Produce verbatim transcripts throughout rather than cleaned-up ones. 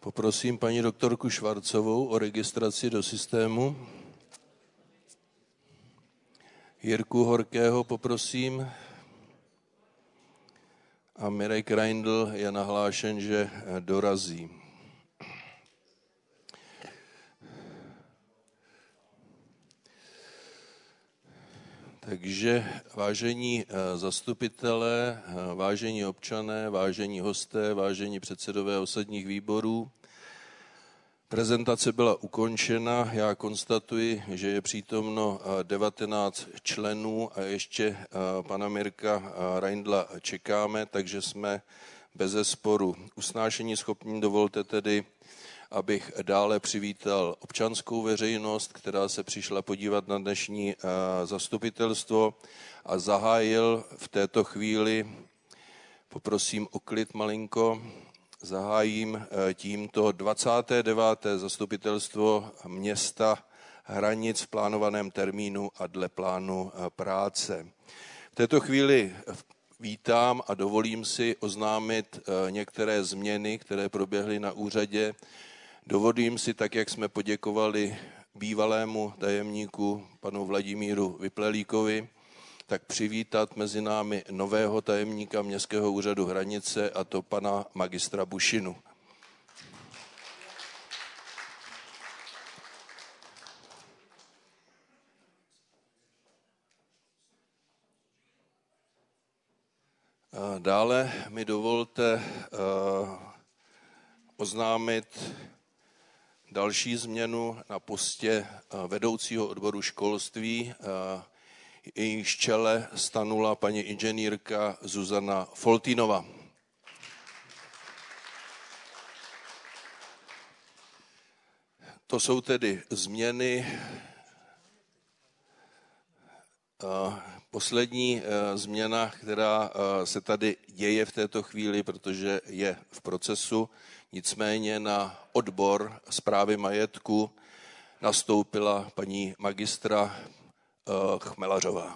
Poprosím paní doktorku Švarcovou o registraci do systému. Jirku Horkého poprosím. A Mirek Reindl je nahlášen, že dorazí. Takže vážení zastupitelé, vážení občané, vážení hosté, vážení předsedové osadních výborů, prezentace byla ukončena. Já konstatuji, že je přítomno devatenáct členů a ještě pana Mirka Reindla čekáme, takže jsme bezesporu usnášení schopní. Dovolte tedy, abych dále přivítal občanskou veřejnost, která se přišla podívat na dnešní zastupitelstvo, a zahájil v této chvíli, poprosím o klid malinko, zahájím tímto dvacáté deváté zastupitelstvo města Hranic v plánovaném termínu a dle plánu práce. V této chvíli vítám a dovolím si oznámit některé změny, které proběhly na úřadě. Dovolím si, tak jak jsme poděkovali bývalému tajemníku panu Vladimíru Vyplelíkovi, tak přivítat mezi námi nového tajemníka Městského úřadu Hranice, a to pana magistra Bušinu. Dále mi dovolte uh, oznámit další změnu na postě vedoucího odboru školství. Jejíž čele stanula paní inženýrka Zuzana Foltýnová. To jsou tedy změny. Poslední změna, která se tady děje v této chvíli, protože je v procesu, nicméně na odbor správy majetku nastoupila paní magistra Chmelařová,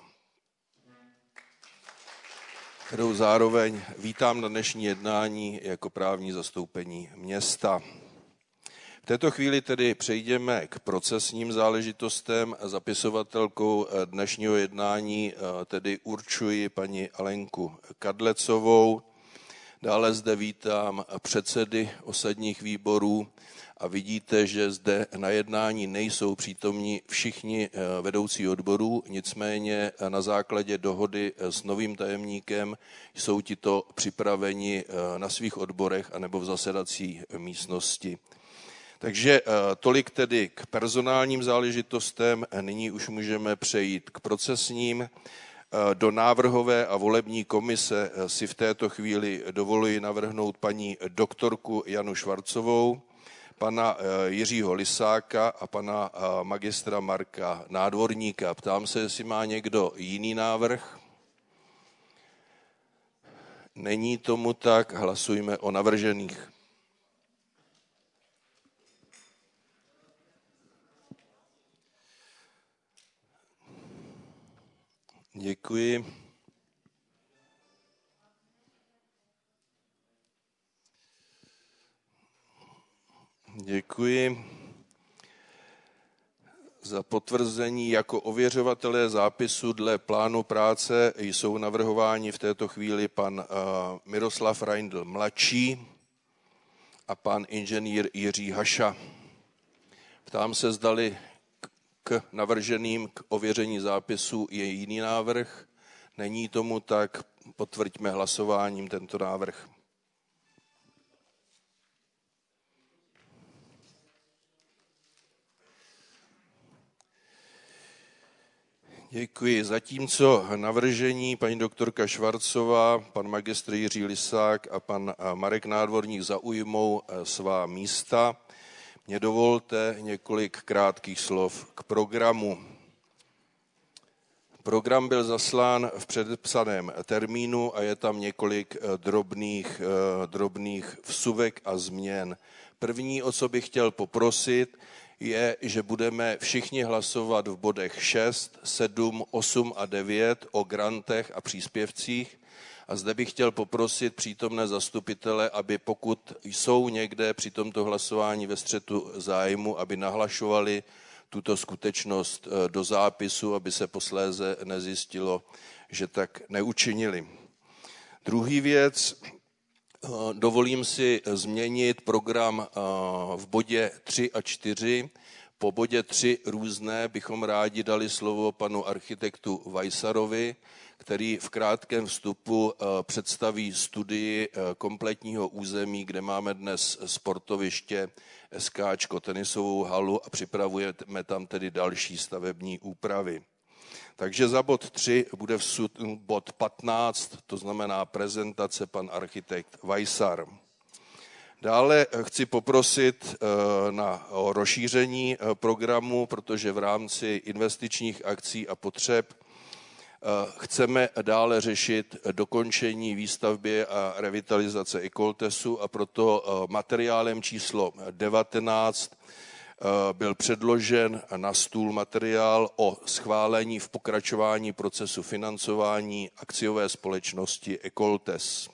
kterou zároveň vítám na dnešní jednání jako právní zastoupení města. V této chvíli tedy přejdeme k procesním záležitostem. Zapisovatelkou dnešního jednání tedy určuji paní Alenku Kadlecovou. Dále zde vítám předsedy osadních výborů a vidíte, že zde na jednání nejsou přítomní všichni vedoucí odborů, nicméně na základě dohody s novým tajemníkem jsou tito připraveni na svých odborech anebo v zasedací místnosti. Takže tolik tedy k personálním záležitostem, nyní už můžeme přejít k procesním. Do návrhové a volební komise si v této chvíli dovoluji navrhnout paní doktorku Janu Švarcovou, pana Jiřího Lisáka a pana magistra Marka Nádvorníka. Ptám se, jestli má někdo jiný návrh. Není tomu tak, hlasujme o navržených. Děkuji. Děkuji za potvrzení. Jako ověřovatelé zápisu dle plánu práce jsou navrhováni v této chvíli pan Miroslav Reindl mladší a pan inženýr Jiří Haša. Ptám se, zdali k navrženým k ověření zápisu je jiný návrh. Není tomu tak, potvrďme hlasováním tento návrh. Děkuji. Zatímco navržení paní doktorka Švarcová, pan magistr Jiří Lisák a pan Marek Nádvorník zaujmou svá místa, mě dovolte několik krátkých slov k programu. Program byl zaslán v předepsaném termínu a je tam několik drobných, drobných vsuvek a změn. První, o co bych chtěl poprosit, je, že budeme všichni hlasovat v bodech šest, sedm, osm a devět o grantech a příspěvcích A zde bych chtěl poprosit přítomné zastupitele, aby pokud jsou někde při tomto hlasování ve střetu zájmu, aby nahlašovali tuto skutečnost do zápisu, aby se posléze nezjistilo, že tak neučinili. Druhý věc, dovolím si změnit program v bodě tři a čtyři. Po bodě tři různé bychom rádi dali slovo panu architektu Vajsarovi, který v krátkém vstupu představí studii kompletního území, kde máme dnes sportoviště, SKčko, tenisovou halu a připravujeme tam tedy další stavební úpravy. Takže za bod tři bude vsud bod patnáct, to znamená prezentace pan architekt Vajsar. Dále chci poprosit na o rozšíření programu, protože v rámci investičních akcí a potřeb chceme dále řešit dokončení výstavby a revitalizace Ekoltesu a proto materiálem číslo devatenáct byl předložen na stůl materiál o schválení v pokračování procesu financování akciové společnosti Ekoltes.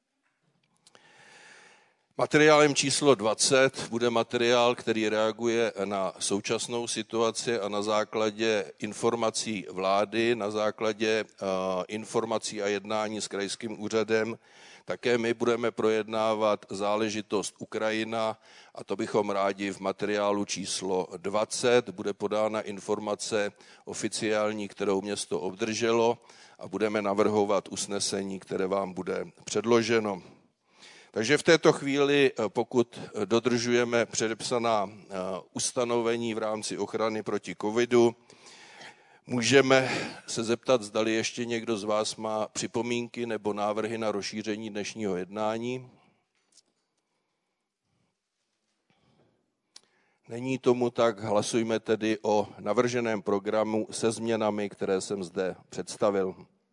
Materiálem číslo dvacet bude materiál, který reaguje na současnou situaci a na základě informací vlády, na základě uh, informací a jednání s krajským úřadem. Také my budeme projednávat záležitost Ukrajina a to bychom rádi v materiálu číslo dvacet. Bude podána informace oficiální, kterou město obdrželo a budeme navrhovat usnesení, které vám bude předloženo. Takže v této chvíli, pokud dodržujeme předepsaná ustanovení v rámci ochrany proti covidu, můžeme se zeptat, zdali ještě někdo z vás má připomínky nebo návrhy na rozšíření dnešního jednání. Není tomu tak, hlasujme tedy o navrženém programu se změnami, které jsem zde představil.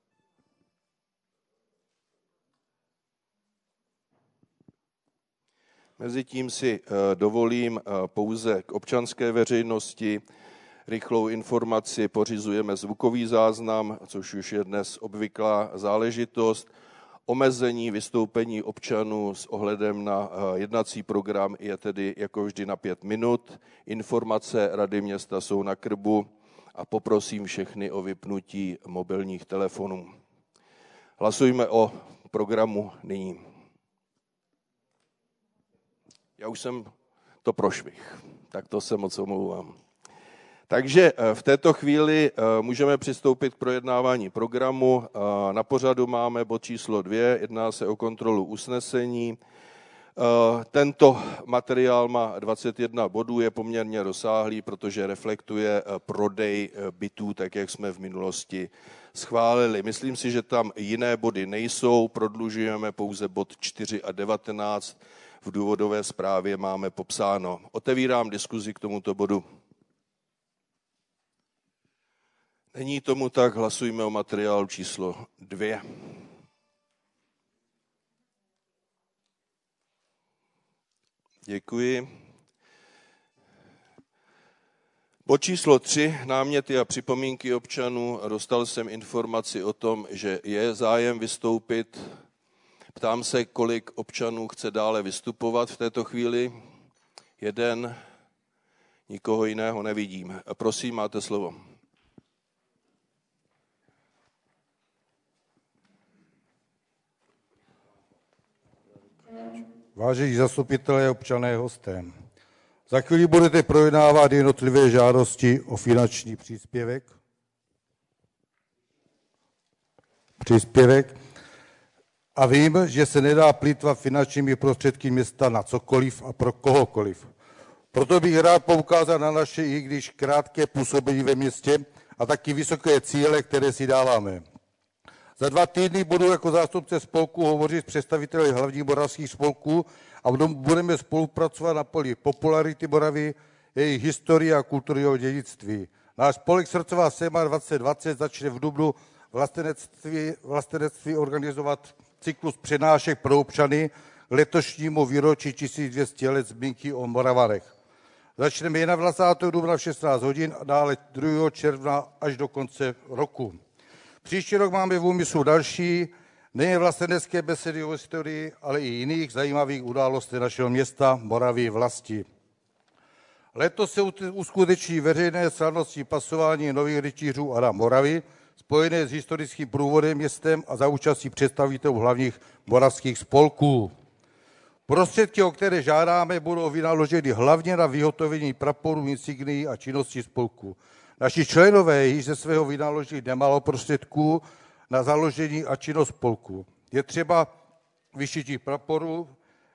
Mezitím si dovolím pouze k občanské veřejnosti rychlou informaci. Pořizujeme zvukový záznam, což už je dnes obvyklá záležitost. Omezení vystoupení občanů s ohledem na jednací program je tedy jako vždy na pět minut. Informace Rady města jsou na krbu a poprosím všechny o vypnutí mobilních telefonů. Hlasujme o programu nyní. Já už jsem to prošvih, tak to se moc omlouvám. Takže v této chvíli můžeme přistoupit k projednávání programu. Na pořadu máme bod číslo dvě, jedná se o kontrolu usnesení. Tento materiál má dvacet jedna bodů, je poměrně rozsáhlý, protože reflektuje prodej bytů, tak jak jsme v minulosti schválili. Myslím si, že tam jiné body nejsou, prodlužujeme pouze bod čtyři a devatenáct. V důvodové zprávě máme popsáno. Otevírám diskuzi k tomuto bodu. Není tomu tak, hlasujme o materiálu číslo dvě. Děkuji. Bod číslo tři, náměty a připomínky občanů. Dostal jsem informaci o tom, že je zájem vystoupit. Ptám se, kolik občanů chce dále vystupovat v této chvíli. Jeden, nikoho jiného nevidím. Prosím, máte slovo. Vážení zastupitelé, občané, hosté, za chvíli budete projednávat jednotlivé žádosti o finanční příspěvek. Příspěvek. A vím, že se nedá plýtvat finančními prostředky města na cokoliv a pro kohokoliv. Proto bych rád poukázal na naše, i když krátké působení ve městě a taky vysoké cíle, které si dáváme. Za dva týdny budu jako zástupce spolku hovořit s představiteli hlavních moravských spolků a budeme spolupracovat na poli popularity Moravy, jejich historie a kulturního dědictví. Náš spolek Srdcová Séma dvacet dvacet začne v dubnu vlastenectví, vlastenectví organizovat cyklus přednášek pro občany k letošnímu výročí tisíc dvě stě let zmínky o Moravanech. Začneme dvacátého prvního dubna v šestnáct hodin a dále druhého června až do konce roku. Příští rok máme v úmyslu další Nejen vlastenecké besedy o historii, ale i jiných zajímavých událostí našeho města, Moravy vlasti. Letos se uskuteční veřejné slavnostní pasování nových rytířů a Moravy, spojené s historickým průvodem městem a za účastí představitelů hlavních moravských spolků. Prostředky, o které žádáme, budou vynaloženy hlavně na vyhotovení praporů, insignií a činností spolku. Naši členové již ze svého vynaložili nemálo prostředků na založení a činnost spolku. Je třeba vyšití praporů,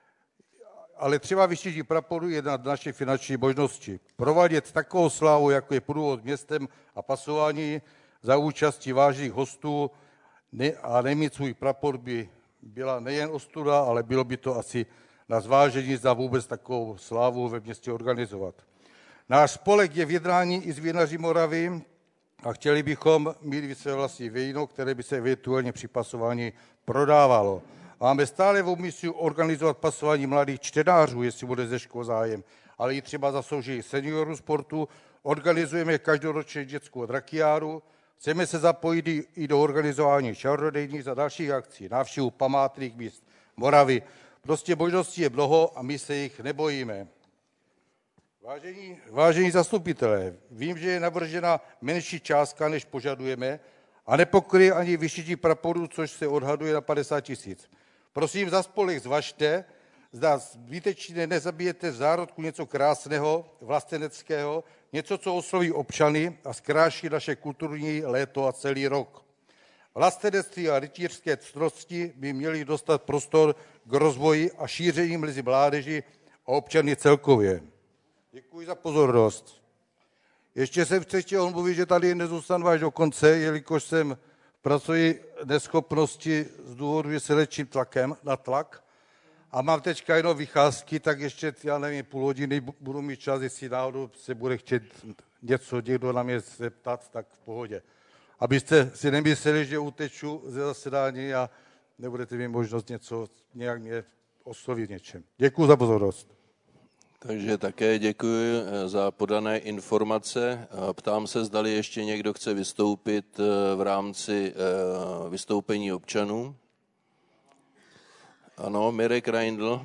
ale třeba vyšití praporů je nad naše finanční možnosti. Provádět takovou slávu, jako je průvod městem a pasování za účastí vážných hostů ne, a nemít svůj prapor by byla nejen ostuda, ale bylo by to asi na zvážení, zda vůbec takovou slávu ve městě organizovat. Náš spolek je v jednání i s vinaři Moravy a chtěli bychom mít své vlastní víno, které by se eventuálně při pasování prodávalo. Máme stále v úmyslu organizovat pasování mladých čtenářů, jestli bude ze škol zájem, ale i třeba zaslouží seniorů sportu. Organizujeme každoročně dětskou drakiádu. Chceme se zapojit i do organizování čarodejnic a dalších akcí, návštěvu památných míst Moravy. Prostě možností je mnoho a my se jich nebojíme. Vážení, vážení zastupitelé, vím, že je navržena menší částka, než požadujeme, a nepokryje ani vyšití praporů, což se odhaduje na padesát tisíc. Prosím, za spolek zvažte, zda zbytečně nezabijete v zárodku něco krásného, vlasteneckého, něco, co osloví občany a zkráší naše kulturní léto a celý rok. Vlastenectví a rytířské ctnosti by měly dostat prostor k rozvoji a šíření mezi mládeží a občany celkově. Děkuji za pozornost. Ještě jsem chtěl mluvit, že tady nezůstanu až do konce, jelikož jsem pracuji neschopnosti z důvodu, že se léčím tlakem na tlak a mám teďka jenom vycházky, tak ještě, já nevím, půl hodiny budu mít čas, jestli náhodou se bude chtět něco někdo na mě zeptat, tak v pohodě. Abyste si nemysleli, že uteču ze zasedání a nebudete mít možnost něco, nějak mě oslovit něčem. Děkuji za pozornost. Takže také děkuji za podané informace. Ptám se, zdali ještě někdo chce vystoupit v rámci vystoupení občanů. Ano, Mirek Reindl.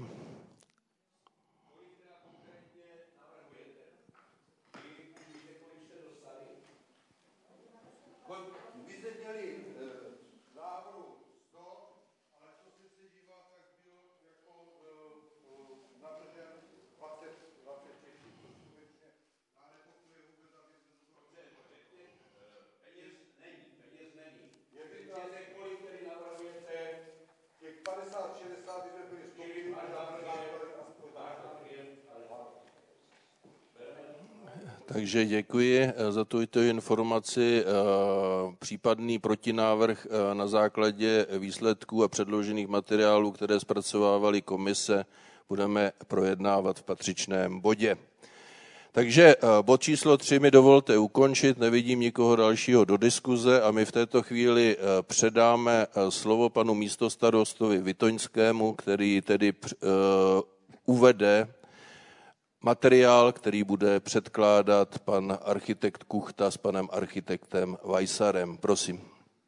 Takže děkuji za tuto informaci. Případný protinávrh na základě výsledků a předložených materiálů, které zpracovávaly komise, budeme projednávat v patřičném bodě. Takže bod číslo tři mi dovolte ukončit, nevidím nikoho dalšího do diskuze a my v této chvíli předáme slovo panu místostarostovi Vitoňskému, který tedy uvede materiál, který bude předkládat pan architekt Kuchta s panem architektem Weissarem. Prosím.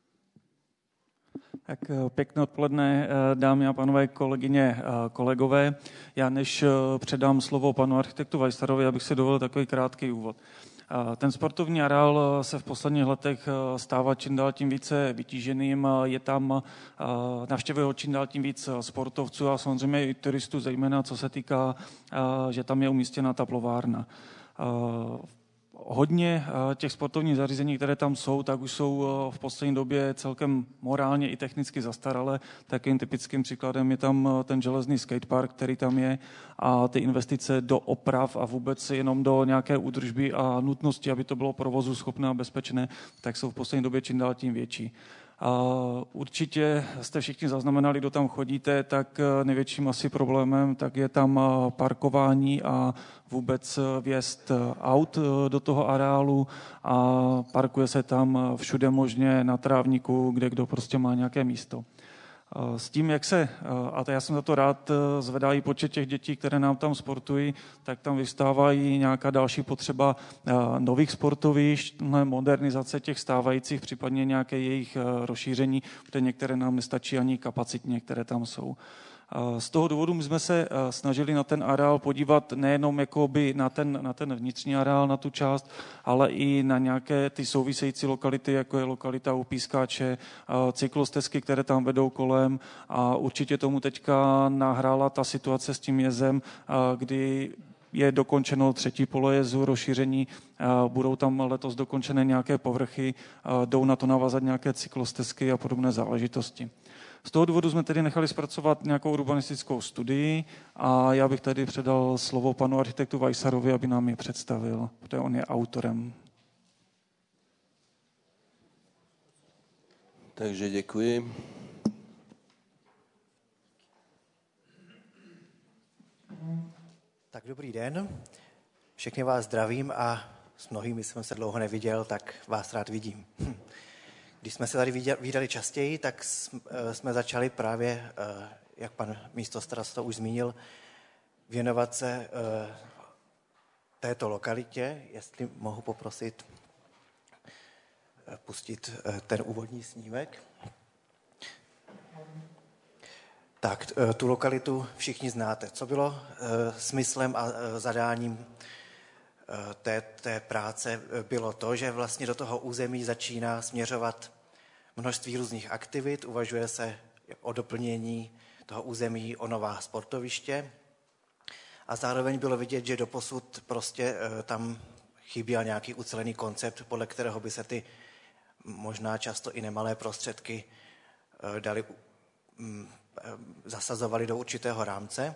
Tak pěkné odpoledne, dámy a pánové, kolegyně, kolegové. Já než předám slovo panu architektu Weissarovi, abych si dovolil takový krátký úvod. Ten sportovní areál se v posledních letech stává čím dál tím více vytíženým. Je tam, navštěvuje ho čím dál tím víc sportovců a samozřejmě i turistů, zejména co se týká, že tam je umístěna ta plovárna. Hodně těch sportovních zařízení, které tam jsou, tak už jsou v poslední době celkem morálně i technicky zastaralé. Takým typickým příkladem je tam ten železný skatepark, který tam je, a ty investice do oprav a vůbec jenom do nějaké údržby a nutnosti, aby to bylo provozu schopné a bezpečné, tak jsou v poslední době čím dál tím větší. A určitě jste všichni zaznamenali, kdo tam chodíte, tak největším asi problémem tak je tam parkování a vůbec vjezd aut do toho areálu a parkuje se tam všude možně na trávníku, kde kdo prostě má nějaké místo. S tím, jak se, a to já jsem za to rád, zvedá i počet těch dětí, které nám tam sportují, tak tam vystávají nějaká další potřeba nových sportovišť, modernizace těch stávajících, případně nějaké jejich rozšíření, protože některé nám nestačí ani kapacitně, které tam jsou. Z toho důvodu my jsme se snažili na ten areál podívat nejenom jakoby na ten, na ten vnitřní areál, na tu část, ale i na nějaké ty související lokality, jako je lokalita u Pískáče, cyklostezky, které tam vedou kolem, a určitě tomu teďka nahrála ta situace s tím jezem, kdy je dokončeno třetí polojezu, rozšíření, budou tam letos dokončené nějaké povrchy, jdou na to navázat nějaké cyklostezky a podobné záležitosti. Z toho důvodu jsme tedy nechali zpracovat nějakou urbanistickou studii a já bych tady předal slovo panu architektu Vajsarovi, aby nám ji představil, protože on je autorem. Takže děkuji. Tak dobrý den, všechny vás zdravím a s mnohými jsem se dlouho neviděl, tak vás rád vidím. Když jsme se tady vídali častěji, tak jsme začali právě, jak pan místostarosta už zmínil, věnovat se této lokalitě. Jestli mohu poprosit pustit ten úvodní snímek. Tak, tu lokalitu všichni znáte. Co bylo smyslem a zadáním té, té práce, bylo to, že vlastně do toho území začíná směřovat množství různých aktivit, uvažuje se o doplnění toho území o nová sportoviště a zároveň bylo vidět, že doposud prostě tam chyběl nějaký ucelený koncept, podle kterého by se ty možná často i nemalé prostředky dali, zasazovaly do určitého rámce.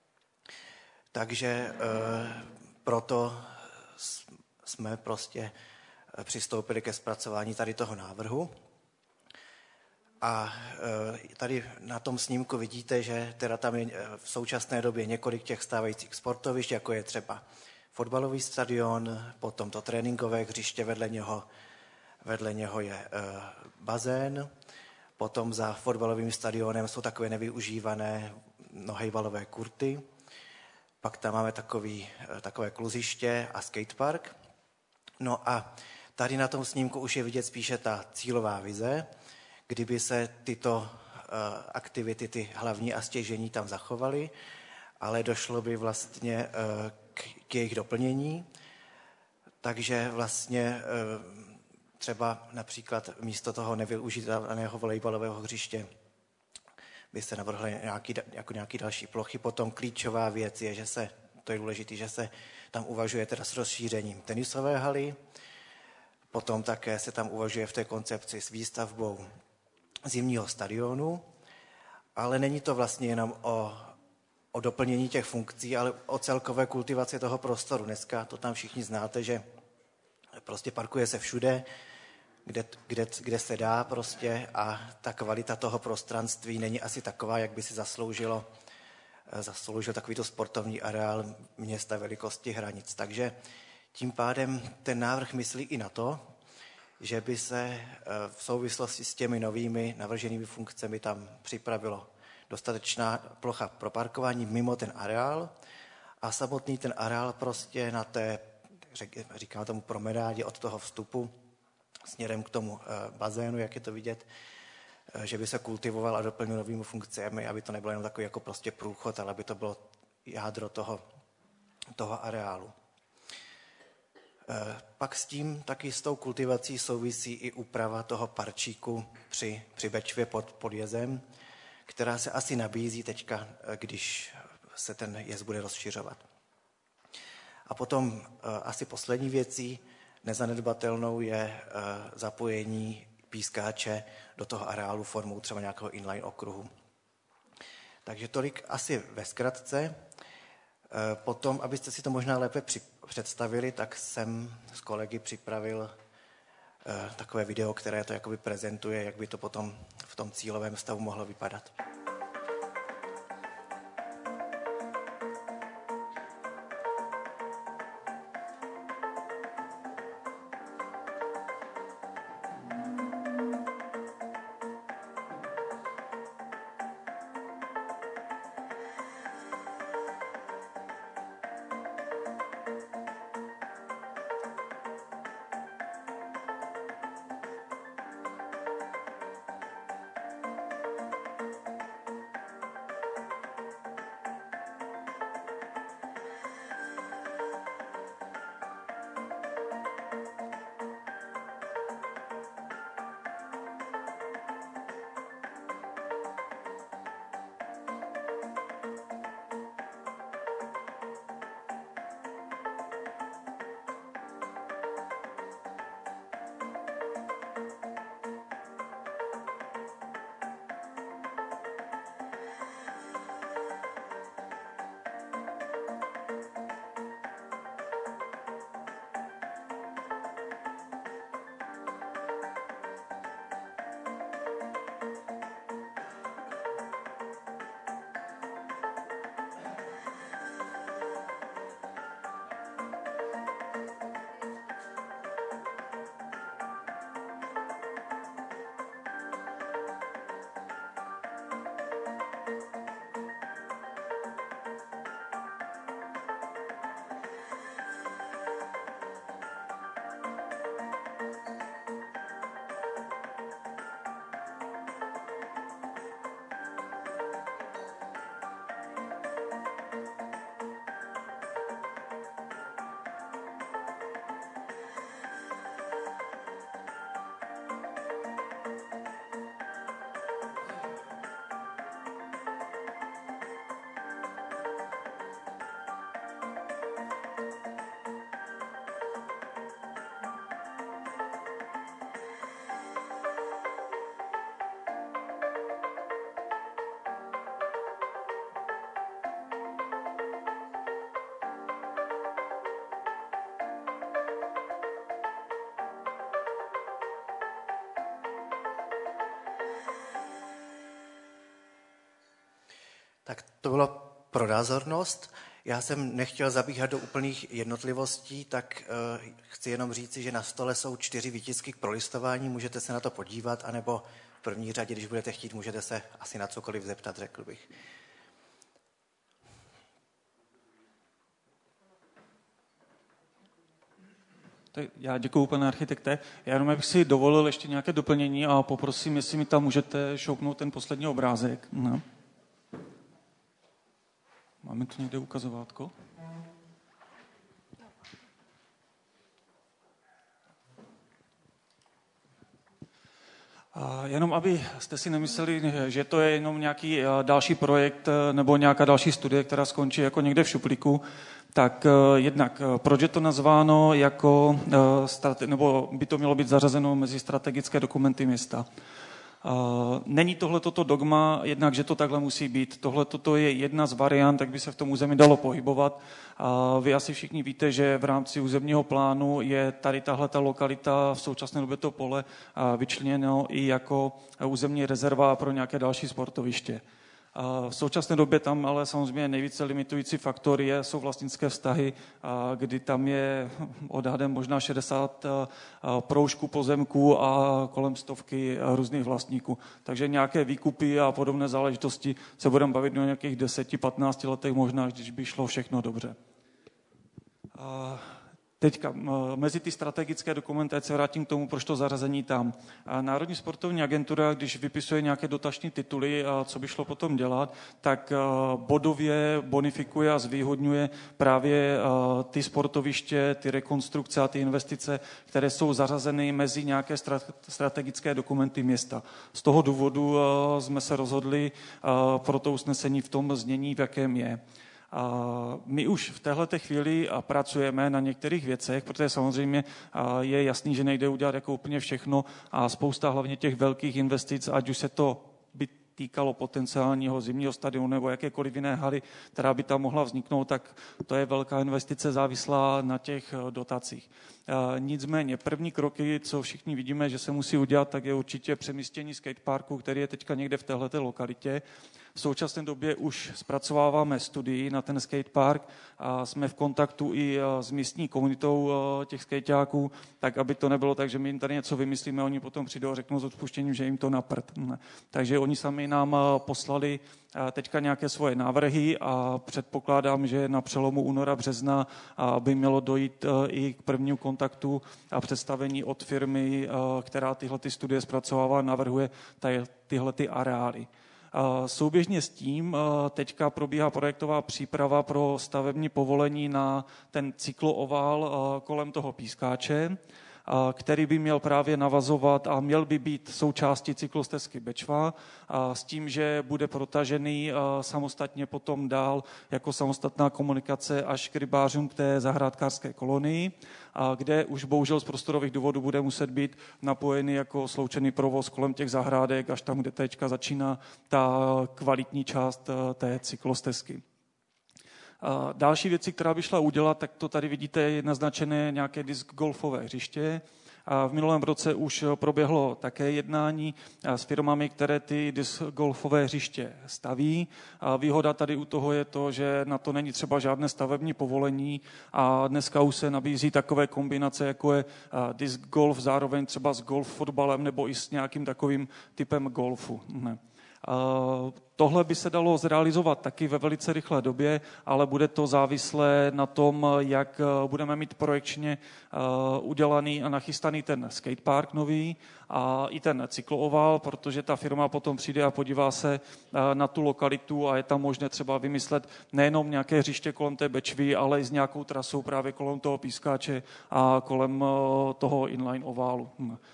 Takže proto jsme prostě přistoupili ke zpracování tady toho návrhu. A tady na tom snímku vidíte, že teda tam je v současné době několik těch stávajících sportovišť, jako je třeba fotbalový stadion, potom to tréninkové hřiště, vedle něho, vedle něho je bazén, potom za fotbalovým stadionem jsou takové nevyužívané nohejbalové kurty, pak tam máme takový, takové kluziště a skatepark. No a tady na tom snímku už je vidět spíše ta cílová vize, kdyby se tyto uh, aktivity, ty hlavní a stěžení tam zachovaly, ale došlo by vlastně uh, k, k jejich doplnění. Takže vlastně uh, třeba například místo toho nevyužitelného volejbalového hřiště by se navrhly nějaký, jako nějaký další plochy. Potom klíčová věc je, že se, to je důležité, že se tam uvažuje teda s rozšířením tenisové haly, potom také se tam uvažuje v té koncepci s výstavbou zimního stadionu, ale není to vlastně jenom o, o doplnění těch funkcí, ale o celkové kultivaci toho prostoru. Dneska to tam všichni znáte, že prostě parkuje se všude, kde, kde, kde se dá prostě a ta kvalita toho prostranství není asi taková, jak by si zasloužilo, zasloužil takovýto sportovní areál města velikosti Hranic. Takže tím pádem ten návrh myslí i na to, že by se v souvislosti s těmi novými navrženými funkcemi tam připravilo dostatečná plocha pro parkování mimo ten areál a samotný ten areál prostě na té, říkáme tomu promenádě od toho vstupu směrem k tomu bazénu, jak je to vidět, že by se kultivoval a doplnil novými funkcemi, aby to nebylo jenom takový jako prostě průchod, ale aby to bylo jádro toho, toho areálu. Pak s tím, taky s tou kultivací souvisí i úprava toho parčíku při, při Bečvě pod, pod jezem, která se asi nabízí teďka, když se ten jez bude rozšiřovat. A potom asi poslední věcí, nezanedbatelnou je zapojení Pískáče do toho areálu formou třeba nějakého inline okruhu. Takže tolik asi ve zkratce. Potom, abyste si to možná lépe představili, tak jsem s kolegy připravil takové video, které to jakoby prezentuje, jak by to potom v tom cílovém stavu mohlo vypadat. to bylo pro názornost. Já jsem nechtěl zabíhat do úplných jednotlivostí, tak uh, chci jenom říci, že na stole jsou čtyři výtisky k prolistování, můžete se na to podívat, anebo v první řadě, když budete chtít, můžete se asi na cokoliv zeptat, řekl bych. Tak já děkuju, pane architekte. Já jenom bych si dovolil ještě nějaké doplnění a poprosím, jestli mi tam můžete šoupnout ten poslední obrázek. No. Máme tu někde ukazovátko? A jenom aby jste si nemysleli, že to je jenom nějaký další projekt nebo nějaká další studie, která skončí jako někde v šuplíku, tak jednak, proč je to nazváno jako, nebo by to mělo být zařazeno mezi strategické dokumenty města. Není tohle toto dogma, jednak, že to takhle musí být. Tohle toto je jedna z variant, jak by se v tom území dalo pohybovat. Vy asi všichni víte, že v rámci územního plánu je tady tahleta lokalita, v současné době to pole, vyčleněno i jako územní rezerva pro nějaké další sportoviště. V současné době tam ale samozřejmě nejvíce limitující faktor je, jsou vlastnické vztahy, kdy tam je odhadem možná šedesát proužků pozemků a kolem stovky různých vlastníků. Takže nějaké výkupy a podobné záležitosti se budeme bavit o nějakých deset patnáct letech možná, když by šlo všechno dobře. Teďka, mezi ty strategické dokumenty, se vrátím k tomu, proč to zařazení tam. Národní sportovní agentura, když vypisuje nějaké dotační tituly, co by šlo potom dělat, tak bodově bonifikuje a zvýhodňuje právě ty sportoviště, ty rekonstrukce a ty investice, které jsou zařazeny mezi nějaké strategické dokumenty města. Z toho důvodu jsme se rozhodli pro to usnesení v tom znění, v jakém je. My už v téhleté chvíli pracujeme na některých věcech, protože samozřejmě je jasný, že nejde udělat jako úplně všechno a spousta hlavně těch velkých investic, ať už se to by týkalo potenciálního zimního stadionu nebo jakékoliv jiné haly, která by tam mohla vzniknout, tak to je velká investice závislá na těch dotacích. Nicméně první kroky, co všichni vidíme, že se musí udělat, tak je určitě přemístění skateparku, který je teďka někde v téhleté lokalitě. V současné době už zpracováváme studii na ten skatepark a jsme v kontaktu i s místní komunitou těch skateáků, tak aby to nebylo tak, že my jim tady něco vymyslíme, oni potom přijdou a řeknou s odpuštěním, že jim to na prd. Takže oni sami nám poslali teďka nějaké svoje návrhy a předpokládám, že na přelomu února, března by mělo dojít i k prvnímu kontaktu a představení od firmy, která tyhle ty studie zpracovává, navrhuje tyhle ty areály. Souběžně s tím teďka probíhá projektová příprava pro stavební povolení na ten cyklooval kolem toho pískáče, který by měl právě navazovat a měl by být součástí cyklostezky Bečva s tím, že bude protažený samostatně potom dál jako samostatná komunikace až k rybářům k té zahrádkářské kolonii, kde už bohužel z prostorových důvodů bude muset být napojený jako sloučený provoz kolem těch zahrádek, až tam, kde teďka začíná ta kvalitní část té cyklostezky. Další věci, která by šla udělat, tak to tady vidíte, je naznačené nějaké disc golfové hřiště. A v minulém roce už proběhlo také jednání s firmami, které ty disc golfové hřiště staví. A výhoda tady u toho je to, že na to není třeba žádné stavební povolení a dneska už se nabízí takové kombinace, jako je disc golf, zároveň třeba s golf fotbalem nebo i s nějakým takovým typem golfu. Ne. Tohle by se dalo zrealizovat taky ve velice rychlé době, ale bude to závislé na tom, jak budeme mít projekčně udělaný a nachystaný ten skatepark nový a i ten cyklooval, protože ta firma potom přijde a podívá se na tu lokalitu a je tam možné třeba vymyslet nejenom nějaké hřiště kolem té Bečvy, ale i s nějakou trasou právě kolem toho pískáče a kolem toho inline oválu.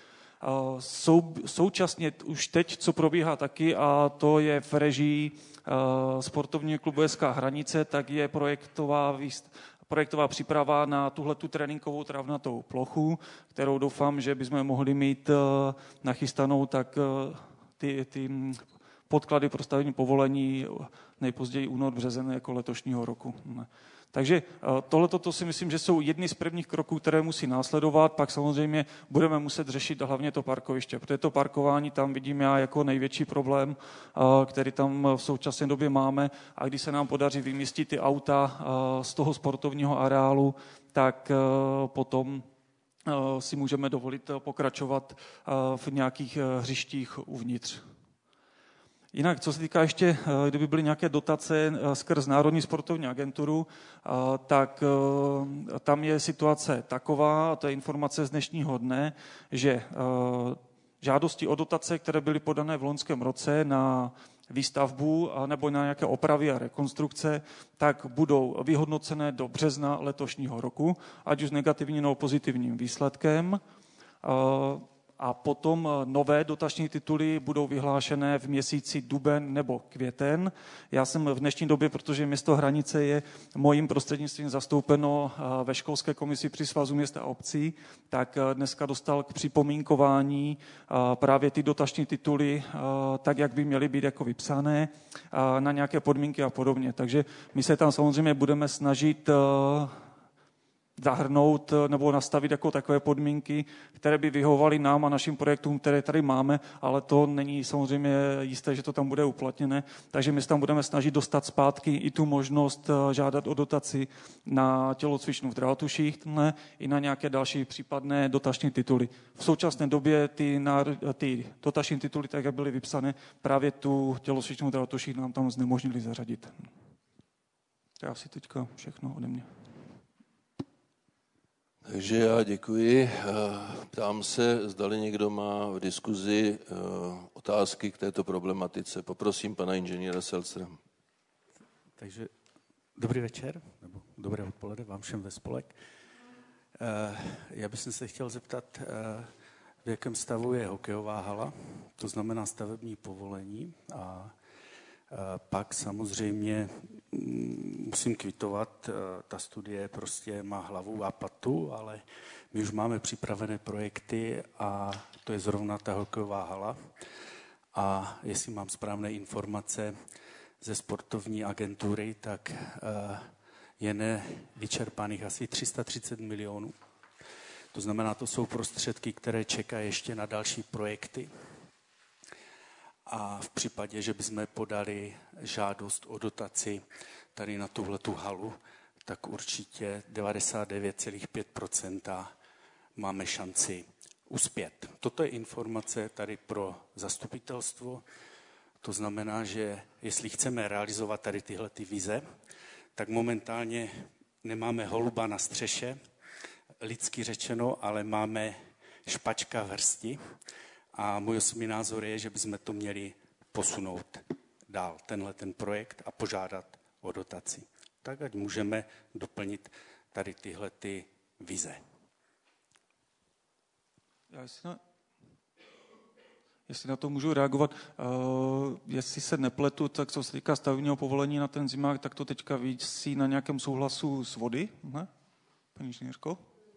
Sou, současně už teď, co probíhá taky, a to je v režii sportovního klubu S K Hranice, tak je projektová, projektová příprava na tuhletu tréninkovou travnatou plochu, kterou doufám, že bychom mohli mít nachystanou, tak ty, ty podklady pro stavební povolení nejpozději únor, březen jako letošního roku. Takže tohleto si myslím, že jsou jedny z prvních kroků, které musí následovat, pak samozřejmě budeme muset řešit hlavně to parkoviště, protože to parkování tam vidím já jako největší problém, který tam v současné době máme, a když se nám podaří vymístit ty auta z toho sportovního areálu, tak potom si můžeme dovolit pokračovat v nějakých hřištích uvnitř. Jinak, co se týká ještě, kdyby byly nějaké dotace skrz Národní sportovní agenturu, tak tam je situace taková, a to je informace z dnešního dne, že žádosti o dotace, které byly podané v loňském roce na výstavbu nebo na nějaké opravy a rekonstrukce, tak budou vyhodnocené do března letošního roku, ať už s negativním nebo pozitivním výsledkem. A potom nové dotační tituly budou vyhlášené v měsíci duben nebo květen. Já jsem v dnešní době, protože město Hranice je mojím prostřednictvím zastoupeno ve školské komisi při Svazu měst a obcí, tak dneska dostal k připomínkování právě ty dotační tituly, tak jak by měly být jako vypsané, na nějaké podmínky a podobně. Takže my se tam samozřejmě budeme snažit zahrnout nebo nastavit jako takové podmínky, které by vyhovovaly nám a našim projektům, které tady máme, ale to není samozřejmě jisté, že to tam bude uplatněné. Takže my se tam budeme snažit dostat zpátky i tu možnost žádat o dotaci na tělocvičnu v Drahatuších, ne, i na nějaké další případné dotační tituly. V současné době ty, náro- ty dotační tituly, tak jak byly vypsané, právě tu tělocvičnu v Drahatuších nám tam znemožnili zařadit. To je asi teďka všechno ode mě. Takže já děkuji. Ptám se, zdali někdo má v diskuzi otázky k této problematice. Poprosím pana inženýra Selcera. Takže dobrý večer, nebo dobré odpoledne vám všem ve spolek. Já bych se chtěl zeptat, v jakém stavu je hokejová hala, to znamená stavební povolení, a pak samozřejmě musím kvitovat, ta studie prostě má hlavu a patu, ale my už máme připravené projekty a to je zrovna ta hokejová hala. A jestli mám správné informace ze sportovní agentury, tak je nevyčerpaných asi tři sta třicet milionů. To znamená, to jsou prostředky, které čekají ještě na další projekty. A v případě, že bychom podali žádost o dotaci tady na tuhletu halu, tak určitě devadesát devět celá pět procenta máme šanci uspět. Toto je informace tady pro zastupitelstvo. To znamená, že jestli chceme realizovat tady tyhle ty vize, tak momentálně nemáme holuba na střeše, lidsky řečeno, ale máme špačka v hrsti. A můj osobní názor je, že bychom to měli posunout dál, tenhle ten projekt, a požádat o dotaci. Tak, ať můžeme doplnit tady tyhle ty vize. Já jestli na, jestli na to můžu reagovat, uh, jestli se nepletu, tak co se týká stavebního povolení na ten zimák, tak to teďka víc na nějakém souhlasu s vody, ne? Paní inženýrko?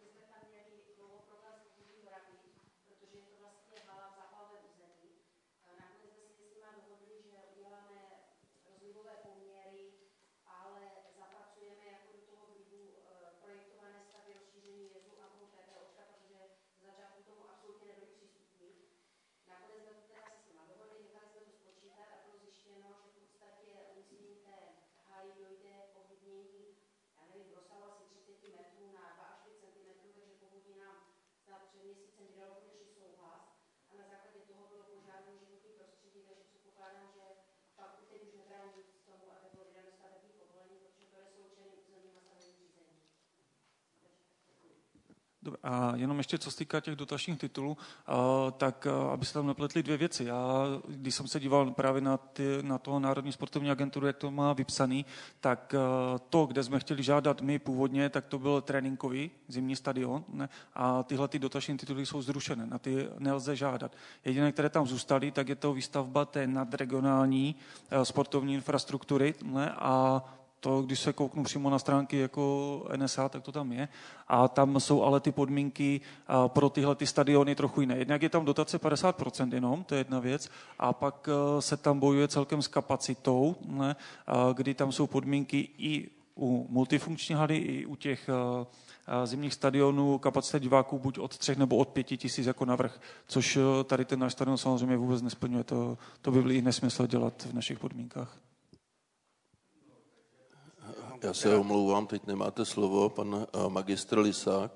A jenom ještě co se týká těch dotačních titulů, tak aby se tam nepletly dvě věci. Já, když jsem se díval právě na, ty, na toho Národní sportovní agenturu, jak to má vypsaný, tak to, kde jsme chtěli žádat my původně, tak to byl tréninkový zimní stadion, ne? A tyhle ty dotační tituly jsou zrušené, na ty nelze žádat. Jediné, které tam zůstaly, tak je to výstavba té nadregionální sportovní infrastruktury, ne? A to, když se kouknu přímo na stránky jako N S A, tak to tam je. A tam jsou ale ty podmínky pro tyhle ty stadiony trochu jiné. Jednak je tam dotace padesát procent jenom, to je jedna věc, a pak se tam bojuje celkem s kapacitou, ne, kdy tam jsou podmínky i u multifunkční haly i u těch zimních stadionů kapacita diváků buď od třech nebo od pěti tisíc jako navrch, což tady ten náš stadion samozřejmě vůbec nesplňuje. To, to by byl i nesmysl dělat v našich podmínkách. Já se omlouvám, teď nemáte slovo, pan magistr Lisák.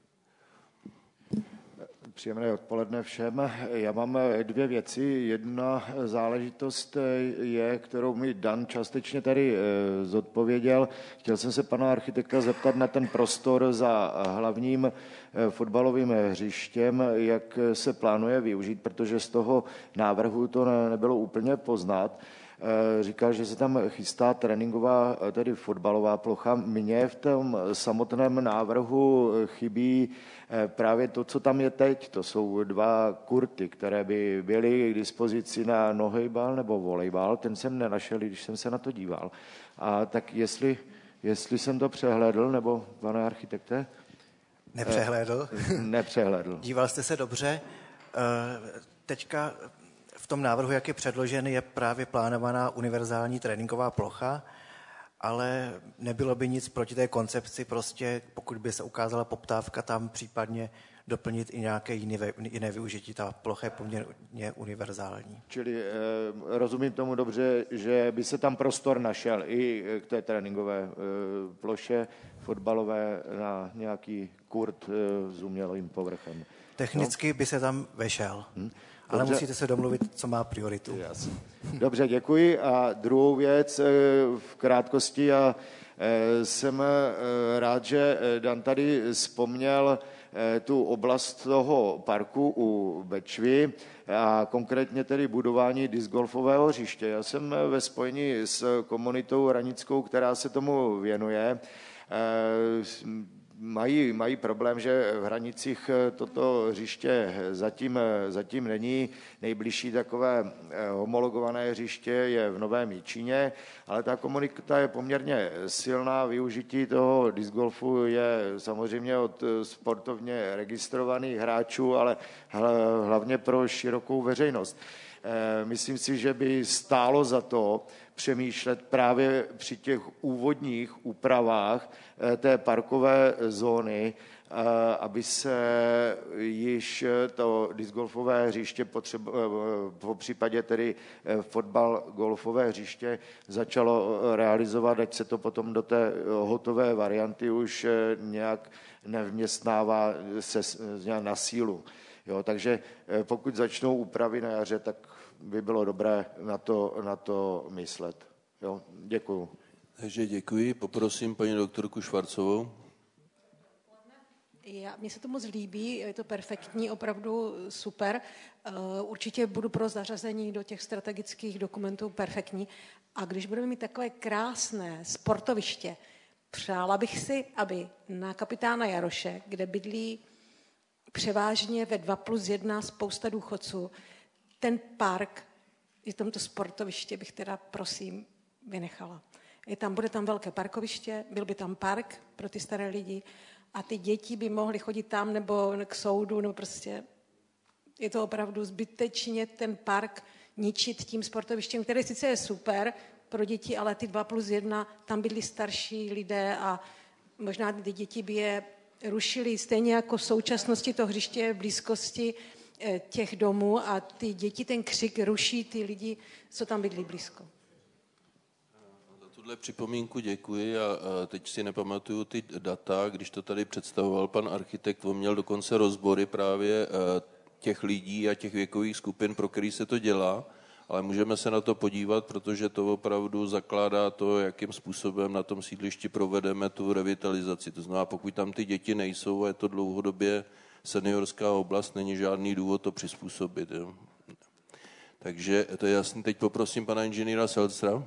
Příjemné odpoledne všem. Já mám dvě věci. Jedna záležitost je, kterou mi Dan částečně tady zodpověděl. Chtěl jsem se pana architekta zeptat na ten prostor za hlavním fotbalovým hřištěm, jak se plánuje využít, protože z toho návrhu to nebylo úplně poznat. Říkal, že se tam chystá tréninková, tedy fotbalová plocha. Mně v tom samotném návrhu chybí právě to, co tam je teď. To jsou dva kurty, které by byly k dispozici na nohejbal nebo volejbal. Ten jsem nenašel, když jsem se na to díval. A tak jestli, jestli jsem to přehlédl, nebo pane architekte? Nepřehlédl. Nepřehlédl. Díval jste se dobře. Teďka v tom návrhu, jak je předložen, je právě plánovaná univerzální tréninková plocha, ale nebylo by nic proti té koncepci, prostě pokud by se ukázala poptávka, tam případně doplnit i nějaké jiné, jiné využití. Ta plocha je poměrně univerzální. Čili eh, rozumím tomu dobře, že by se tam prostor našel i k té tréninkové eh, ploše fotbalové na nějaký kurt eh, s umělým povrchem. Technicky no. by se tam vešel. Hmm. Ale dobře. Musíte se domluvit, co má prioritu. Jasně. Dobře, děkuji. A druhou věc v krátkosti. Já jsem rád, že Dan tady vzpomněl tu oblast toho parku u Bečvy a konkrétně tedy budování discgolfového hřiště. Já jsem ve spojení s komunitou ranickou, která se tomu věnuje. Mají, mají problém, že v Hranicích toto hřiště zatím, zatím není. Nejbližší takové homologované hřiště je v Novém Jičíně, ale ta komunita je poměrně silná. Využití toho discgolfu je samozřejmě od sportovně registrovaných hráčů, ale hlavně pro širokou veřejnost. Myslím si, že by stálo za to přemýšlet právě při těch úvodních úpravách té parkové zóny, aby se již to discgolfové hřiště potřeba, po případě tedy fotbal golfové hřiště začalo realizovat, ať se to potom do té hotové varianty už nějak nevměstnává se na sílu. Jo, takže pokud začnou úpravy na jaře, tak by bylo dobré na to, na to myslet. Jo, děkuju. Takže děkuji. Poprosím paní doktorku Švarcovou. Já, mně se to moc líbí, je to perfektní, opravdu super. Určitě budu pro zařazení do těch strategických dokumentů perfektní. A když budeme mít takové krásné sportoviště, přála bych si, aby na Kapitána Jaroše, kde bydlí převážně ve dva plus jedna spousta důchodců, ten park, i tomto sportoviště bych teda, prosím, vynechala. Je tam, bude tam velké parkoviště, byl by tam park pro ty staré lidi a ty děti by mohly chodit tam nebo k soudu, nebo prostě je to opravdu zbytečně ten park ničit tím sportovištěm, které sice je super pro děti, ale ty dva plus jedna, tam bydlí starší lidé a možná ty děti by je rušili stejně jako v současnosti to hřiště v blízkosti těch domů a ty děti ten křik ruší ty lidi, co tam bydlí blízko. Za tuhle připomínku děkuji a teď si nepamatuju ty data, když to tady představoval pan architekt, on měl dokonce rozbory právě těch lidí a těch věkových skupin, pro který se to dělá, ale můžeme se na to podívat, protože to opravdu zakládá to, jakým způsobem na tom sídlišti provedeme tu revitalizaci. To znamená, pokud tam ty děti nejsou a je to dlouhodobě seniorská oblast, není žádný důvod to přizpůsobit. Jo. Takže to je jasný. Teď poprosím pana inženýra Selcera.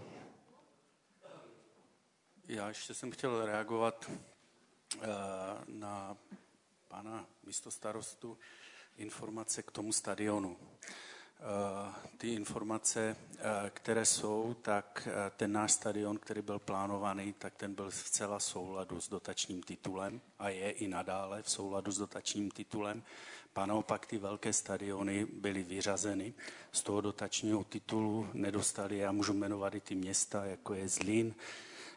Já ještě jsem chtěl reagovat uh, na pana místostarostu informace k tomu stadionu. Uh, ty informace, uh, které jsou, tak uh, ten náš stadion, který byl plánovaný, tak ten byl zcela v souladu s dotačním titulem a je i nadále v souladu s dotačním titulem. A naopak ty velké stadiony byly vyřazeny z toho dotačního titulu, nedostali, já můžu jmenovat i ty města, jako je Zlín,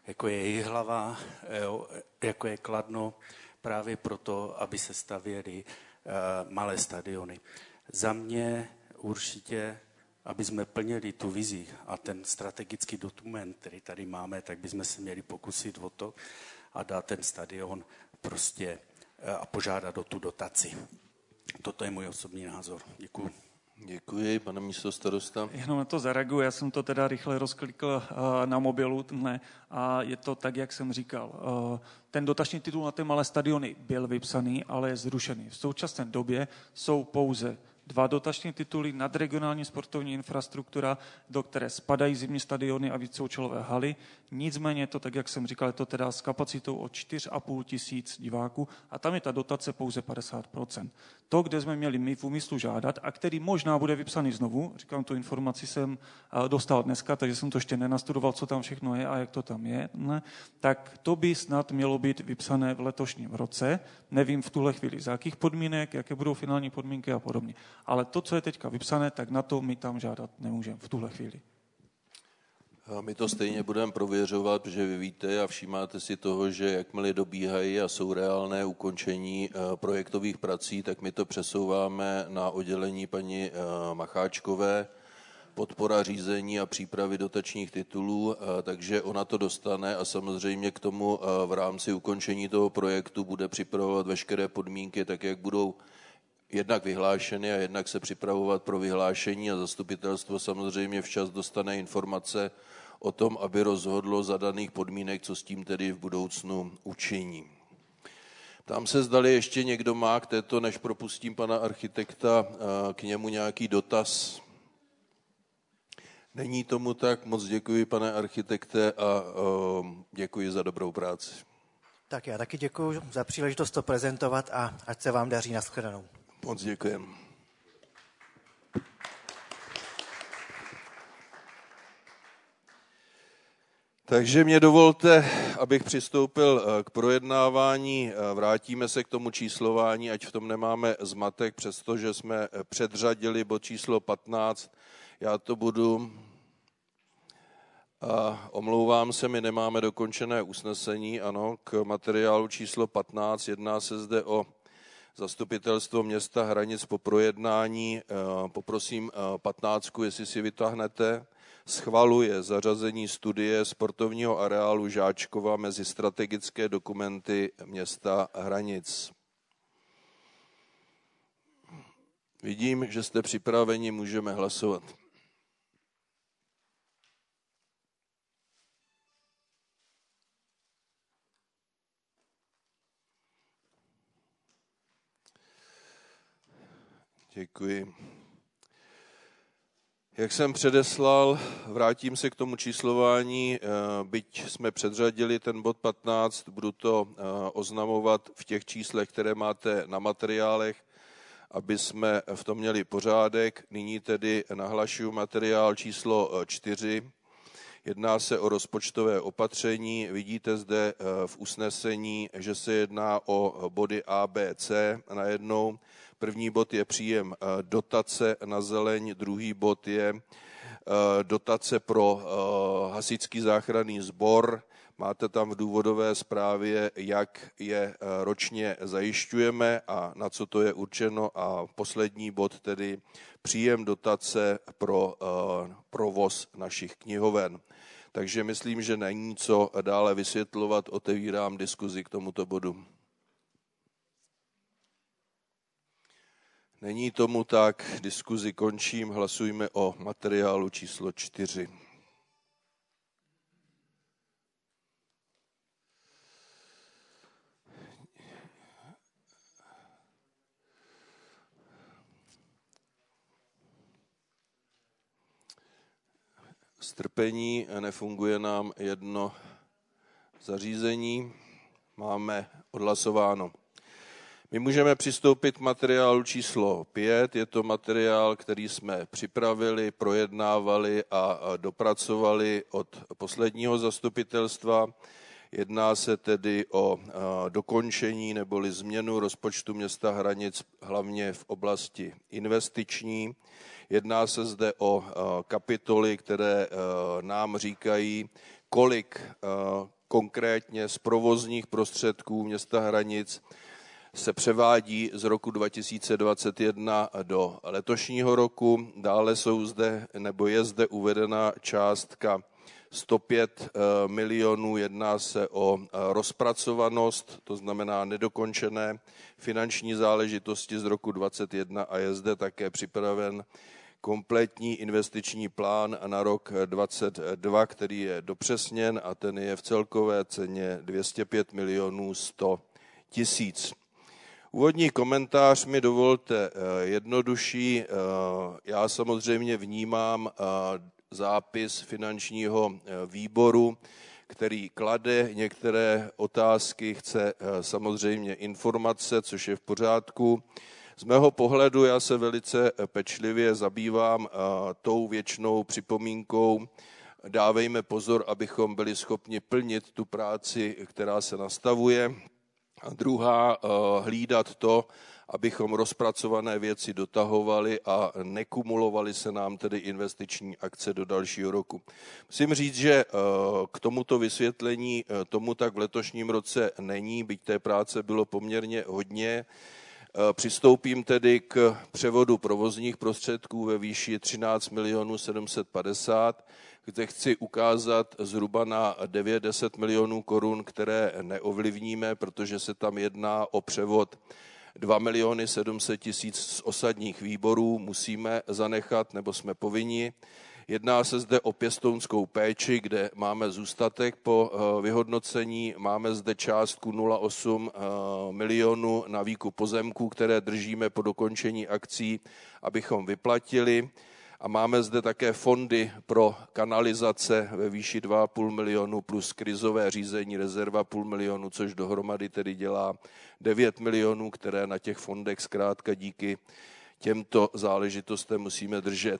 jako je Jihlava, jo, jako je Kladno, právě proto, aby se stavěly uh, malé stadiony. Za mě určitě, aby jsme plnili tu vizi a ten strategický dokument, který tady máme, tak bychom se měli pokusit o to a dát ten stadion prostě uh, a požádat o tu dotaci. Toto je můj osobní názor. Děkuji. Děkuji, pane místostarosta. Jenom na to zareaguji, já jsem to teda rychle rozklikl na mobilu ne, a je to tak, jak jsem říkal. Ten dotační titul na ty malé stadiony byl vypsaný, ale je zrušený. V současné době jsou pouze dva dotační tituly, nadregionální sportovní infrastruktura, do které spadají zimní stadiony a víceúčelové haly. Nicméně je to tak, jak jsem říkal, je to teda s kapacitou o čtyři a půl tisíc diváků a tam je ta dotace pouze padesát procent. To, kde jsme měli my v úmyslu žádat a který možná bude vypsaný znovu, říkám, tu informaci jsem dostal dneska, takže jsem to ještě nenastudoval, co tam všechno je a jak to tam je, ne? Tak to by snad mělo být vypsané v letošním roce. Nevím v tuhle chvíli, za jakých podmínek, jaké budou finální podmínky a podobně. Ale to, co je teďka vypsané, tak na to my tam žádat nemůžeme v tuhle chvíli. A my to stejně budeme prověřovat, protože vy víte a všímáte si toho, že jakmile dobíhají a jsou reálné ukončení projektových prací, tak my to přesouváme na oddělení paní Macháčkové, podpora řízení a přípravy dotačních titulů, takže ona to dostane a samozřejmě k tomu v rámci ukončení toho projektu bude připravovat veškeré podmínky, tak jak budou jednak vyhlášeny a jednak se připravovat pro vyhlášení a zastupitelstvo samozřejmě včas dostane informace o tom, aby rozhodlo za daných podmínek, co s tím tedy v budoucnu učiní. Tam se zdali ještě někdo má k této, než propustím pana architekta, k němu nějaký dotaz. Není tomu tak, moc děkuji, pane architekte, a děkuji za dobrou práci. Tak já taky děkuji za příležitost to prezentovat a ať se vám daří. Nashledanou. Moc děkujeme. Takže mě dovolte, abych přistoupil k projednávání. Vrátíme se k tomu číslování, ať v tom nemáme zmatek, přestože jsme předřadili bod číslo patnáct. Já to budu... A omlouvám se, my nemáme dokončené usnesení, ano, k materiálu číslo patnáct. Jedná se zde o Zastupitelstvo města Hranic po projednání. Poprosím patnáctku, jestli si vytáhnete. Schvaluje zařazení studie sportovního areálu Žáčkova mezi strategické dokumenty města Hranic. Vidím, že jste připraveni, můžeme hlasovat. Děkuji. Jak jsem předeslal, vrátím se k tomu číslování, byť jsme předřadili ten bod patnáct, budu to oznamovat v těch číslech, které máte na materiálech, aby jsme v tom měli pořádek. Nyní tedy nahlašuji materiál číslo čtyři. Jedná se o rozpočtové opatření. Vidíte zde v usnesení, že se jedná o body A, B, C najednou. První bod je příjem dotace na zeleň, druhý bod je dotace pro hasičský záchranný sbor. Máte tam v důvodové zprávě, jak je ročně zajišťujeme a na co to je určeno. A poslední bod tedy příjem dotace pro provoz našich knihoven. Takže myslím, že není co dále vysvětlovat, otevírám diskuzi k tomuto bodu. Není tomu tak, diskuzi končím, hlasujme o materiálu číslo čtyři. Strpení, nefunguje nám jedno zařízení, máme odhlasováno. My můžeme přistoupit k materiálu číslo pět, je to materiál, který jsme připravili, projednávali a dopracovali od posledního zastupitelstva. Jedná se tedy o dokončení neboli změnu rozpočtu města Hranic, hlavně v oblasti investiční. Jedná se zde o kapitoly, které nám říkají, kolik konkrétně z provozních prostředků města Hranic se převádí z roku dva tisíce dvacet jedna do letošního roku. Dále jsou zde, nebo je zde uvedena částka sto pět milionů, jedná se o rozpracovanost, to znamená nedokončené finanční záležitosti z roku dvacet jedna a je zde také připraven kompletní investiční plán na rok dvacet dva, který je dopřesněn a ten je v celkové ceně dvě stě pět milionů sto tisíc. Úvodní komentář mi dovolte jednodušší. Já samozřejmě vnímám zápis finančního výboru, který klade některé otázky, chce samozřejmě informace, což je v pořádku. Z mého pohledu já se velice pečlivě zabývám tou věčnou připomínkou, dávejme pozor, abychom byli schopni plnit tu práci, která se nastavuje. A druhá, hlídat to, abychom rozpracované věci dotahovali a nekumulovali se nám tedy investiční akce do dalšího roku. Musím říct, že k tomuto vysvětlení tomu tak v letošním roce není, byť té práce bylo poměrně hodně. Přistoupím tedy k převodu provozních prostředků ve výši třináct milionů sedm set padesát, kde chci ukázat zhruba na devět deset milionů korun, které neovlivníme, protože se tam jedná o převod dva miliony sedm set tisíc z osadních výborů, musíme zanechat, nebo jsme povinni. Jedná se zde o pěstounskou péči, kde máme zůstatek po vyhodnocení, máme zde částku nula celá osm milionu na výkup pozemků, které držíme po dokončení akcí, abychom vyplatili. A máme zde také fondy pro kanalizace ve výši dva celá pět milionu plus krizové řízení rezerva půl milionu, což dohromady tedy dělá devět milionů, které na těch fondech zkrátka díky těmto záležitostem musíme držet.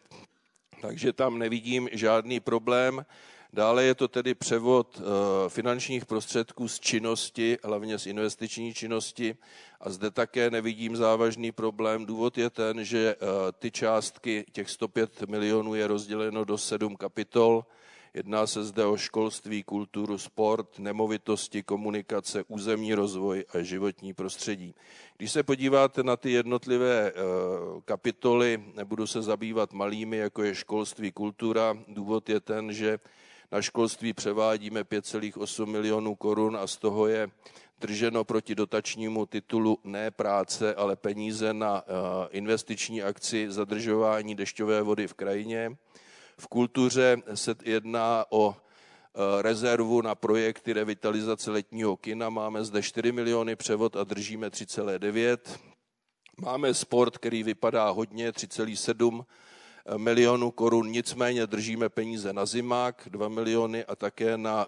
Takže tam nevidím žádný problém. Dále je to tedy převod finančních prostředků z činnosti, hlavně z investiční činnosti. A zde také nevidím závažný problém. Důvod je ten, že ty částky, těch sto pět milionů je rozděleno do sedm kapitol. Jedná se zde o školství, kulturu, sport, nemovitosti, komunikace, územní rozvoj a životní prostředí. Když se podíváte na ty jednotlivé kapitoly, nebudu se zabývat malými, jako je školství, kultura. Důvod je ten, že na školství převádíme pět celá osm milionů korun a z toho je drženo proti dotačnímu titulu ne práce, ale peníze na investiční akci zadržování dešťové vody v krajině. V kultuře se jedná o rezervu na projekty revitalizace letního kina. Máme zde čtyři miliony převod a držíme tři celá devět. Máme sport, který vypadá hodně, tři celá sedm milionů korun, nicméně držíme peníze na zimák, dva miliony a také na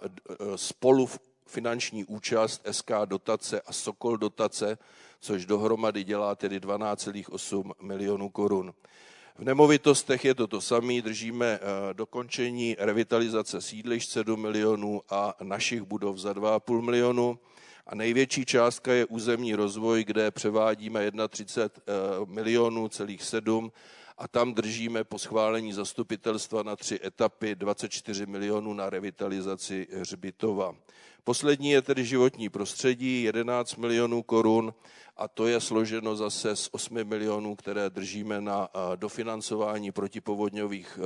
spolufinanční účast S K dotace a Sokol dotace, což dohromady dělá tedy dvanáct celá osm milionů korun. V nemovitostech je to to samé, držíme dokončení revitalizace sídlišť sedm milionů a našich budov za dva celá pět milionu. A největší částka je územní rozvoj, kde převádíme třicet jedna milionů celých sedm a tam držíme po schválení zastupitelstva na tři etapy dvacet čtyři milionů na revitalizaci hřbitova. Poslední je tedy životní prostředí, jedenáct milionů korun a to je složeno zase z osmi milionů, které držíme na dofinancování protipovodňových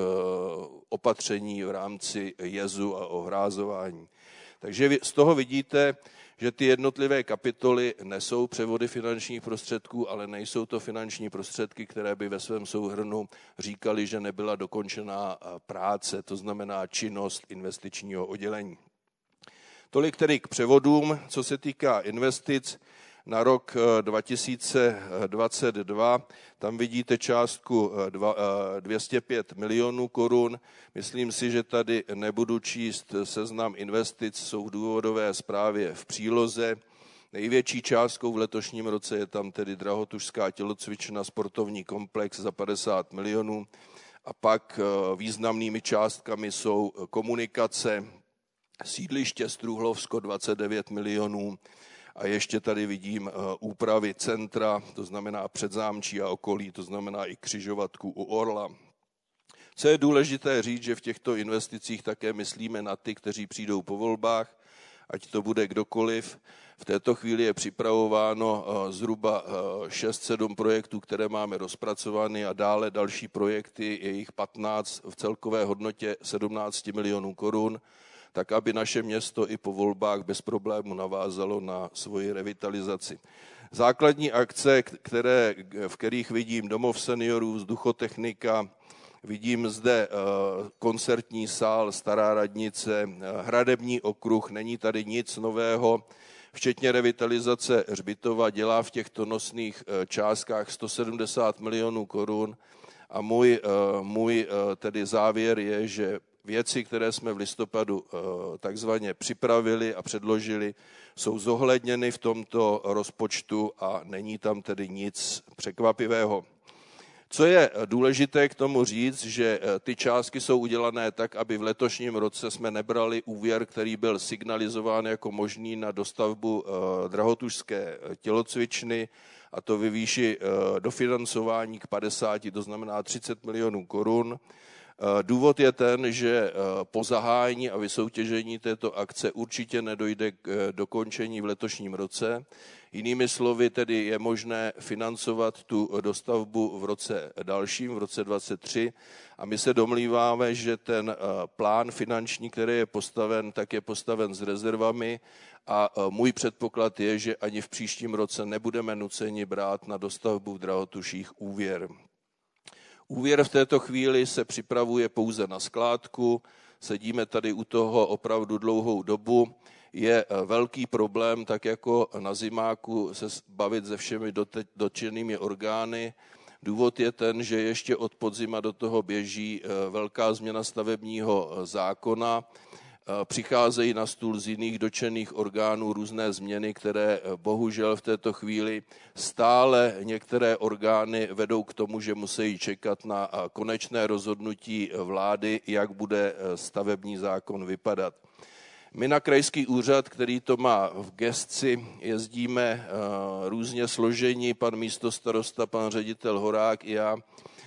opatření v rámci jezu a ohrázování. Takže z toho vidíte, že ty jednotlivé kapitoly nesou převody finančních prostředků, ale nejsou to finanční prostředky, které by ve svém souhrnu říkali, že nebyla dokončená práce, to znamená činnost investičního oddělení. Tolik tedy k převodům, co se týká investic. Na rok dva tisíce dvacet dva, tam vidíte částku dvě stě pět milionů korun. Myslím si, že tady nebudu číst seznam investic, jsou v důvodové zprávě v příloze. Největší částkou v letošním roce je tam tedy Drahotušská tělocvična, sportovní komplex za padesát milionů. A pak významnými částkami jsou komunikace, sídliště Struhlovsko dvacet devět milionů, a ještě tady vidím úpravy centra, to znamená Předzámčí a okolí, to znamená i křižovatku u Orla. Co je důležité říct, že v těchto investicích také myslíme na ty, kteří přijdou po volbách, ať to bude kdokoliv. V této chvíli je připravováno zhruba šest sedm projektů, které máme rozpracovány a dále další projekty, je jich patnáct v celkové hodnotě sedmnáct milionů korun, tak aby naše město i po volbách bez problému navázalo na svoji revitalizaci. Základní akce, které, v kterých vidím domov seniorů, vzduchotechnika, vidím zde koncertní sál, stará radnice, hradební okruh, není tady nic nového, včetně revitalizace hřbitova, dělá v těchto nosných částkách sto sedmdesát milionů korun a můj, můj tedy závěr je, že věci, které jsme v listopadu takzvaně připravili a předložili, jsou zohledněny v tomto rozpočtu a není tam tedy nic překvapivého. Co je důležité k tomu říct, že ty částky jsou udělané tak, aby v letošním roce jsme nebrali úvěr, který byl signalizován jako možný na dostavbu drahotušské tělocvičny, a to ve výši dofinancování k padesáti, to znamená třicet milionů korun. Důvod je ten, že po zahájení a vysoutěžení této akce určitě nedojde k dokončení v letošním roce. Jinými slovy tedy je možné financovat tu dostavbu v roce dalším, v roce dvacet tři, a my se domníváme, že ten plán finanční, který je postaven, tak je postaven s rezervami a můj předpoklad je, že ani v příštím roce nebudeme nuceni brát na dostavbu v Drahotuších úvěr. Úvěr v této chvíli se připravuje pouze na skládku, sedíme tady u toho opravdu dlouhou dobu. Je velký problém, tak jako na zimáku, se bavit se všemi dotčenými orgány. Důvod je ten, že ještě od podzima do toho běží velká změna stavebního zákona. Přicházejí na stůl z jiných dotčených orgánů různé změny, které bohužel v této chvíli stále některé orgány vedou k tomu, že musí čekat na konečné rozhodnutí vlády, jak bude stavební zákon vypadat. My na krajský úřad, který to má v gesci, jezdíme různě složení, pan místostarosta, pan ředitel Horák i já,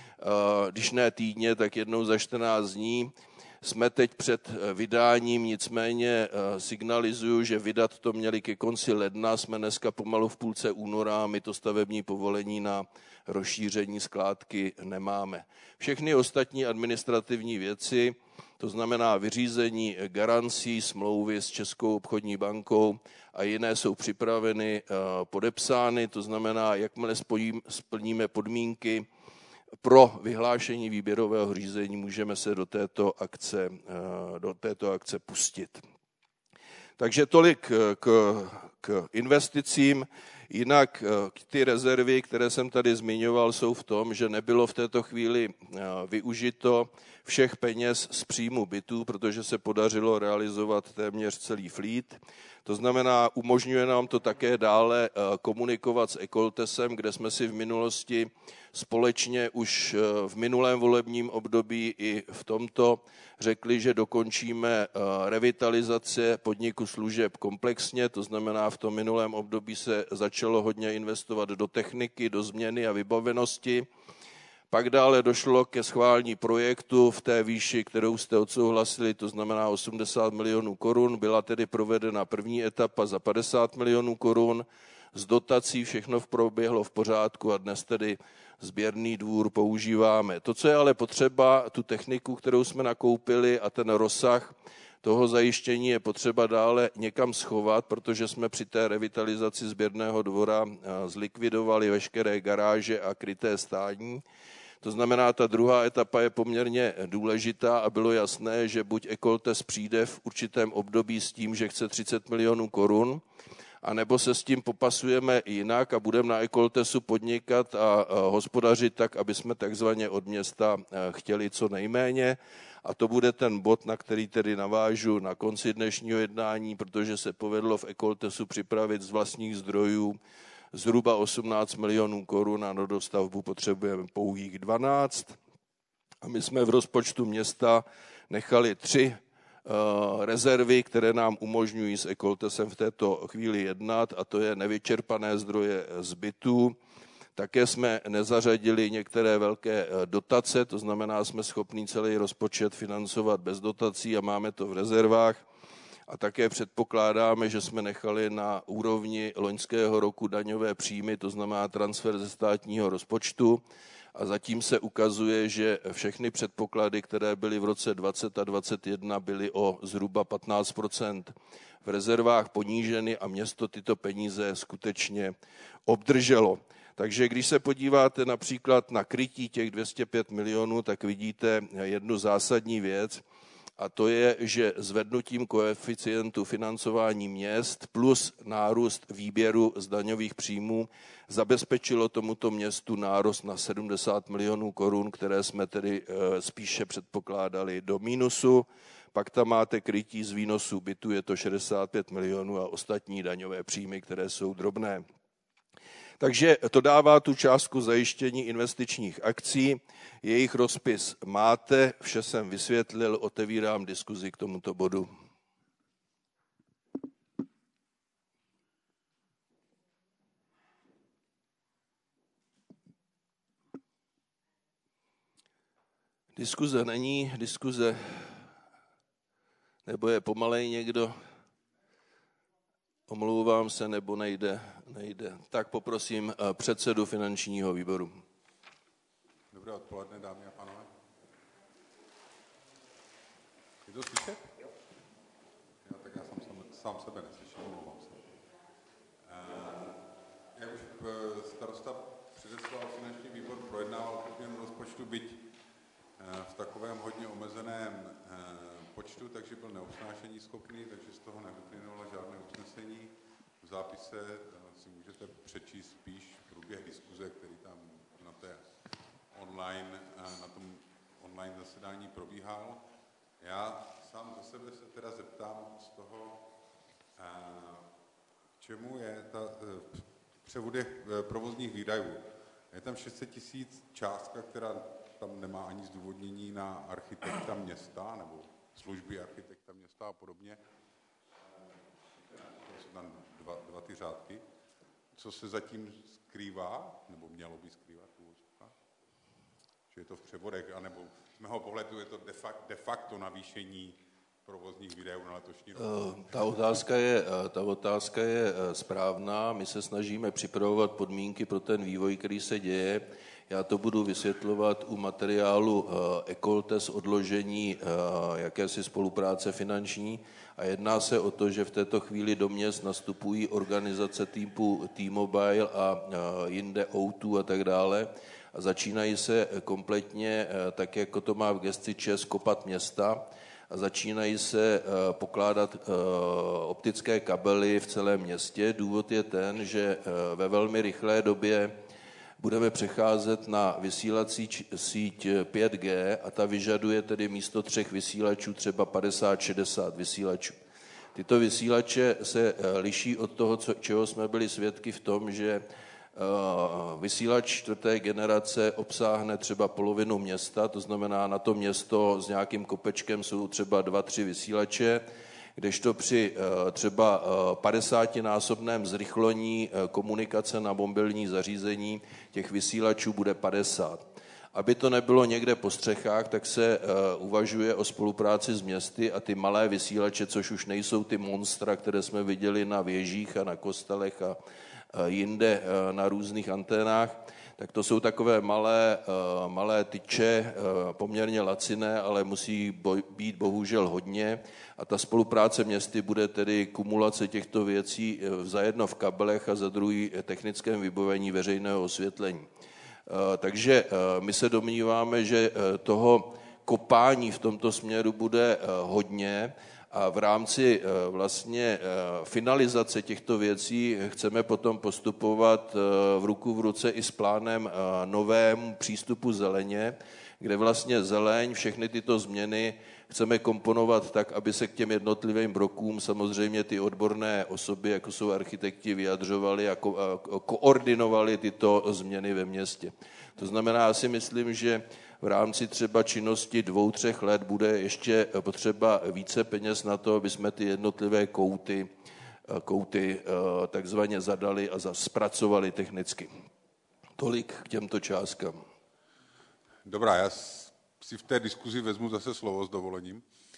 když ne týdně, tak jednou za čtrnáct dní. Jsme teď před vydáním, nicméně signalizuju, že vydat to měli ke konci ledna, jsme dneska pomalu v půlce února a my to stavební povolení na rozšíření skládky nemáme. Všechny ostatní administrativní věci, to znamená vyřízení garancí, smlouvy s Českou obchodní bankou a jiné jsou připraveny, podepsány, to znamená, jakmile splníme podmínky pro vyhlášení výběrového řízení, můžeme se do této akce, do této akce pustit. Takže tolik k, k investicím. Jinak ty rezervy, které jsem tady zmiňoval, jsou v tom, že nebylo v této chvíli využito všech peněz z příjmu bytů, protože se podařilo realizovat téměř celý flít. To znamená, umožňuje nám to také dále komunikovat s Ekoltesem, kde jsme si v minulosti společně už v minulém volebním období i v tomto řekli, že dokončíme revitalizace podniku služeb komplexně, to znamená, v tom minulém období se začalo hodně investovat do techniky, do změny a vybavenosti. Pak dále došlo ke schválení projektu v té výši, kterou jste odsouhlasili, to znamená osmdesát milionů korun. Byla tedy provedena první etapa za padesát milionů korun. Z dotací všechno proběhlo v pořádku a dnes tedy sběrný dvůr používáme. To, co je ale potřeba, tu techniku, kterou jsme nakoupili a ten rozsah toho zajištění je potřeba dále někam schovat, protože jsme při té revitalizaci sběrného dvora zlikvidovali veškeré garáže a kryté stání. To znamená, ta druhá etapa je poměrně důležitá a bylo jasné, že buď Ekoltes přijde v určitém období s tím, že chce třicet milionů korun, anebo se s tím popasujeme jinak a budeme na Ekoltesu podnikat a hospodařit tak, aby jsme takzvaně od města chtěli co nejméně. A to bude ten bod, na který tedy navážu na konci dnešního jednání, protože se povedlo v Ekoltesu připravit z vlastních zdrojů zhruba osmnáct milionů korun a na dostavbu potřebujeme pouhých dvanáct. A my jsme v rozpočtu města nechali tři rezervy, které nám umožňují s Ekoltesem v této chvíli jednat, a to je nevyčerpané zdroje z bytů, Také jsme nezařadili některé velké dotace, to znamená, jsme schopni celý rozpočet financovat bez dotací a máme to v rezervách. A také předpokládáme, že jsme nechali na úrovni loňského roku daňové příjmy, to znamená transfer ze státního rozpočtu. A zatím se ukazuje, že všechny předpoklady, které byly v roce dvacet a dvacet jedna, byly o zhruba patnáct procent v rezervách poníženy a město tyto peníze skutečně obdrželo. Takže když se podíváte například na krytí těch dvě stě pět milionů, tak vidíte jednu zásadní věc, a to je, že zvednutím koeficientu financování měst plus nárůst výběru z daňových příjmů zabezpečilo tomuto městu nárůst na sedmdesát milionů korun, které jsme tedy spíše předpokládali do mínusu. Pak tam máte krytí z výnosů bytu, je to šedesát pět milionů a ostatní daňové příjmy, které jsou drobné. Takže to dává tu částku zajištění investičních akcí. Jejich rozpis máte, vše jsem vysvětlil, otevírám diskuzi k tomuto bodu. Diskuze není, diskuze, nebo je pomalej někdo, omlouvám se, nebo nejde, nejde. Tak poprosím předsedu finančního výboru. Dobré odpoledne, dámy a pánové. Je to slyšet? Jo. Já, tak já jsem sám, sám sebe neslyšel, omlouvám se. Uh, jak už starosta předeslal, finanční výbor projednával změnu rozpočtu, byť uh, v takovém hodně omezeném uh, počtu, takže byl neusnášení schopný, takže z toho nevyplynulo žádné usnesení. V zápise uh, si můžete přečíst spíš průběh diskuze, který tam na té online, na tom online zasedání probíhal. Já sám za sebe se teda zeptám z toho, čemu je ta převody provozních výdajů. Je tam šest set tisíc částka, která tam nemá ani zdůvodnění na architekta města nebo služby architekta města a podobně. To jsou tam dva, dva ty řádky. Co se zatím skrývá, nebo mělo by skrývat? Že je to v převodech, anebo z mého pohledu je to de facto, de facto navýšení provozních výdajů na letošní rok. Ta otázka je, ta otázka je správná. My se snažíme připravovat podmínky pro ten vývoj, který se děje. Já to budu vysvětlovat u materiálu Ecoltes odložení jakési spolupráce finanční a jedná se o to, že v této chvíli do měst nastupují organizace typu T-Mobile a jinde O dva a tak dále a začínají se kompletně, tak jako to má v gesci ČEZ, kopat města a začínají se pokládat optické kabely v celém městě. Důvod je ten, že ve velmi rychlé době budeme přecházet na vysílací síť pět G a ta vyžaduje tedy místo třech vysílačů třeba padesát šedesát vysílačů. Tyto vysílače se liší od toho, co, čeho jsme byli svědky v tom, že vysílač čtvrté generace obsáhne třeba polovinu města, to znamená na to město s nějakým kopečkem jsou třeba dva, tři vysílače, kdežto při třeba padesátinásobném zrychlení komunikace na mobilní zařízení těch vysílačů bude padesát. Aby to nebylo někde po střechách, tak se uvažuje o spolupráci s městy a ty malé vysílače, což už nejsou ty monstra, které jsme viděli na věžích a na kostelech a jinde na různých anténách, tak to jsou takové malé, malé tyče, poměrně laciné, ale musí být bohužel hodně. A ta spolupráce městy bude tedy kumulace těchto věcí za jedno v kabelech a za druhý technickém vybavení veřejného osvětlení. Takže my se domníváme, že toho kopání v tomto směru bude hodně a v rámci vlastně finalizace těchto věcí chceme potom postupovat v ruku v ruce i s plánem novému přístupu zeleně, kde vlastně zeleň, všechny tyto změny chceme komponovat tak, aby se k těm jednotlivým brokům samozřejmě ty odborné osoby, jako jsou architekti, vyjadřovali a, ko- a koordinovali tyto změny ve městě. To znamená, já si myslím, že v rámci třeba činnosti dvou, třech let bude ještě potřeba více peněz na to, aby jsme ty jednotlivé kouty, kouty takzvaně zadali a zpracovali technicky. Tolik k těmto částkám. Dobrá, já si v té diskuzi vezmu zase slovo s dovolením.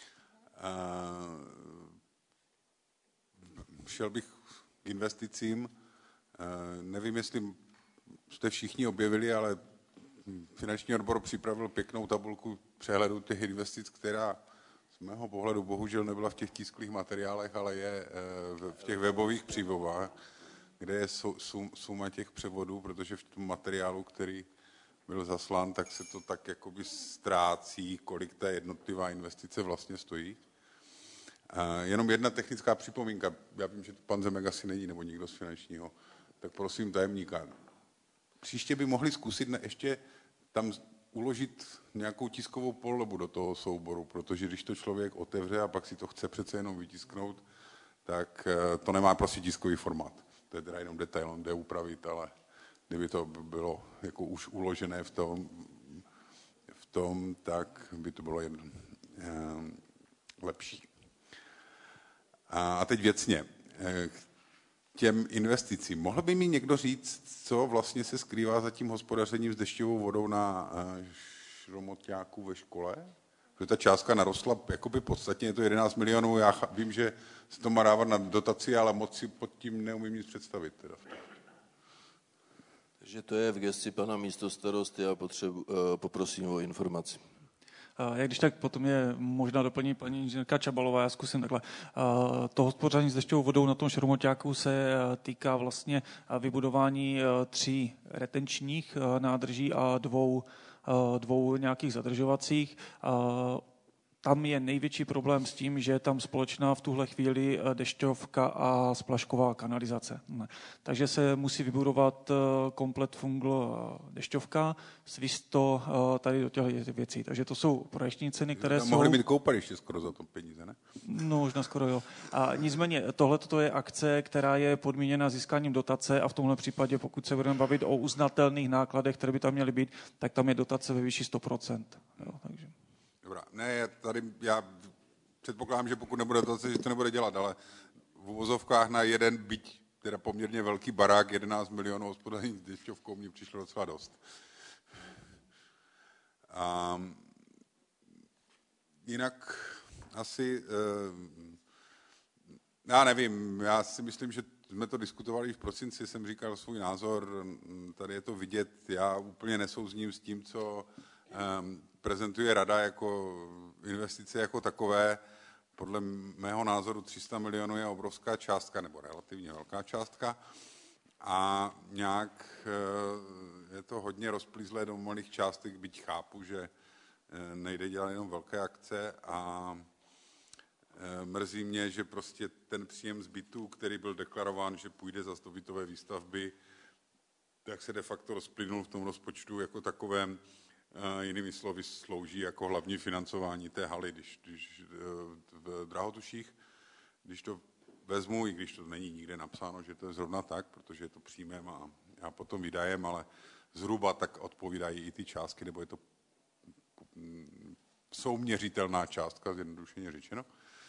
Šel bych k investicím. Nevím, jestli jste všichni objevili, ale finanční odbor připravil pěknou tabulku přehledu těch investic, která z mého pohledu bohužel nebyla v těch tisklých materiálech, ale je v těch webových přívovách, kde je suma těch převodů, protože v tom materiálu, který byl zaslán, tak se to tak jakoby ztrácí, kolik ta jednotlivá investice vlastně stojí. Jenom jedna technická připomínka. Já vím, že pan Zemek asi není, nebo nikdo z finančního, tak prosím tajemníka. Příště by mohli zkusit ještě tam uložit nějakou tiskovou polobu do toho souboru, protože když to člověk otevře a pak si to chce přece jenom vytisknout, tak to nemá prostě tiskový formát. To je teda jenom detail, on jde upravit, ale kdyby to bylo jako už uložené v tom, v tom tak by to bylo jen, eh, lepší. A, a teď věcně. Eh, těm investicím. Mohl by mi někdo říct, co vlastně se skrývá za tím hospodařením s dešťovou vodou na eh, šromoťáku ve škole? Protože ta částka narostla jakoby podstatně, je to jedenáct milionů, já vím, že se to má dávat na dotaci, ale moc si pod tím neumím nic představit. Teda. Takže to je v gesci pana místostarosty a potřebu, poprosím o informaci. Jak když tak potom je možná doplní paní inženýrka Čabalová, já zkusím takhle. To hospodaření s dešťovou vodou na tom šromoťáku se týká vlastně vybudování tří retenčních nádrží a dvou, dvou nějakých zadržovacích. Tam je největší problém s tím, že je tam společná v tuhle chvíli dešťovka a splašková kanalizace. Takže se musí vybudovat komplet fungl dešťovka, svisto tady do těch věcí. Takže to jsou projekční ceny, které jsou... Mohli být koupaliště skoro za to peníze, ne? No, možná skoro jo. A nicméně tohle je akce, která je podmíněna získáním dotace a v tomhle případě, pokud se budeme bavit o uznatelných nákladech, které by tam měly být, tak tam je dotace ve výši sto procent. Jo, takže... Dobrá, ne, tady já předpokládám, že pokud nebude to, že to nebude dělat, ale v uvozovkách na jeden byť, teda poměrně velký barák, jedenáct milionů hospodaření s dešťovkou, mně přišlo docela dost. A jinak asi, já nevím, já si myslím, že jsme to diskutovali v prosinci, jsem říkal svůj názor, tady je to vidět, já úplně nesouzním s tím, co prezentuje rada jako investice jako takové. Podle mého názoru tři sta milionů je obrovská částka, nebo relativně velká částka. A nějak je to hodně rozplýzlé do malých částek, byť chápu, že nejde dělat jenom velké akce a mrzí mě, že prostě ten příjem z bytů, který byl deklarován, že půjde za do bytové výstavby, tak se de facto rozplynul v tom rozpočtu jako takovém. Jinými slovy slouží jako hlavní financování té haly, když, když v Drahotuších, když to vezmu, i když to není nikde napsáno, že to je zrovna tak, protože je to příjmem a, a potom výdajem, ale zhruba tak odpovídají i ty částky, nebo je to souměřitelná částka, zjednodušeně řečeno.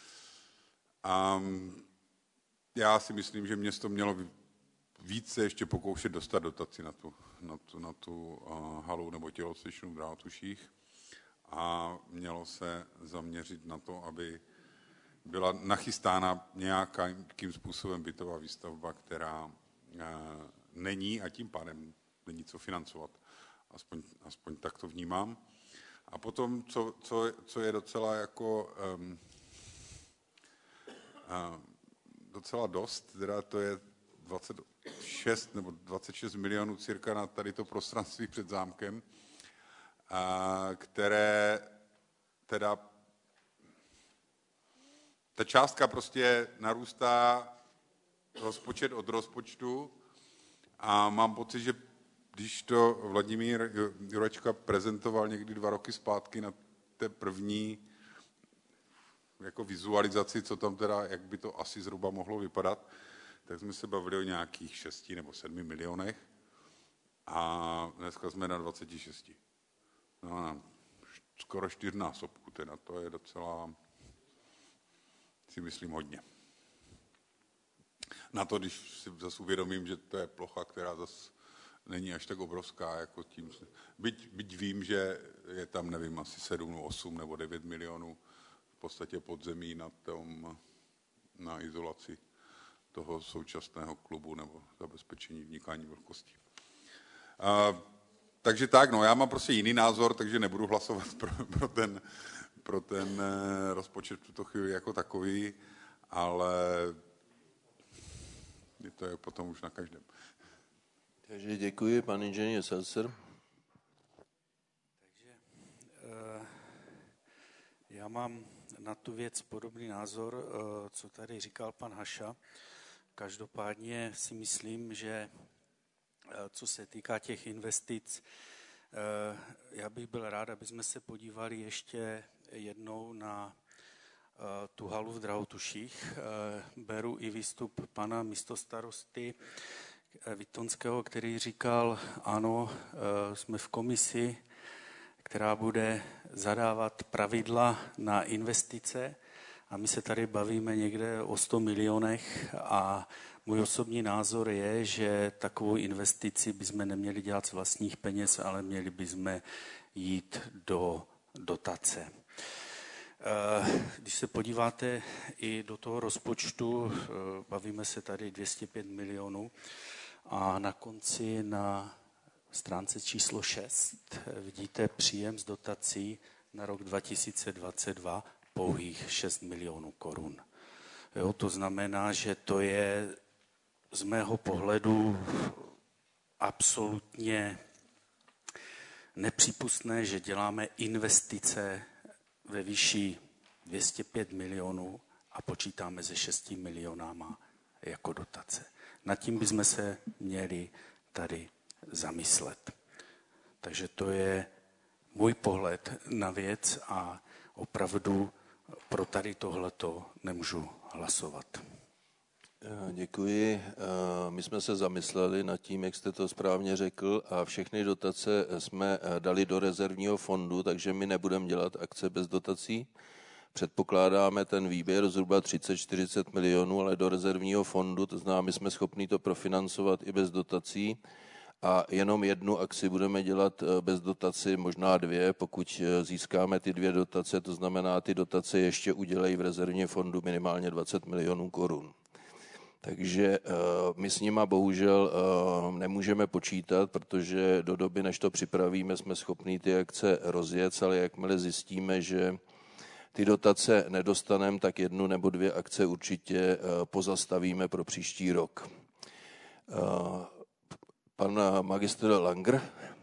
A já si myslím, že město mělo více ještě pokoušet dostat dotaci na tu, na tu, na tu uh, halu nebo tělocvičnu v Drahotuších a mělo se zaměřit na to, aby byla nachystána nějakým způsobem bytová výstavba, která uh, není a tím pádem není co financovat. Aspoň, aspoň tak to vnímám. A potom, co, co, co je docela jako um, uh, docela dost, teda to je dvacet šest nebo dvacet šest milionů cirka na tady to prostranství před zámkem, a které teda ta částka prostě narůstá rozpočet od rozpočtu a mám pocit, že když to Vladimír Jurečka prezentoval někdy dva roky zpátky na té první jako vizualizaci, co tam teda, jak by to asi zhruba mohlo vypadat, tak jsme se bavili o nějakých šesti nebo sedmi milionech a dneska jsme na dvaceti šesti. No na skoro čtyřnásobku, teda to je docela, si myslím, hodně. Na to, když si zase uvědomím, že to je plocha, která zase není až tak obrovská, jako tím. Byť, byť vím, že je tam, nevím, asi sedm, osm nebo devět milionů v podstatě podzemí na, tom, na izolaci toho současného klubu nebo zabezpečení vnikání vlhkosti. A, takže tak, no, já mám prostě jiný názor, takže nebudu hlasovat pro, pro, ten, pro ten rozpočet v tuto chvíli jako takový, ale je to je potom už na každém. Takže děkuji, pan inženýr Selcer. Takže já mám na tu věc podobný názor, co tady říkal pan Haša. Každopádně si myslím, že co se týká těch investic, já bych byl rád, aby jsme se podívali ještě jednou na tu halu v Drahotuších. Beru i výstup pana místostarosty Vitonského, který říkal, ano, jsme v komisi, která bude zadávat pravidla na investice a my se tady bavíme někde o sto milionech a můj osobní názor je, že takovou investici bychom neměli dělat z vlastních peněz, ale měli bychom jít do dotace. Když se podíváte i do toho rozpočtu, bavíme se tady dvě stě pět milionů a na konci na stránce číslo šest vidíte příjem z dotací na rok dva tisíce dvacet dva pouhých šest milionů korun. Jo, to znamená, že to je z mého pohledu absolutně nepřípustné, že děláme investice ve výši dvě stě pět milionů a počítáme se šesti milionama jako dotace. Nad tím bychom se měli tady zamyslet. Takže to je můj pohled na věc a opravdu pro tady tohleto nemůžu hlasovat. Děkuji. My jsme se zamysleli nad tím, jak jste to správně řekl, a všechny dotace jsme dali do rezervního fondu, takže my nebudeme dělat akce bez dotací. Předpokládáme ten výběr zhruba třicet čtyřicet milionů, ale do rezervního fondu, to znamená, my jsme schopni to profinancovat i bez dotací a jenom jednu akci budeme dělat bez dotaci, možná dvě, pokud získáme ty dvě dotace, to znamená, ty dotace ještě udělají v rezervním fondu minimálně dvacet milionů korun. Takže my s nima bohužel nemůžeme počítat, protože do doby, než to připravíme, jsme schopni ty akce rozjet, ale jakmile zjistíme, že ty dotace nedostaneme, tak jednu nebo dvě akce určitě pozastavíme pro příští rok. Pan magistr Langer.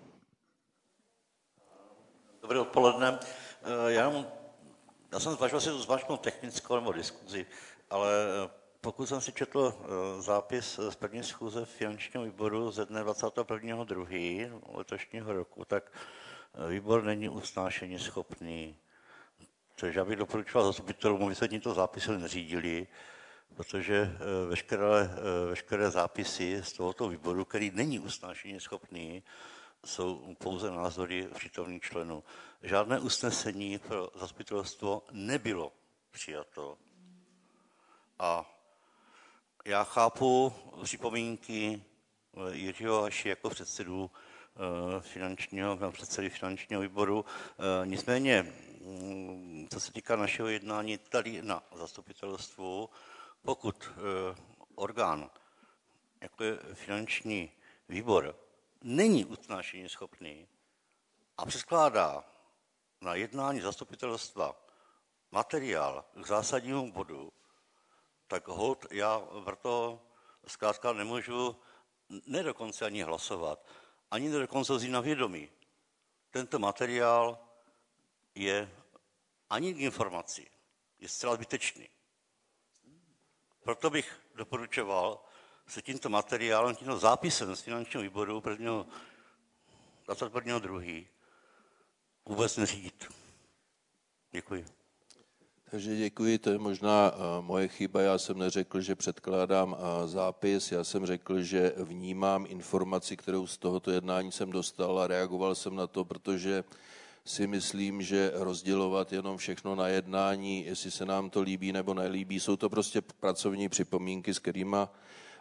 Dobré odpoledne. Já, já jsem zvažoval si zvažnou technickou nebo diskuzi, ale pokud jsem si četl zápis z první schůze finančního výboru ze dne dvacátého prvního druhého letošního roku, tak výbor není usnášení schopný. Takže já bych doporučoval zastupitelům, aby se tímto zápisem neřídili, protože veškeré, veškeré zápisy z tohoto výboru, který není usnášení schopný, jsou pouze názory přítomných členů. Žádné usnesení pro zastupitelstvo nebylo přijato. A já chápu připomínky Jiřího Haši jako předsedu finančního, předsedy finančního výboru. Nicméně, co se týká našeho jednání tady na zastupitelstvu, pokud orgán, jako je finanční výbor, není usnášení schopný a předkládá na jednání zastupitelstva materiál k zásadnímu bodu, tak hod já proto zkrátka nemůžu ne dokonce ani hlasovat, ani dokonce vzít na vědomí. Tento materiál je ani k informaci, je zcela zbytečný. Proto bych doporučoval se tímto materiálem, tímto zápisem z finančního výboru dvacátého prvního druhého vůbec neřídit. Děkuji. Takže děkuji, to je možná moje chyba, já jsem neřekl, že předkládám zápis, já jsem řekl, že vnímám informaci, kterou z tohoto jednání jsem dostal a reagoval jsem na to, protože si myslím, že rozdělovat jenom všechno na jednání, jestli se nám to líbí nebo nelíbí, jsou to prostě pracovní připomínky, s kterými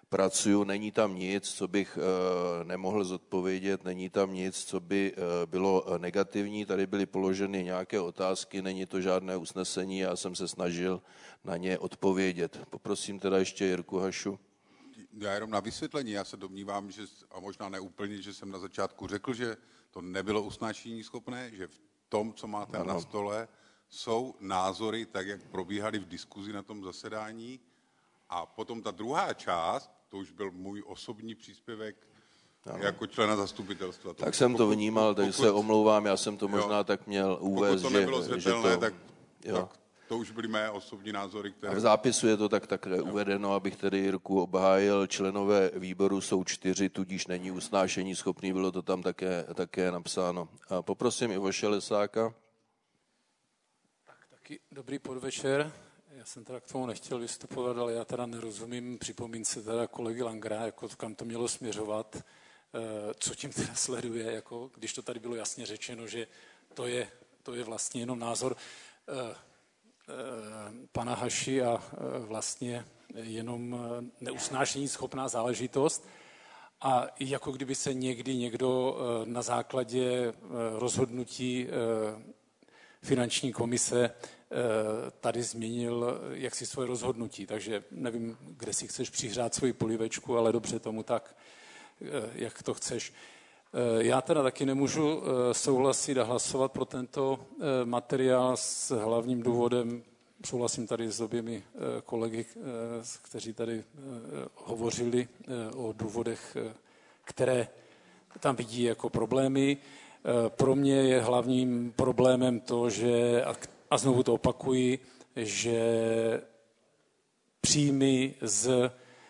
pracuju, není tam nic, co bych nemohl zodpovědět, není tam nic, co by bylo negativní, tady byly položeny nějaké otázky, není to žádné usnesení, já jsem se snažil na ně odpovědět. Poprosím teda ještě Jirku Hašu. Já jenom na vysvětlení, já se domnívám, že, a možná neúplně, že jsem na začátku řekl, že to nebylo usnášení schopné, že v tom, co máte ano. na stole, jsou názory, tak jak probíhaly v diskuzi na tom zasedání. A potom ta druhá část, to už byl můj osobní příspěvek ano. jako člena zastupitelstva. Tak to, jsem to vnímal, takže se omlouvám, já jsem to možná jo, tak měl uvést, pokud to nebylo že, zřetelné, že to, tak, tak to už byly mé osobní názory, které... A v zápisu je to tak takhle uvedeno, abych tedy Jirku obhájil. Členové výboru jsou čtyři, tudíž není usnášení schopný, bylo to tam také, také napsáno. A poprosím Ivoše Lesáka. Tak, taky dobrý podvečer. Já jsem teda k tomu nechtěl vystupovat, ale já teda nerozumím připomínce teda kolegy Langera, jako kam to mělo směřovat, co tím teda sleduje, jako, když to tady bylo jasně řečeno, že to je, to je vlastně jenom názor pana Haši a vlastně jenom neusnášení schopná záležitost. A jako kdyby se někdy někdo na základě rozhodnutí finanční komise tady změnil jaksi svoje rozhodnutí. Takže nevím, kde si chceš přihrát svoji polivečku, ale dobře tomu tak, jak to chceš. Já teda taky nemůžu souhlasit a hlasovat pro tento materiál s hlavním důvodem, souhlasím tady s oběmi kolegy, kteří tady hovořili o důvodech, které tam vidí jako problémy. Pro mě je hlavním problémem to, že, a znovu to opakuji, že příjmy z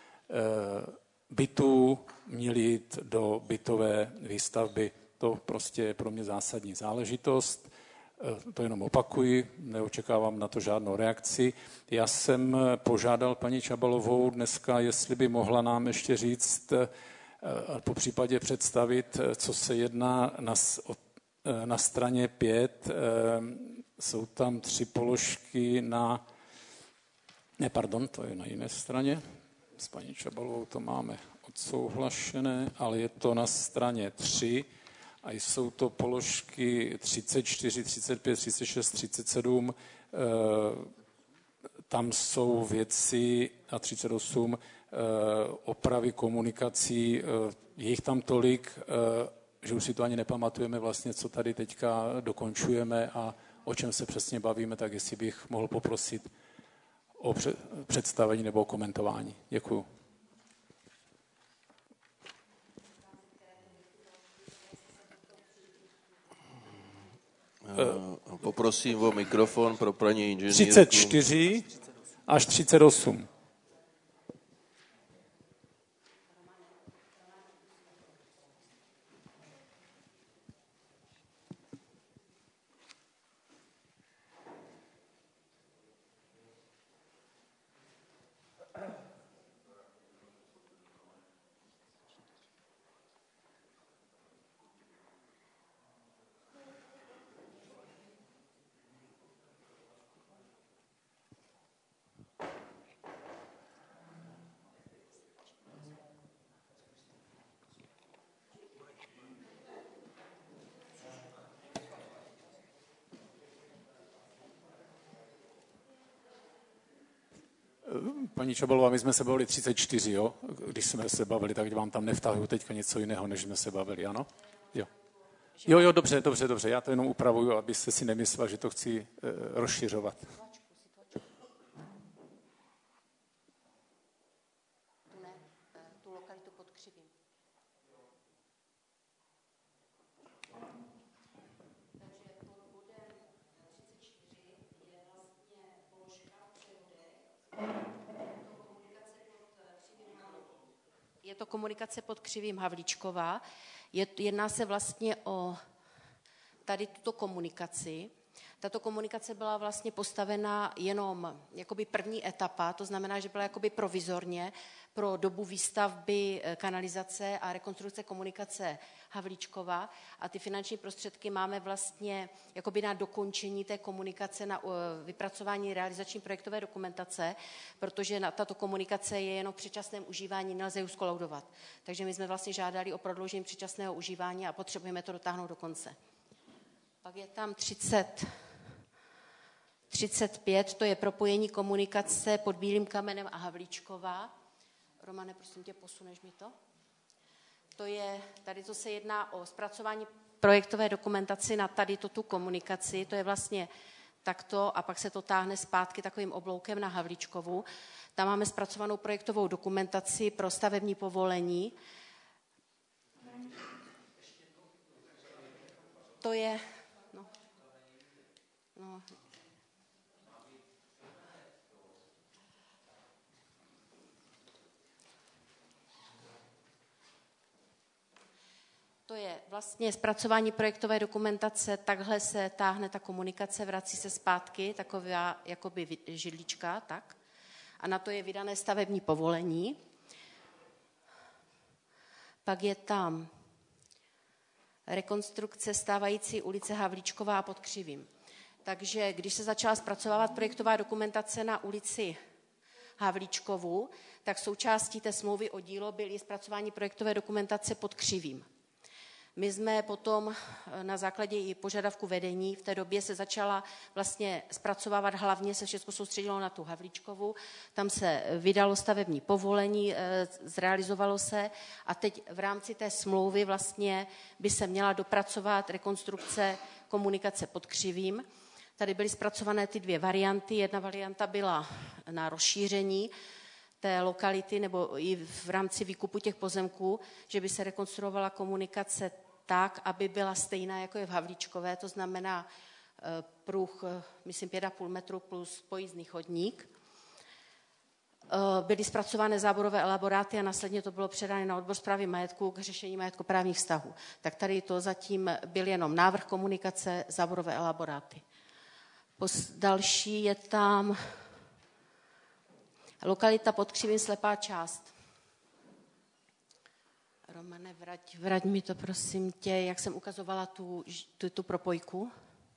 bytů měly jít do bytové výstavby. To prostě je pro mě zásadní záležitost. To jenom opakuji, neočekávám na to žádnou reakci. Já jsem požádal paní Čabalovou dneska, jestli by mohla nám ještě říct, a po případě představit, co se jedná na, na straně pět. Jsou tam tři položky na... Ne, pardon, to je na jiné straně. S paní Čabalovou to máme odsouhlašené, ale je to na straně tři a jsou to položky třicet čtyři, třicet pět, třicet šest, třicet sedm. Tam jsou věci a třicet osm opravy komunikací. Je jich tam tolik, že už si to ani nepamatujeme vlastně, co tady teďka dokončujeme a o čem se přesně bavíme, tak jestli bych mohl poprosit o představení nebo o komentování. Děkuju. Poprosím o mikrofon pro paní inženýrku. třicet čtyři až třicet osm. Paní Čabalová, my jsme se bavili třicet čtyři, jo? Když jsme se bavili, tak vám tam nevtahuju teďka něco jiného, než jsme se bavili, ano? Jo. Jo, jo, dobře, dobře, dobře, já to jenom upravuju, abyste si nemyslel, že to chci e, rozšiřovat. Tu lokalitu pod Křivím. Je to komunikace pod Křivím Havlíčková. Je, jedná se vlastně o tady tuto komunikaci. Tato komunikace byla vlastně postavena jenom jakoby první etapa, to znamená, že byla jakoby provizorně pro dobu výstavby kanalizace a rekonstrukce komunikace Havlíčkova a ty finanční prostředky máme vlastně jakoby na dokončení té komunikace, na vypracování realizační projektové dokumentace, protože na tato komunikace je jenom v předčasném užívání, nelze ji skolaudovat. Takže my jsme vlastně žádali o prodloužení předčasného užívání a potřebujeme to dotáhnout do konce. Pak je tam třicet, třicet pět, to je propojení komunikace pod Bílým kamenem a Havlíčkova. Romane, prosím tě, posuneš mi to? To je, tady to se jedná o zpracování projektové dokumentaci na tady tu komunikaci, to je vlastně takto a pak se to táhne zpátky takovým obloukem na Havlíčkovu. Tam máme zpracovanou projektovou dokumentaci pro stavební povolení. To je, no, no, To je vlastně zpracování projektové dokumentace, takhle se táhne ta komunikace, vrací se zpátky, taková jakoby židlička, tak. A na to je vydané stavební povolení. Pak je tam rekonstrukce stávající ulice Havlíčková pod Křivým. Takže když se začala zpracovávat projektová dokumentace na ulici Havlíčkovu, tak součástí té smlouvy o dílo byly zpracování projektové dokumentace pod Křivým. My jsme potom na základě i požadavku vedení, v té době se začala vlastně zpracovávat, hlavně se všechno soustředilo na tu Havlíčkovu, tam se vydalo stavební povolení, zrealizovalo se a teď v rámci té smlouvy vlastně by se měla dopracovat rekonstrukce komunikace pod Křivým. Tady byly zpracované ty dvě varianty, jedna varianta byla na rozšíření té lokality nebo i v rámci výkupu těch pozemků, že by se rekonstruovala komunikace tak, aby byla stejná, jako je v Havlíčkové, to znamená pruh, myslím, pět a půl metru plus pojízdný chodník. Byly zpracované záborové elaboráty a následně to bylo předáno na odbor správy majetku k řešení majetkoprávních vztahů. Tak tady to zatím byl jenom návrh komunikace, záborové elaboráty. Další je tam lokalita pod Křivým, slepá část. Romane, vrať, vrať mi to, prosím tě, jak jsem ukazovala tu, tu, tu propojku.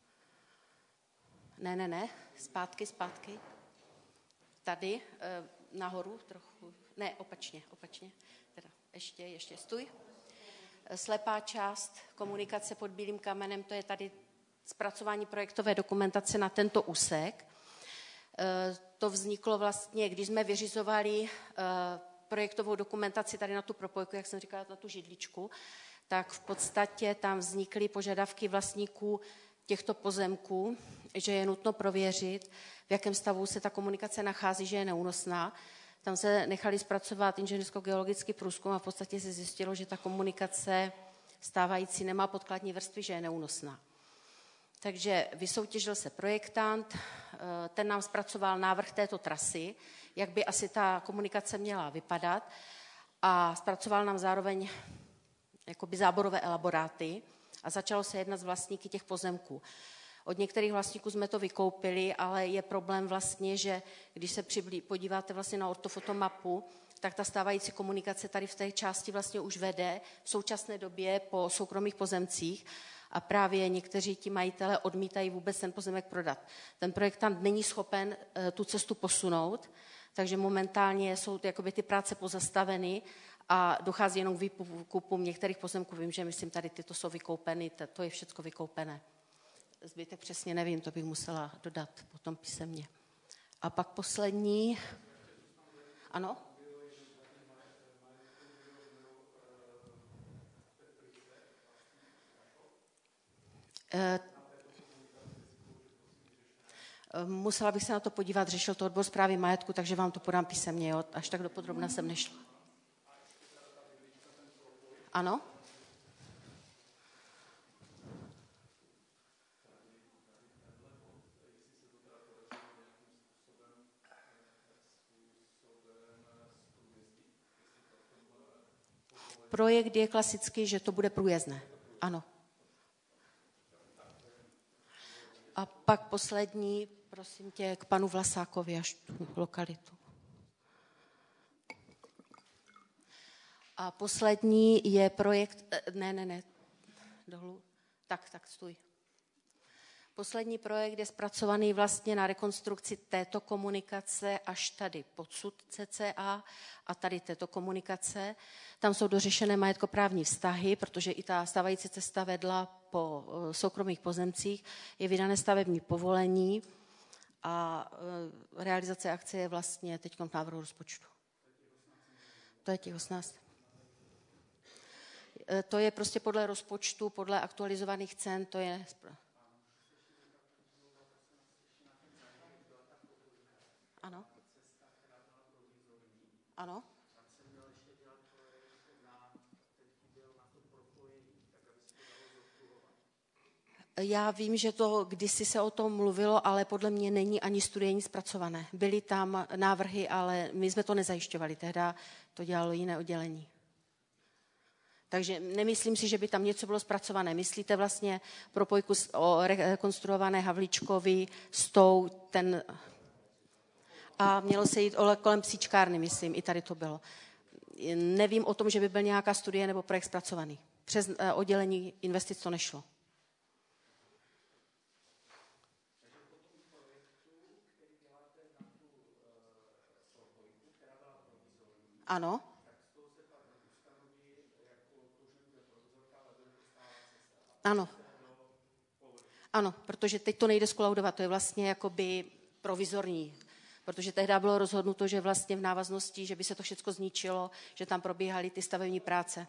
Ne, ne, ne, zpátky, zpátky. Tady, e, nahoru trochu, ne, opačně, opačně. Teda ještě, ještě, stůj. Slepá část, komunikace pod Bílým kamenem, to je tady zpracování projektové dokumentace na tento úsek. E, to vzniklo vlastně, když jsme vyřizovali e, projektovou dokumentaci tady na tu propojku, jak jsem říkala, na tu židličku, tak v podstatě tam vznikly požadavky vlastníků těchto pozemků, že je nutno prověřit, v jakém stavu se ta komunikace nachází, že je neúnosná. Tam se nechali zpracovat inženýrsko-geologický průzkum a v podstatě se zjistilo, že ta komunikace stávající nemá podkladní vrstvy, že je neúnosná. Takže vysoutěžil se projektant, ten nám zpracoval návrh této trasy, jak by asi ta komunikace měla vypadat a zpracoval nám zároveň jakoby záborové elaboráty a začalo se jednat s vlastníky těch pozemků. Od některých vlastníků jsme to vykoupili, ale je problém vlastně, že když se přiblí, podíváte vlastně na ortofotomapu, tak ta stávající komunikace tady v té části vlastně už vede v současné době po soukromých pozemcích a právě někteří ti majitelé odmítají vůbec ten pozemek prodat. Ten projektant není schopen uh, tu cestu posunout, takže momentálně jsou jakoby ty práce pozastaveny a dochází jenom k výkupům některých pozemků. Vím, že myslím, tady tyto jsou vykoupeny, to je všechno vykoupené. Zbytek přesně nevím, to bych musela dodat potom písemně. A pak poslední. Ano? Musela bych se na to podívat, řešil to odbor správy majetku, takže vám to podám písemně, jo? Až tak dopodrobna jsem nešla. Ano? Projekt je klasický, že to bude průjezdné. Ano. A pak poslední, prosím tě, k panu Vlasákovi až tu lokalitu. A poslední je projekt, ne, ne, ne, dolů, tak, tak, stůj. Poslední projekt je zpracovaný vlastně na rekonstrukci této komunikace až tady podsud cca a tady této komunikace. Tam jsou dořešené majetkoprávní vztahy, protože i ta stávající cesta vedla po soukromých pozemcích, je vydané stavební povolení a realizace akce je vlastně teď v návrhu rozpočtu. To je těch osmnáct. To je prostě podle rozpočtu, podle aktualizovaných cen, to je... Ano. Ano. Já vím, že to kdysi se o tom mluvilo, ale podle mě není ani studijní zpracované. Byly tam návrhy, ale my jsme to nezajišťovali. Tehdy to dělalo jiné oddělení. Takže nemyslím si, že by tam něco bylo zpracované. Myslíte vlastně propojku o rekonstruované Havlíčkovi s tou ten... A mělo se jít kolem psíčkárny, myslím, i tady to bylo. Nevím o tom, že by byl nějaká studie nebo projekt zpracovaný. Přes oddělení investic to nešlo. Ano. Ano. Ano, protože teď to nejde skolaudovat, to je vlastně jakoby provizorní. Protože tehdy bylo rozhodnuto, že vlastně v návaznosti, že by se to všechno zničilo, že tam probíhaly ty stavební práce.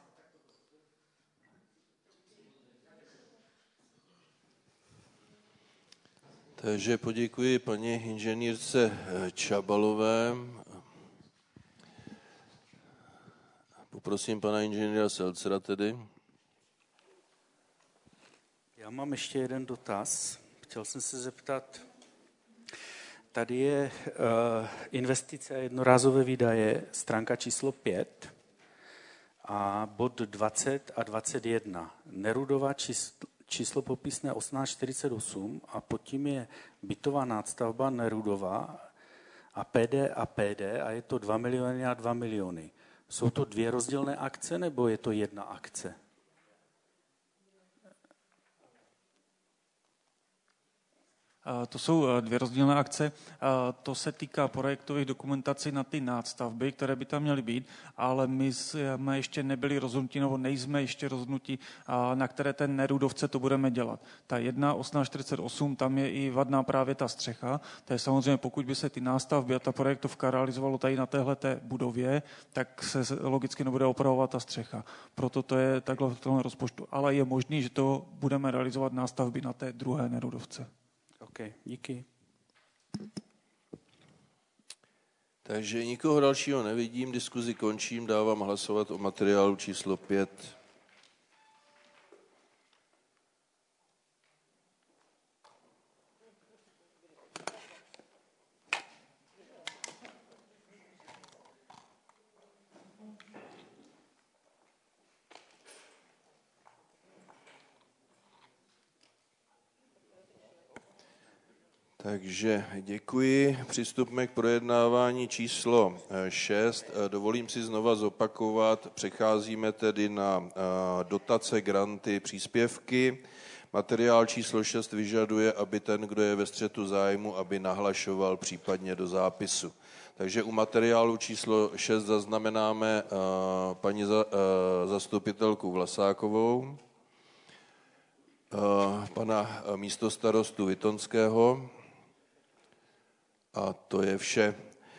Takže poděkuji paní inženýrce Čabalové. Poprosím pana inženýra Selcera tedy. Já mám ještě jeden dotaz. Chtěl jsem se zeptat, tady je uh, investice a jednorázové výdaje, stránka číslo pět a bod dvacet a dvacet jedna. Nerudová číslo, číslo popisné osmnáct čtyřicet osm a pod tím je bytová nástavba Nerudová a P D a P D a je to dva miliony a dva miliony. Jsou to dvě rozdílné akce nebo je to jedna akce? To jsou dvě rozdílné akce. To se týká projektových dokumentací na ty nástavby, které by tam měly být, ale my jsme ještě nebyli rozhodnutí, nebo nejsme ještě rozhodnutí, na které ten Nerudovce to budeme dělat. Ta jedna osmnáct čtyřicet osm, tam je i vadná právě ta střecha. To je samozřejmě, pokud by se ty nástavby a ta projektovka realizovalo tady na téhleté budově, tak se logicky nebude opravovat ta střecha. Proto to je takhle v tomhle rozpočtu. Ale je možný, že to budeme realizovat nástavby na té druhé Nerudovce. OK, díky. Takže nikoho dalšího nevidím, diskuzi končím, dávám hlasovat o materiálu číslo pět. Takže děkuji. Přistupme k projednávání číslo šest. Dovolím si znova zopakovat. Přecházíme tedy na dotace, granty, příspěvky. Materiál číslo šest vyžaduje, aby ten, kdo je ve střetu zájmu, aby nahlašoval případně do zápisu. Takže u materiálu číslo šest zaznamenáme paní zastupitelku Vlasákovou, pana místostarostu Vitonského. A to je vše.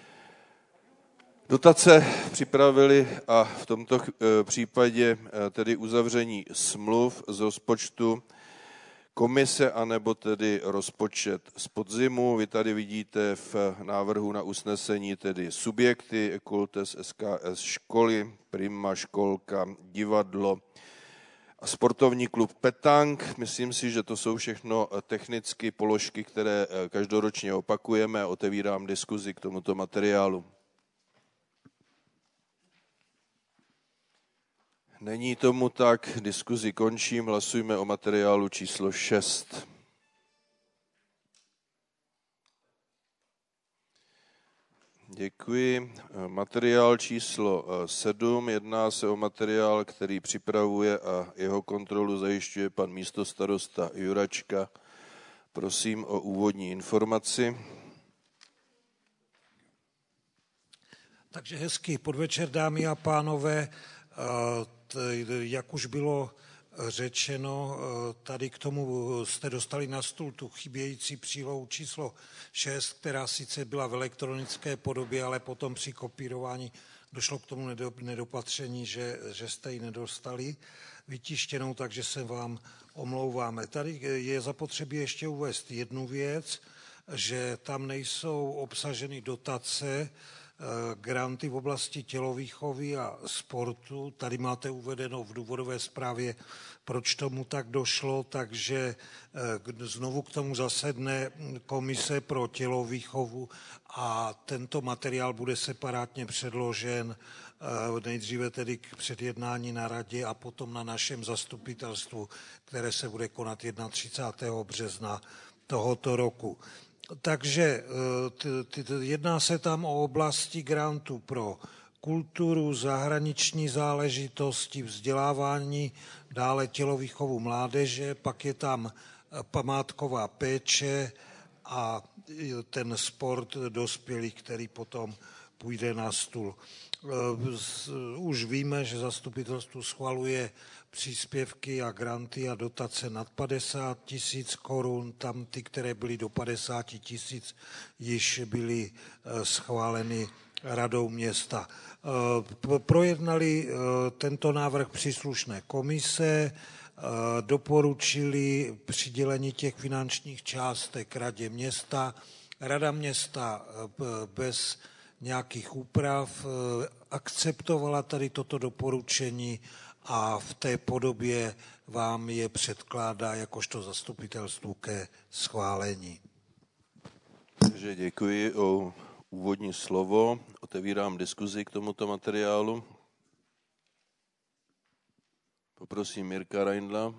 Dotace připravili a v tomto případě tedy uzavření smluv z rozpočtu komise anebo tedy rozpočet z podzimu. Vy tady vidíte v návrhu na usnesení tedy subjekty, Ekultes, S K S, školy, Prima, školka, divadlo, a sportovní klub Petang. Myslím si, že to jsou všechno technické položky, které každoročně opakujeme a otevírám diskuzi k tomuto materiálu. Není tomu tak, diskuzi končím, hlasujme o materiálu číslo šest. Děkuji. Materiál číslo sedm, jedná se o materiál, který připravuje a jeho kontrolu zajišťuje pan místostarosta Juračka. Prosím o úvodní informaci. Takže hezký podvečer, dámy a pánové. Jak už bylo řečeno, tady k tomu jste dostali na stůl tu chybějící přílohu číslo šest, která sice byla v elektronické podobě, ale potom při kopírování došlo k tomu nedopatření, že, že jste ji nedostali vytištěnou, takže se vám omlouváme. Tady je zapotřebí ještě uvést jednu věc, že tam nejsou obsaženy dotace, granty v oblasti tělovýchovy a sportu. Tady máte uvedeno v důvodové zprávě, proč tomu tak došlo, takže znovu k tomu zasedne komise pro tělovýchovu a tento materiál bude separátně předložen nejdříve tedy k předjednání na radě a potom na našem zastupitelstvu, které se bude konat třicátého prvního března tohoto roku. Takže jedná se tam o oblasti grantů pro kulturu, zahraniční záležitosti, vzdělávání, dále tělovýchovu mládeže, pak je tam památková péče a ten sport dospělých, který potom půjde na stůl. Už víme, že zastupitelstvo schvaluje příspěvky a granty a dotace nad padesát tisíc korun, tam ty, které byly do padesát tisíc, již byly schváleny radou města. Projednali tento návrh příslušné komise, doporučili přidělení těch finančních částek radě města. Rada města bez nějakých úprav akceptovala tady toto doporučení a v té podobě vám je předkládá jakožto zastupitelstvu ke schválení. Takže děkuji o úvodní slovo. Otevírám diskuzi k tomuto materiálu. Poprosím Mirka Reindla.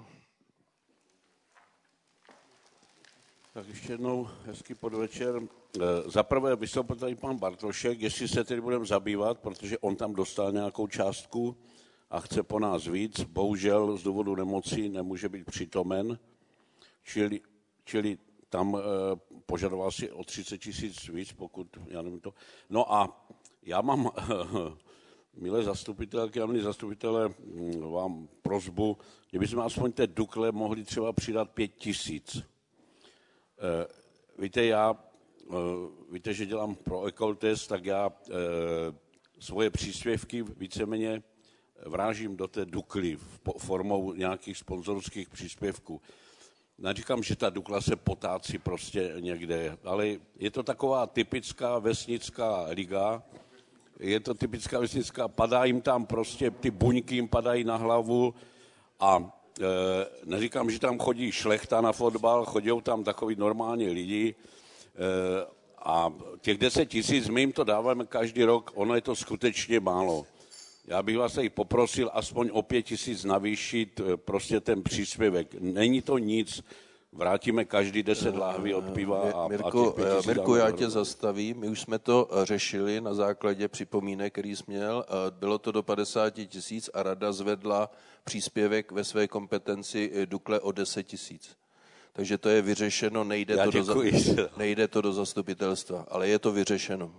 Tak ještě jednou hezký podvečer. Za prvé vystoupil tady pan Bartošek, jestli se tedy budeme zabývat, protože on tam dostal nějakou částku a chce po nás víc. Bohužel z důvodu nemoci nemůže být přítomen, čili, čili tam eh, požadoval si o třicet tisíc víc, pokud, já nevím to. No a já mám, milé zastupitelky a milí zastupitelé, vám prosbu, kdybychom aspoň té Dukle mohli třeba přidat pět tisíc. Eh, víte, já, eh, víte, že dělám pro Ecoltest, tak já eh, svoje příspěvky víceméně vrážím do té Dukly formou nějakých sponzorských příspěvků. Neříkám, že ta Dukla se potácí prostě někde, ale je to taková typická vesnická liga, je to typická vesnická, padá jim tam prostě, ty buňky jim padají na hlavu a e, neříkám, že tam chodí šlechta na fotbal, chodí tam takový normální lidi e, a těch deset tisíc my jim to dáváme každý rok, ono je to skutečně málo. Já bych vás tady poprosil aspoň o pět tisíc navýšit prostě ten příspěvek. Není to nic, vrátíme každý deset láhví od piva a, Mirko, a Mirko, já tě zastavím. My už jsme to řešili na základě připomínek, který jsi měl. Bylo to do padesát tisíc a rada zvedla příspěvek ve své kompetenci Dukle o deset tisíc. Takže to je vyřešeno, nejde to, do, nejde to do zastupitelstva, ale je to vyřešeno.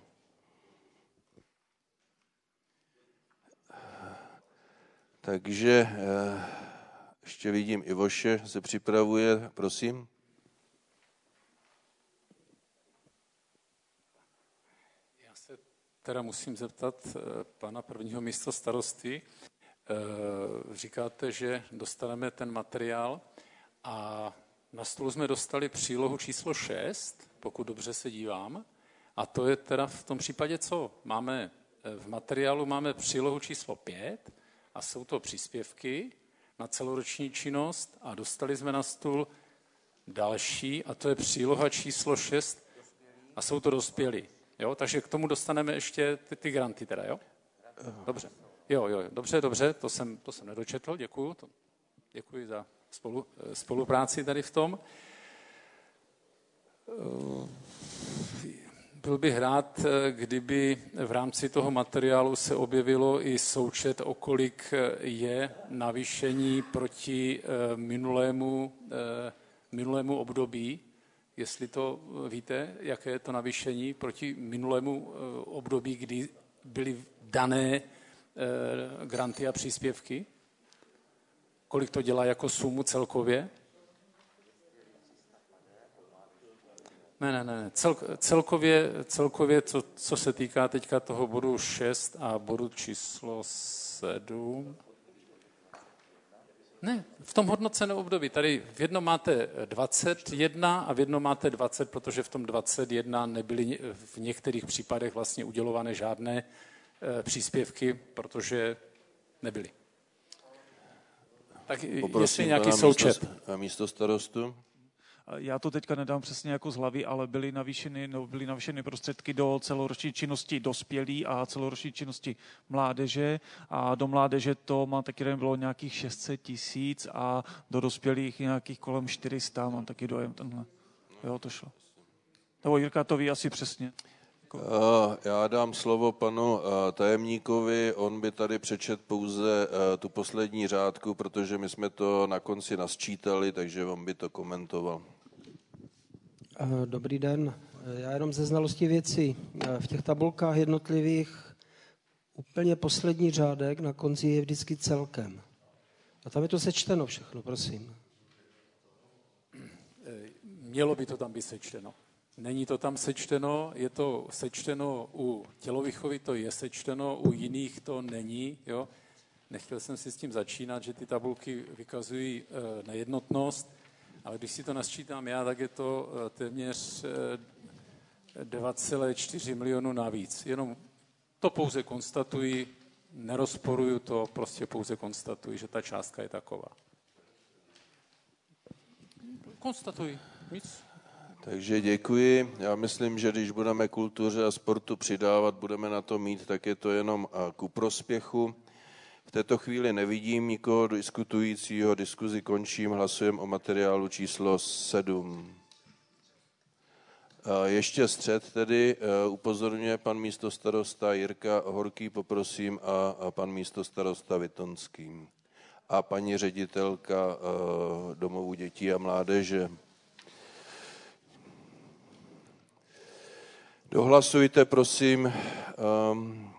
Takže ještě vidím, Ivoše se připravuje, prosím. Já se teda musím zeptat pana prvního místo starosty. Říkáte, že dostaneme ten materiál a na stůl jsme dostali přílohu číslo šest, pokud dobře se dívám. A to je teda v tom případě co? Máme, v materiálu máme přílohu číslo pět, a jsou to příspěvky na celoroční činnost a dostali jsme na stůl další a to je příloha číslo šest a jsou to dospělí. Jo? Takže k tomu dostaneme ještě ty, ty granty teda, jo? Dobře. Jo, jo, dobře, dobře, to jsem, to jsem nedočetl, děkuju. To, děkuji za spolu, spolupráci tady v tom. byl bych rád, kdyby v rámci toho materiálu se objevilo i součet, o kolik je navýšení proti minulému, minulému období. Jestli to víte, jaké je to navýšení proti minulému období, kdy byly dané granty a příspěvky? Kolik to dělá jako sumu celkově? Ne, ne, ne. Cel, celkově, celkově co, co se týká teďka toho bodu šest a bodu číslo sedm. Ne, v tom hodnoceném období. Tady v jednom máte dvacet jedna a v jednom máte dvacet, protože v tom dvacet jedna nebyly v některých případech vlastně udělované žádné e, příspěvky, protože nebyly. Tak Poprosím jestli nějaký součet. Místo, místo starostu. Já to teďka nedám přesně jako z hlavy, ale byly navýšeny, no, byly navýšeny prostředky do celoroční činnosti dospělí a celoroční činnosti mládeže. A do mládeže to mám taky, bylo nějakých šest set tisíc a do dospělých nějakých kolem čtyři sta, mám taky dojem tenhle. Jo, to šlo. Nebo Jirka to ví asi přesně. Já dám slovo panu tajemníkovi, on by tady přečet pouze tu poslední řádku, protože my jsme to na konci nasčítali, takže on by to komentoval. Dobrý den. Já jenom ze znalosti věcí. V těch tabulkách jednotlivých úplně poslední řádek na konci je vždycky celkem. A tam je to sečteno všechno, prosím. Mělo by to tam být sečteno. Není to tam sečteno, je to sečteno u tělovýchovy, to je sečteno, u jiných to není. Jo? Nechtěl jsem si s tím začínat, že ty tabulky vykazují e, nejednotnost, ale když si to nasčítám já, tak je to e, téměř e, dva celé čtyři milionu navíc. Jenom to pouze konstatuji, nerozporuju to, prostě pouze konstatuji, že ta částka je taková. Konstatuji, nic. Takže děkuji. Já myslím, že když budeme kultuře a sportu přidávat, budeme na to mít, tak je to jenom ku prospěchu. V této chvíli nevidím nikoho diskutujícího, diskuzi končím, hlasujeme o materiálu číslo sedm. Ještě střed tedy upozorňuje pan místostarosta Jirka Horký, poprosím, a pan místostarosta Vitonský a paní ředitelka domovů dětí a mládeže. Dohlasujte, prosím, um,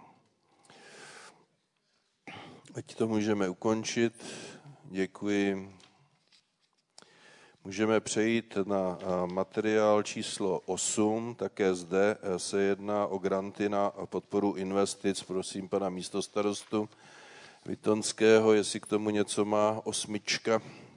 ať to můžeme ukončit. Děkuji. Můžeme přejít na materiál číslo osm. Také zde se jedná o granty na podporu investic. Prosím pana místostarostu Vitonského, jestli k tomu něco má. Osmička.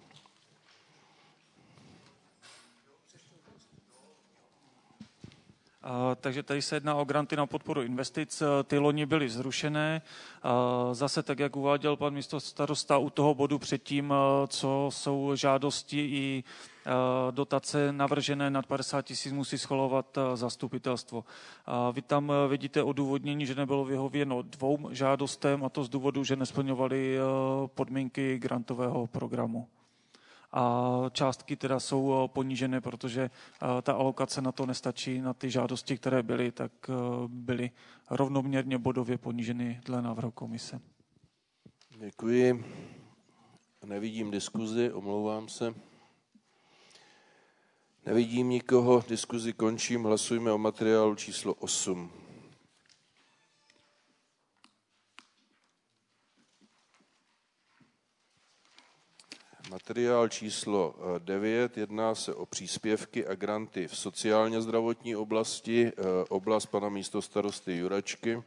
Takže tady se jedná o granty na podporu investic. Ty loni byly zrušené. Zase tak, jak uváděl pan místostarosta u toho bodu předtím, co jsou žádosti i dotace navržené nad padesát tisíc, musí schvalovat zastupitelstvo. Vy tam vidíte odůvodnění, že nebylo vyhověno dvou žádostem, a to z důvodu, že nesplňovaly podmínky grantového programu. A částky teda jsou ponížené, protože ta alokace na to nestačí, na ty žádosti, které byly, tak byly rovnoměrně bodově poníženy dle návrhu komise. Děkuji. Nevidím diskuzi, omlouvám se. Nevidím nikoho, diskuzi končím, hlasujme o materiálu číslo osm. Materiál číslo devět, jedná se o příspěvky a granty v sociálně zdravotní oblasti, oblast pana místostarosty Juračky.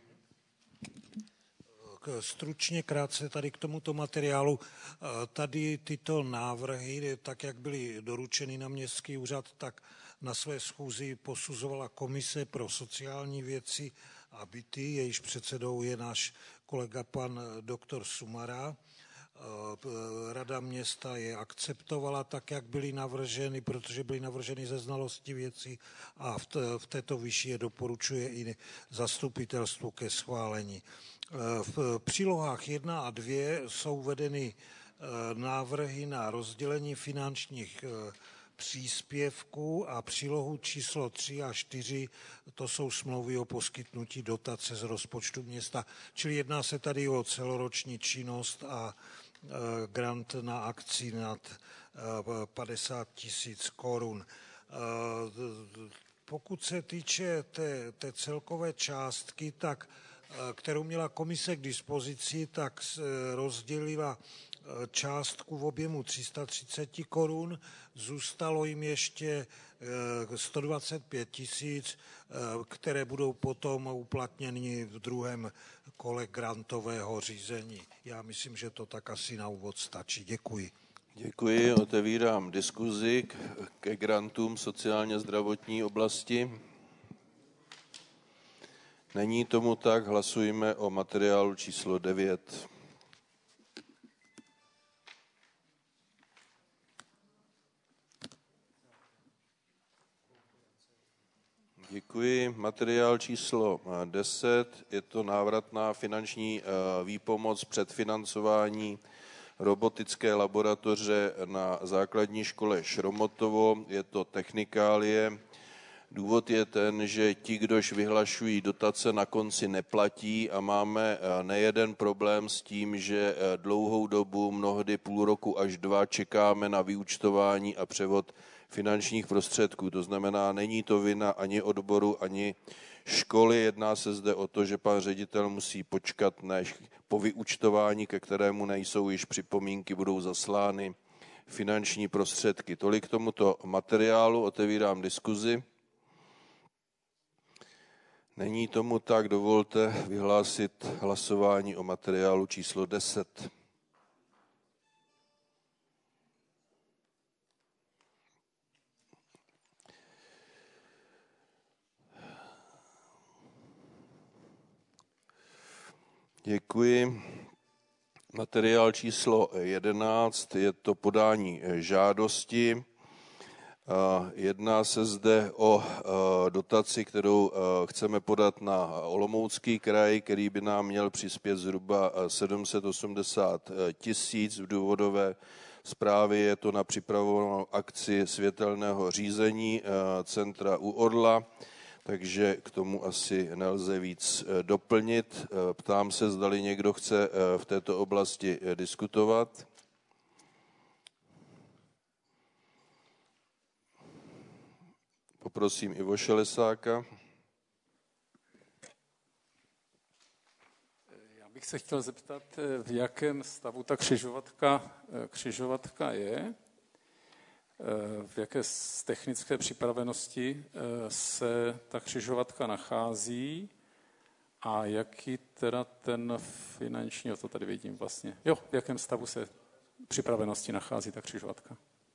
Stručně krátce tady k tomuto materiálu. Tady tyto návrhy, tak jak byly doručeny na městský úřad, tak na své schůzi posuzovala komise pro sociální věci a byty, jejíž předsedou je náš kolega pan doktor Sumara. Rada města je akceptovala tak, jak byly navrženy, protože byly navrženy ze znalosti věcí a v, t- v této výši je doporučuje i zastupitelstvu ke schválení. V přílohách jedna a dvě jsou vedeny návrhy na rozdělení finančních příspěvku a přílohu číslo tři a čtyři, to jsou smlouvy o poskytnutí dotace z rozpočtu města. Čili jedná se tady o celoroční činnost a grant na akci nad padesát tisíc korun. Pokud se týče té, té celkové částky, tak, kterou měla komise k dispozici, tak rozdělila částku v objemu tři sta třicet korun, zůstalo jim ještě sto dvacet pět tisíc, které budou potom uplatněny v druhém kole grantového řízení. Já myslím, že to tak asi na úvod stačí. Děkuji. Děkuji, otevírám diskuzi ke grantům sociálně zdravotní oblasti. Není tomu tak, hlasujeme o materiálu číslo devět. Děkuji. Materiál číslo deset, je to návratná finanční výpomoc předfinancování robotické laboratoře na základní škole Šromotovo, je to technikálie. Důvod je ten, že ti, kdož vyhlašují dotace, na konci neplatí a máme nejeden problém s tím, že dlouhou dobu, mnohdy půl roku až dva, čekáme na vyúčtování a převod finančních prostředků. To znamená, není to vina ani odboru, ani školy. Jedná se zde o to, že pan ředitel musí počkat, než po vyúčtování, ke kterému nejsou již připomínky, budou zaslány finanční prostředky. Tolik k tomuto materiálu, otevírám diskuzi. Není tomu tak, dovolte vyhlásit hlasování o materiálu číslo deset. Děkuji. Materiál číslo jedenáct, je to podání žádosti. Jedná se zde o dotaci, kterou chceme podat na Olomoucký kraj, který by nám měl přispět zhruba sedm set osmdesát tisíc. V důvodové zprávě je to na připravovanou akci světelného řízení centra u Orla, takže k tomu asi nelze víc doplnit. Ptám se, zdali někdo chce v této oblasti diskutovat. Poprosím Ivo Šelesáka. Já bych se chtěl zeptat, v jakém stavu ta křižovatka, křižovatka je, v jaké technické připravenosti se ta křižovatka nachází a jaký teda ten finanční, to tady vidím vlastně, jo, v jakém stavu se připravenosti nachází ta křižovatka.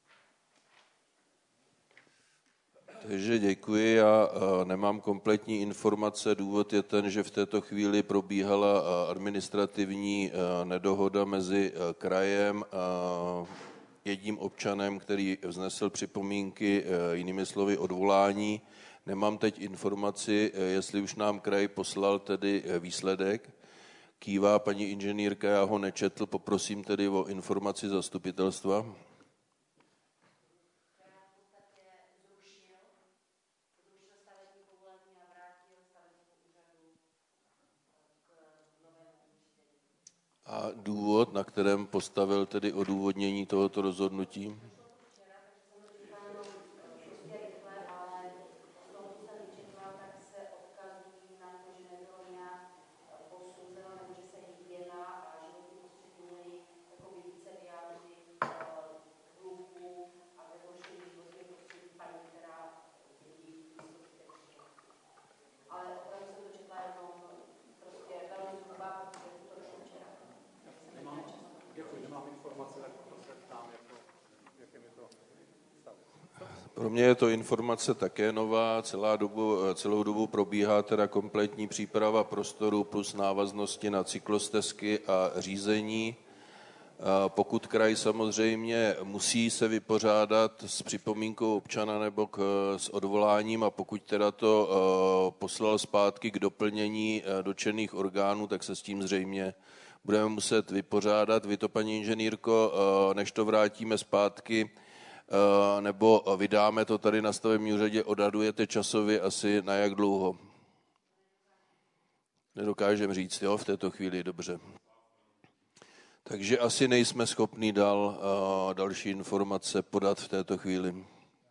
Takže děkuji, já nemám kompletní informace, důvod je ten, že v této chvíli probíhala administrativní nedohoda mezi krajem a jedním občanem, který vznesl připomínky, jinými slovy odvolání. Nemám teď informaci, jestli už nám kraj poslal tedy výsledek. Kývá paní inženýrka, já ho nečetl, poprosím tedy o informaci zastupitelstva. A důvod, na kterém postavil tedy odůvodnění tohoto rozhodnutí? Pro mě je to informace také nová, celá dobu, celou dobu probíhá teda kompletní příprava prostoru plus návaznosti na cyklostezky a řízení. Pokud kraj samozřejmě musí se vypořádat s připomínkou občana nebo k, s odvoláním a pokud teda to poslal zpátky k doplnění dotčených orgánů, tak se s tím zřejmě budeme muset vypořádat. Vy to, paní inženýrko, než to vrátíme zpátky nebo vydáme to tady na stavební úřadě, odhadujete časově asi na jak dlouho? Nedokážeme říct, jo, v této chvíli, dobře. Takže asi nejsme schopni dal, další informace podat v této chvíli.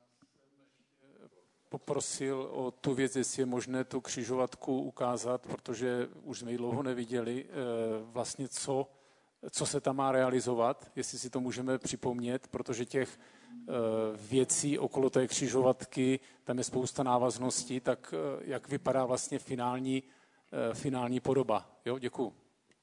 Poprosil o tu věc, jestli je možné tu křižovatku ukázat, protože už jsme ji dlouho neviděli, vlastně co, co se tam má realizovat, jestli si to můžeme připomnět, protože těch věcí okolo té křižovatky, tam je spousta návazností, tak jak vypadá vlastně finální, finální podoba. Jo, děkuju.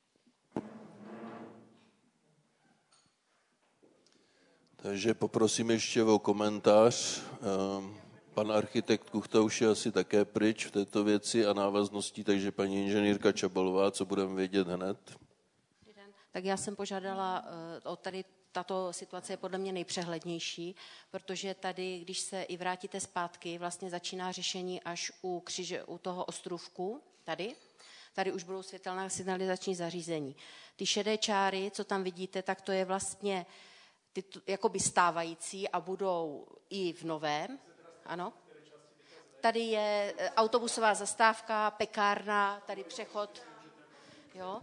Takže poprosím ještě o komentář. Pan architekt Kuchta už je asi také pryč v této věci a návaznosti, takže paní inženýrka Čabalová, co budeme vědět hned? Tak já jsem požádala o tady, tato situace je podle mě nejpřehlednější, protože tady, když se i vrátíte zpátky, vlastně začíná řešení až u, křiže, u toho ostrůvku, tady. Tady už budou světelná signalizační zařízení. Ty šedé čáry, co tam vidíte, tak to je vlastně ty, jakoby stávající a budou i v novém. Ano. Tady je autobusová zastávka, pekárna, tady přechod. Jo.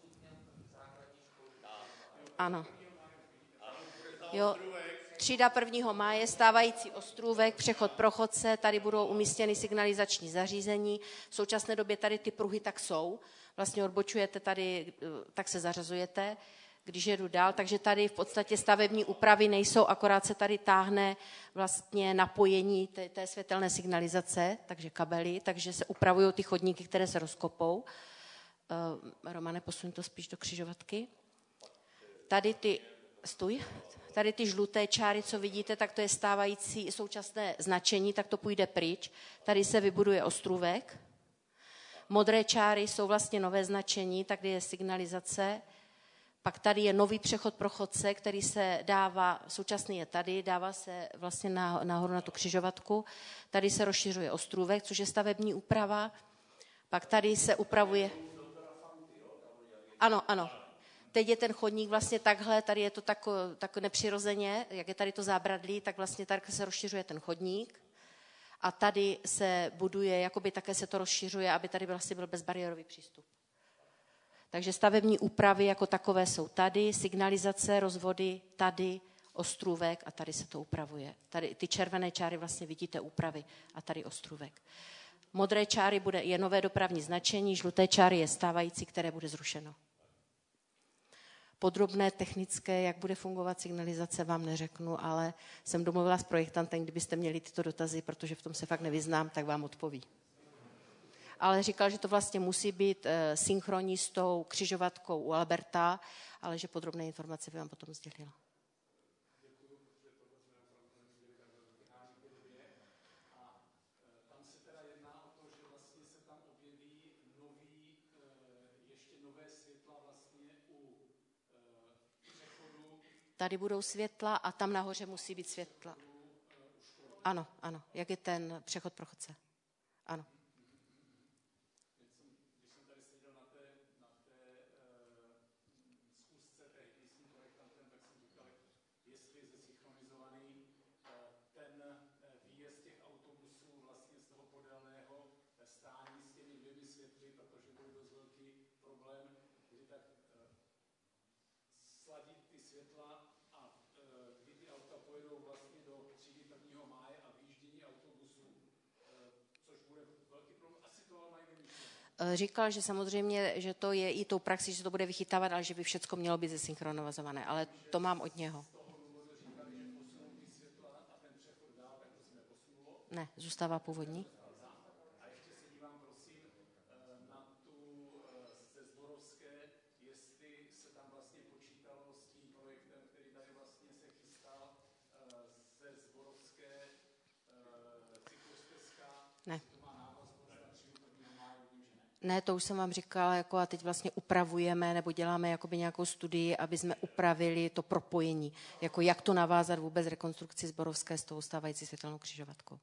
Ano. Jo. Třída prvního máje, stávající ostrůvek, přechod pro chodce, tady budou umístěny signalizační zařízení. V současné době tady ty pruhy tak jsou. Vlastně odbočujete tady, tak se zařazujete, když jedu dál. Takže tady v podstatě stavební úpravy nejsou, akorát se tady táhne vlastně napojení té, té světelné signalizace, takže kabely, takže se upravují ty chodníky, které se rozkopou. Uh, Romane, posuň to spíš do křižovatky. Tady ty, stůj, tady ty žluté čáry, co vidíte, tak to je stávající současné značení, tak to půjde pryč. Tady se vybuduje ostrůvek. Modré čáry jsou vlastně nové značení, tady je signalizace. Pak tady je nový přechod pro chodce, který se dává, současný je tady, dává se vlastně nahoru na tu křižovatku. Tady se rozšiřuje ostrůvek, což je stavební úprava. Pak tady se upravuje... Ano, ano. Teď je ten chodník vlastně takhle, tady je to tak, tak nepřirozeně, jak je tady to zábradlí, tak vlastně tady se rozšiřuje ten chodník. A tady se buduje, jakoby také se to rozšiřuje, aby tady vlastně byl bezbariérový přístup. Takže stavební úpravy jako takové jsou tady, signalizace, rozvody tady, ostrůvek a tady se to upravuje. Tady ty červené čáry vlastně vidíte úpravy a tady ostrůvek. Modré čáry bude, je nové dopravní značení, žluté čáry je stávající, které bude zrušeno. Podrobné technické, jak bude fungovat signalizace, vám neřeknu, ale jsem domluvila s projektantem, kdybyste měli tyto dotazy, protože v tom se fakt nevyznám, tak vám odpoví. Ale říkal, že to vlastně musí být e, synchronní s tou křižovatkou u Alberta, ale že podrobné informace by vám potom sdělila. Tady budou světla a tam nahoře musí být světla. Ano, ano, jak je ten přechod pro chodce. Ano. Říkal, že samozřejmě, že to je i tou praxi, že to bude vychytávat, ale že by všechno mělo být zesynchronizované. Ale to mám od něho. Ne, zůstává původní. Ne. Ne, to už jsem vám říkala, jako a teď vlastně upravujeme nebo děláme jakoby nějakou studii, aby jsme upravili to propojení, jako jak to navázat vůbec rekonstrukci Zborovské s tou stávající světelnou křižovatkou.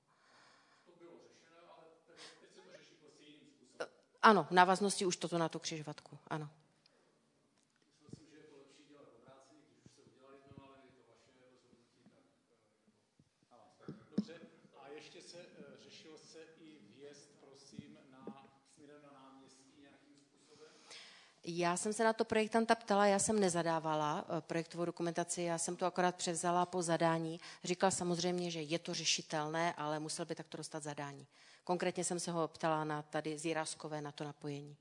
Ano, v návaznosti už toto na tu křižovatku, ano. se, řešil se i vjezd, prosím, na, směrem na náměstí nějakým způsobem? Já jsem se na to projektanta ptala, já jsem nezadávala projektovou dokumentaci, já jsem to akorát převzala po zadání. Říkal samozřejmě, že je to řešitelné, ale musel by takto dostat zadání. Konkrétně jsem se ho ptala na tady z Jiráskové na to napojení.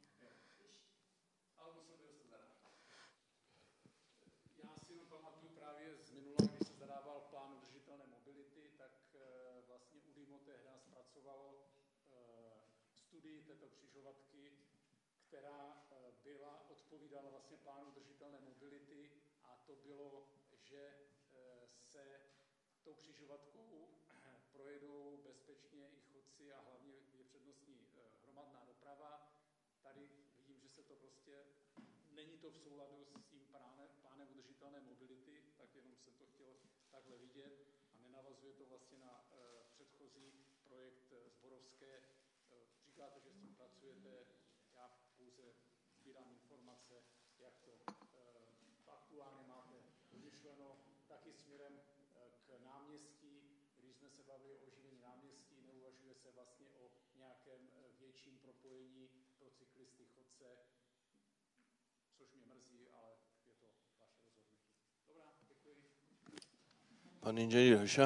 Já si jenom pamatuju právě z minula, když se zadával plán udržitelné mobility, tak vlastně UDIMO tehdy zpracovalo studii této křižovatky, která byla, odpovídala vlastně plánu udržitelné mobility a to bylo, že se tou křižovatkou projedou bezpečně i chodci a hlavně je přednostní hromadná doprava. Tady vidím, že se to prostě, není to v souladu s tím plánem, plánem udržitelné mobility, tak jenom jsem to chtěl takhle vidět a nenavazuje to vlastně na předchozí projekt Zborovské. Říkáte, že s tím pracujete, já pouze sbírám informace, jak to aktuálně máte myšleno, taky směrem k náměstí, když jsme se bavili o oživení náměstí, neuvažuje se vlastně o nějakém větším propojení pro cyklisty, chodce, což mě mrzí, ale je to vaše rozhodnutí. Dobrá, děkuji. Pan inženýr Hrša.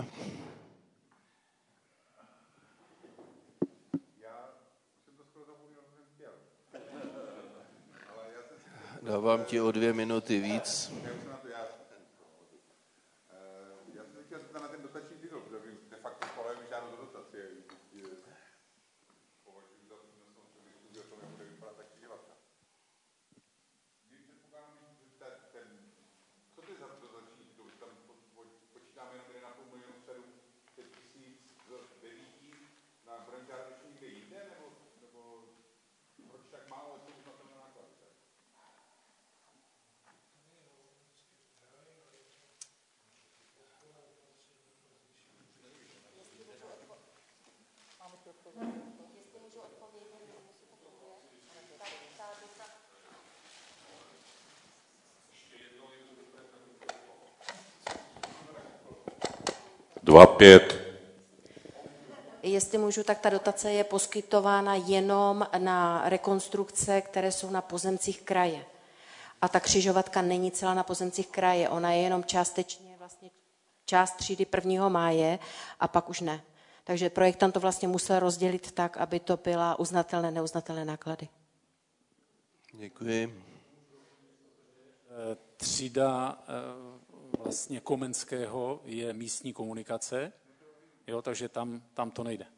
Dávám ti o dvě minuty víc. Já jsem chtěl zeptat na ten dotační titul, protože de facto schvalujeme žádnou dotaci. Považuji za to, diskuzi o tom, jak bude vypadat ta křižovatka. Když předpokládám, že ten, co to je za dotační titul? Tam počítáme jenom jeden a půl milionu sedm set tisíc z devíti, budeme dělat ještě někde jinde, nebo, nebo proč tak málo je to uznatelné náklady? Jestli můžu odpovědět, tak ta dota... Dva, pět. Jestli můžu, tak ta dotace je poskytována jenom na rekonstrukce, které jsou na pozemcích kraje. A ta křižovatka není celá na pozemcích kraje, ona je jenom částečně vlastně část třídy prvního máje a pak už ne. Takže projektant to vlastně musel rozdělit tak, aby to byla uznatelné, neuznatelné náklady. Děkuji. Třída vlastně Komenského je místní komunikace, jo, takže tam, tam to nejde.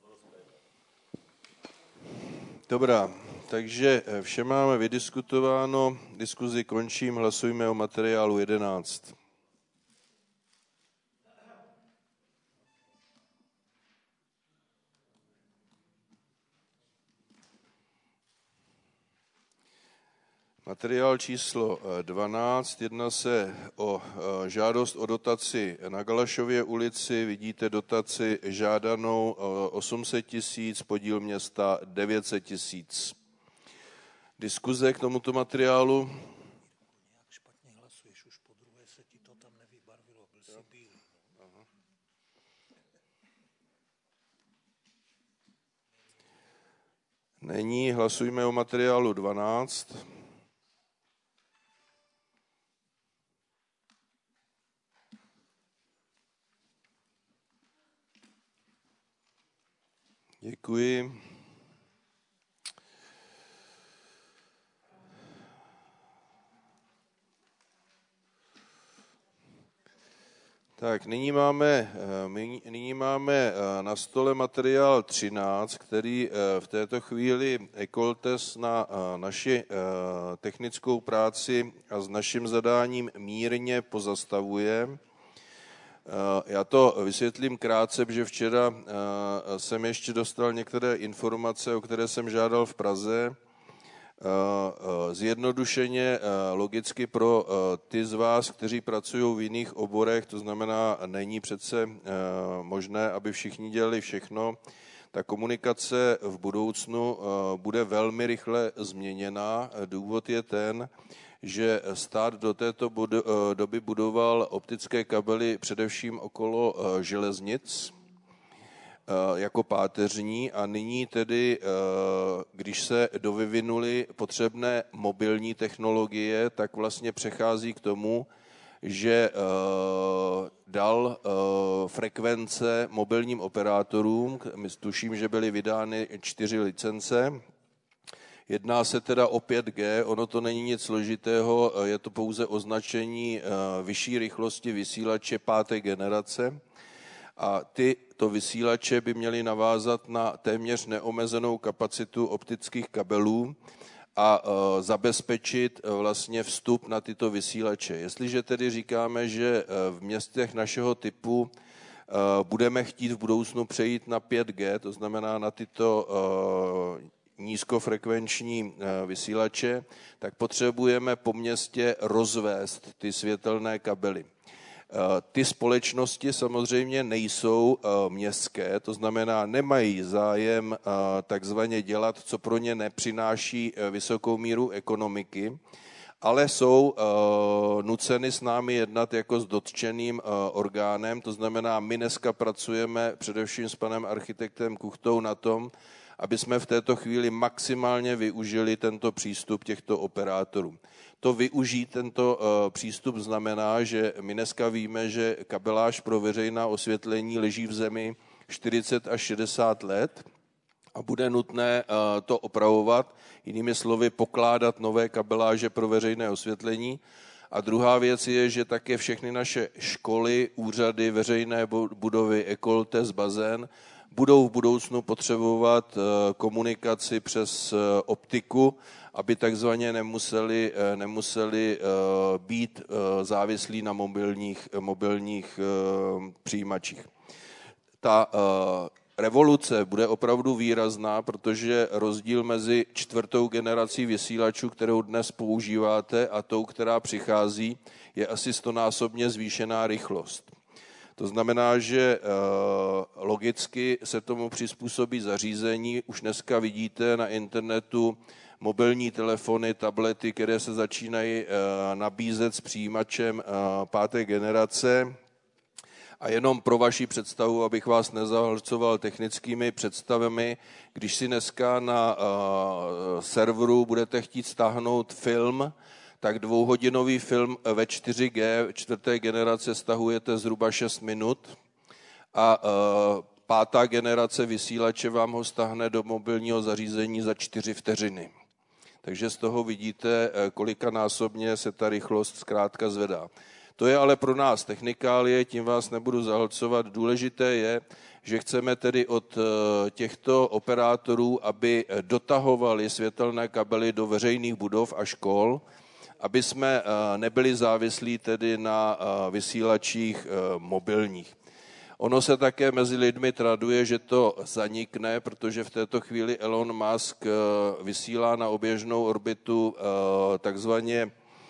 Dobrá, takže vše máme vydiskutováno, diskuzi končím, hlasujme o materiálu jedenáct. Materiál číslo dvanáct, jedná se o žádost o dotaci na Galašově ulici, vidíte dotaci žádanou osm set tisíc, podíl města devět set tisíc. Diskuze k tomuto materiálu? Není, hlasujme o materiálu dvanáct. Děkuji. Tak, nyní máme, nyní máme na stole materiál třináct, který v této chvíli Ecoltes na naši technickou práci a s naším zadáním mírně pozastavuje. Já to vysvětlím krátce, protože včera jsem ještě dostal některé informace, o které jsem žádal v Praze. Zjednodušeně logicky pro ty z vás, kteří pracují v jiných oborech, to znamená, není přece možné, aby všichni dělali všechno. Ta komunikace v budoucnu bude velmi rychle změněna. Důvod je ten, že stát do této doby budoval optické kabely především okolo železnic jako páteřní a nyní tedy, když se dovyvinuly potřebné mobilní technologie, tak vlastně přechází k tomu, že dal frekvence mobilním operátorům, my tuším, že byly vydány čtyři licence. Jedná se teda o pět G, ono to není nic složitého, je to pouze označení vyšší rychlosti vysílače páté generace. A tyto vysílače by měly navázat na téměř neomezenou kapacitu optických kabelů a zabezpečit vlastně vstup na tyto vysílače. Jestliže tedy říkáme, že v městech našeho typu budeme chtít v budoucnu přejít na pět G, to znamená na tyto nízkofrekvenční vysílače, tak potřebujeme po městě rozvést ty světelné kabely. Ty společnosti samozřejmě nejsou městské, to znamená nemají zájem takzvaně dělat, co pro ně nepřináší vysokou míru ekonomiky, ale jsou nuceny s námi jednat jako s dotčeným orgánem, to znamená my dneska pracujeme především s panem architektem Kuchtou na tom, aby jsme v této chvíli maximálně využili tento přístup těchto operátorů. To využít tento uh, přístup znamená, že my dneska víme, že kabeláž pro veřejná osvětlení leží v zemi čtyřicet až šedesát let a bude nutné uh, to opravovat, jinými slovy pokládat nové kabeláže pro veřejné osvětlení. A druhá věc je, že také všechny naše školy, úřady, veřejné budovy, ekoltes, bazén budou v budoucnu potřebovat komunikaci přes optiku, aby takzvaně nemuseli, nemuseli být závislí na mobilních, mobilních přijímačích. Ta revoluce bude opravdu výrazná, protože rozdíl mezi čtvrtou generací vysílačů, kterou dnes používáte, a tou, která přichází, je asi stonásobně zvýšená rychlost. To znamená, že logicky se tomu přizpůsobí zařízení. Už dneska vidíte na internetu mobilní telefony, tablety, které se začínají nabízet s přijímačem páté generace. A jenom pro vaši představu, abych vás nezahlcoval technickými představami, když si dneska na serveru budete chtít stáhnout film, tak dvouhodinový film ve čtyři G čtvrté generace stahujete zhruba šest minut a pátá generace vysílače vám ho stáhne do mobilního zařízení za čtyři vteřiny. Takže z toho vidíte, kolikanásobně se ta rychlost zkrátka zvedá. To je ale pro nás technikálie, tím vás nebudu zahlcovat. Důležité je, že chceme tedy od těchto operátorů, aby dotahovali světelné kabely do veřejných budov a škol, aby jsme nebyli závislí tedy na vysílačích mobilních. Ono se také mezi lidmi traduje, že to zanikne, protože v této chvíli Elon Musk vysílá na oběžnou orbitu takzvaně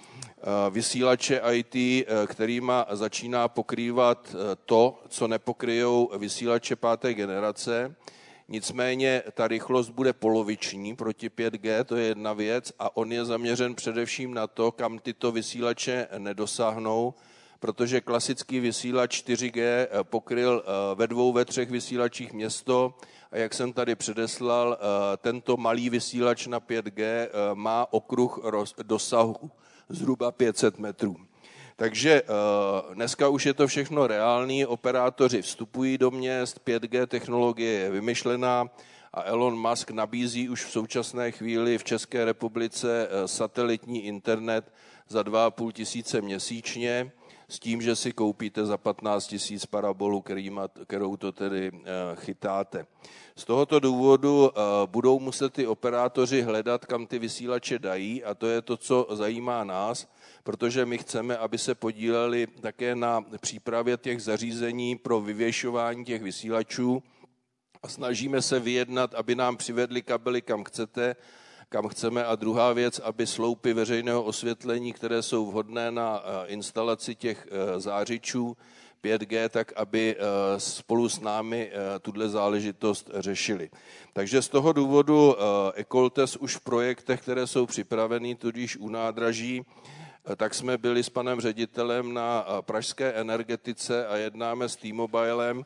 vysílače í té, kterýma začíná pokrývat to, co nepokryjou vysílače páté generace. Nicméně ta rychlost bude poloviční proti pět G, to je jedna věc, a on je zaměřen především na to, kam tyto vysílače nedosáhnou, protože klasický vysílač čtyři G pokryl ve dvou, ve třech vysílačích město a jak jsem tady předeslal, tento malý vysílač na pět G má okruh dosahu zhruba pět set metrů. Takže dneska už je to všechno reálný, operátoři vstupují do měst, pět G technologie je vymyšlená a Elon Musk nabízí už v současné chvíli v České republice satelitní internet za dva a půl tisíce měsíčně, s tím, že si koupíte za patnáct tisíc parabolu, kterou to tedy chytáte. Z tohoto důvodu budou muset ty operátoři hledat, kam ty vysílače dají, a to je to, co zajímá nás, protože my chceme, aby se podíleli také na přípravě těch zařízení pro vyvěšování těch vysílačů a snažíme se vyjednat, aby nám přivedli kabely, kam chcete, kam chceme. A druhá věc, aby sloupy veřejného osvětlení, které jsou vhodné na instalaci těch zářičů pět G, tak aby spolu s námi tuhle záležitost řešili. Takže z toho důvodu ekoltes už v projektech, které jsou připraveny, tudíž u nádraží, tak jsme byli s panem ředitelem na pražské energetice a jednáme s T-Mobilem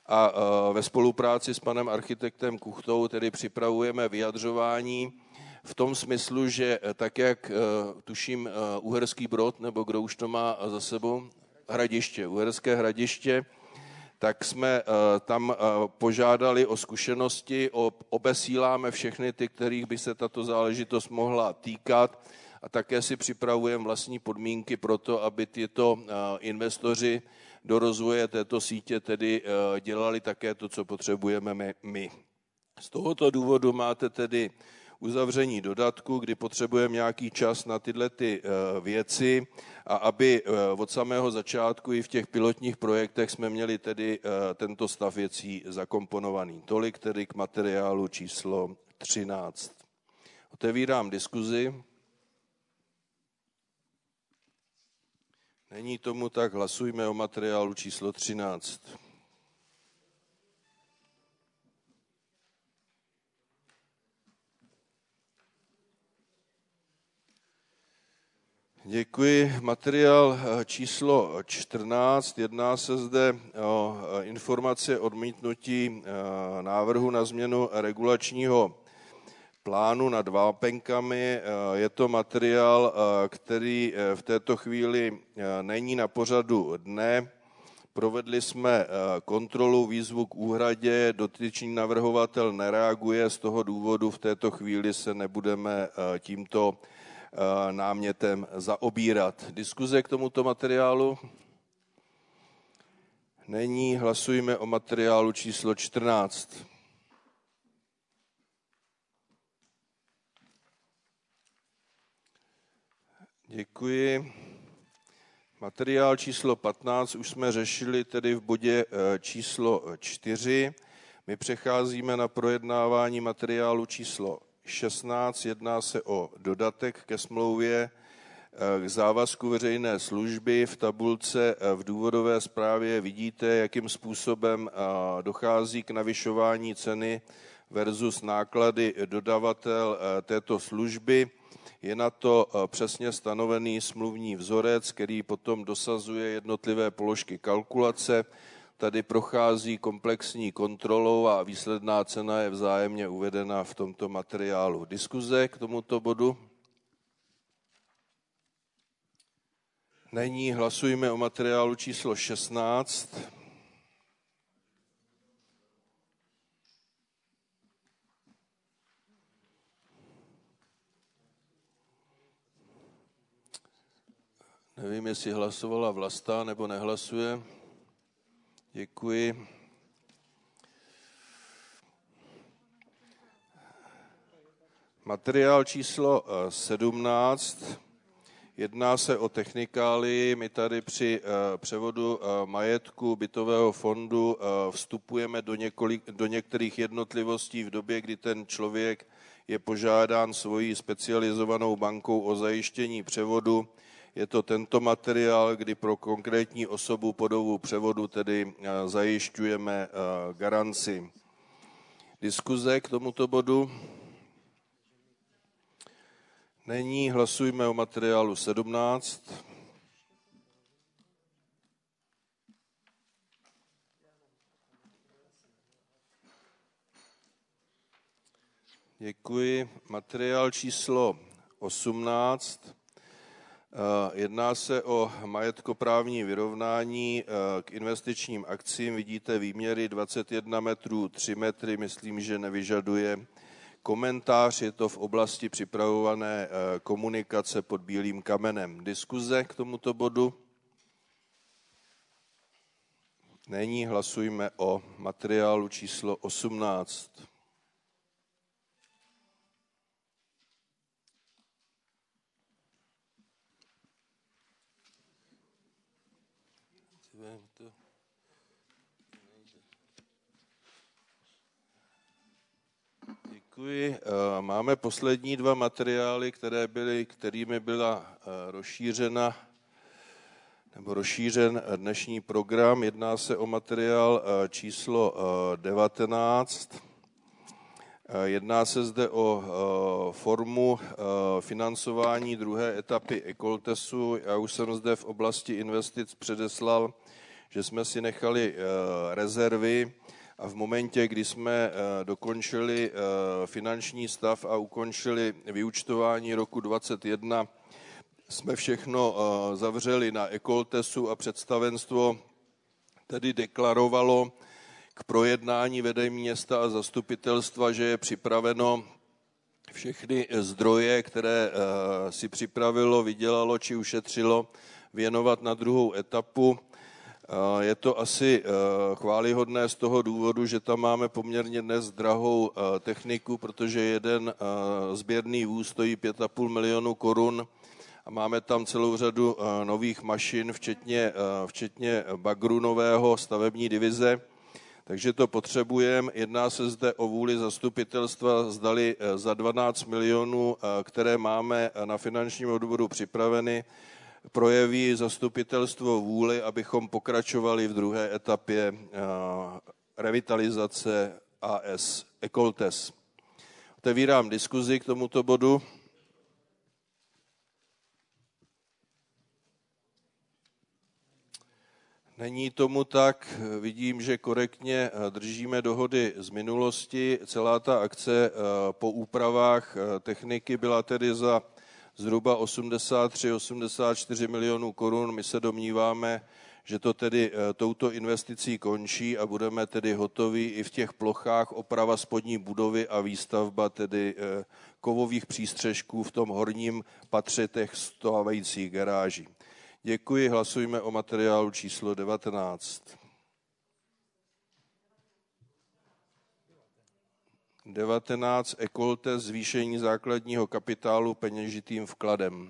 a ve spolupráci s panem architektem Kuchtou tedy připravujeme vyjadřování v tom smyslu, že tak, jak tuším Uherský Brod, nebo kdo už to má za sebou, Hradiště, Uherské Hradiště, tak jsme tam požádali o zkušenosti, obesíláme všechny ty, kterých by se tato záležitost mohla týkat, a také si připravujeme vlastní podmínky pro to, aby tyto investoři do rozvoje této sítě tedy dělali také to, co potřebujeme my. Z tohoto důvodu máte tedy uzavření dodatku, kdy potřebujeme nějaký čas na tyhle ty věci, a aby od samého začátku i v těch pilotních projektech jsme měli tedy tento stav věcí zakomponovaný. Tolik tedy k materiálu číslo třináct. Otevírám diskuzi. Není tomu tak, hlasujme o materiálu číslo třináct. Děkuji. Materiál číslo čtrnáct. Jedná se zde o informace odmítnutí návrhu na změnu regulačního plánu nad Vápenkami. Je to materiál, který v této chvíli není na pořadu dne. Provedli jsme kontrolu výzvu k úhradě, dotyčný navrhovatel nereaguje, z toho důvodu v této chvíli se nebudeme tímto námětem zaobírat. Diskuze k tomuto materiálu? Není, hlasujeme o materiálu číslo čtrnáct. Děkuji. Materiál číslo patnáct už jsme řešili tedy v bodě číslo čtyři. My přecházíme na projednávání materiálu číslo šestnáct. Jedná se o dodatek ke smlouvě k závazku veřejné služby. V tabulce v důvodové zprávě vidíte, jakým způsobem dochází k navyšování ceny versus náklady dodavatel této služby. Je na to přesně stanovený smluvní vzorec, který potom dosazuje jednotlivé položky kalkulace. Tady prochází komplexní kontrolou a výsledná cena je vzájemně uvedena v tomto materiálu. Diskuze k tomuto bodu? Není, hlasujeme o materiálu číslo šestnáct. Nevím, jestli hlasovala Vlasta nebo nehlasuje. Děkuji. Materiál číslo sedmnáct. Jedná se o technikálii. My tady při převodu majetku bytového fondu vstupujeme do, několik, do některých jednotlivostí v době, kdy ten člověk je požádán svojí specializovanou bankou o zajištění převodu. Je to tento materiál, kdy pro konkrétní osobu po dobu převodu tedy zajišťujeme garanci. Diskuze k tomuto bodu? Není, hlasujme o materiálu sedmnáct. Děkuji. Materiál číslo osmnáct. Jedná se o majetkoprávní vyrovnání k investičním akcím. Vidíte výměry dvacet jedna metrů, tři metry, myslím, že nevyžaduje komentář. Je to v oblasti připravované komunikace pod Bílým kamenem. Diskuze k tomuto bodu? Není, hlasujme o materiálu číslo osmnáct. Děkuji. Máme poslední dva materiály, které byly, kterými byla rozšířena nebo rozšířen dnešní program. Jedná se o materiál číslo devatenáct. Jedná se zde o formu financování druhé etapy Ecoltesu. Já už jsem zde v oblasti investic předeslal, že jsme si nechali rezervy a v momentě, kdy jsme dokončili finanční stav a ukončili vyúčtování roku dvacet jedna, jsme všechno zavřeli na Ekoltesu a představenstvo tedy deklarovalo k projednání vedení města a zastupitelstva, že je připraveno všechny zdroje, které si připravilo, vydělalo či ušetřilo, věnovat na druhou etapu. Je to asi chvályhodné z toho důvodu, že tam máme poměrně dnes drahou techniku, protože jeden sběrný vůz stojí pět a půl milionu korun a máme tam celou řadu nových mašin, včetně, včetně bagru nového, stavební divize. Takže to potřebujeme. Jedná se zde o vůli zastupitelstva, zdali za dvanáct milionů, které máme na finančním odboru připraveny, projeví zastupitelstvo vůli, abychom pokračovali v druhé etapě revitalizace A S Ekoltes. Otevírám diskuzi k tomuto bodu. Není tomu tak, vidím, že korektně držíme dohody z minulosti. Celá ta akce po úpravách techniky byla tedy za zhruba osmdesát tři osmdesát čtyři milionů korun. My se domníváme, že to tedy touto investicí končí a budeme tedy hotoví i v těch plochách oprava spodní budovy a výstavba tedy kovových přístřešků v tom horním patře těch stávajících garáží. Děkuji, hlasujme o materiálu číslo devatenáct. devatenáct Ekoltes, zvýšení základního kapitálu peněžitým vkladem.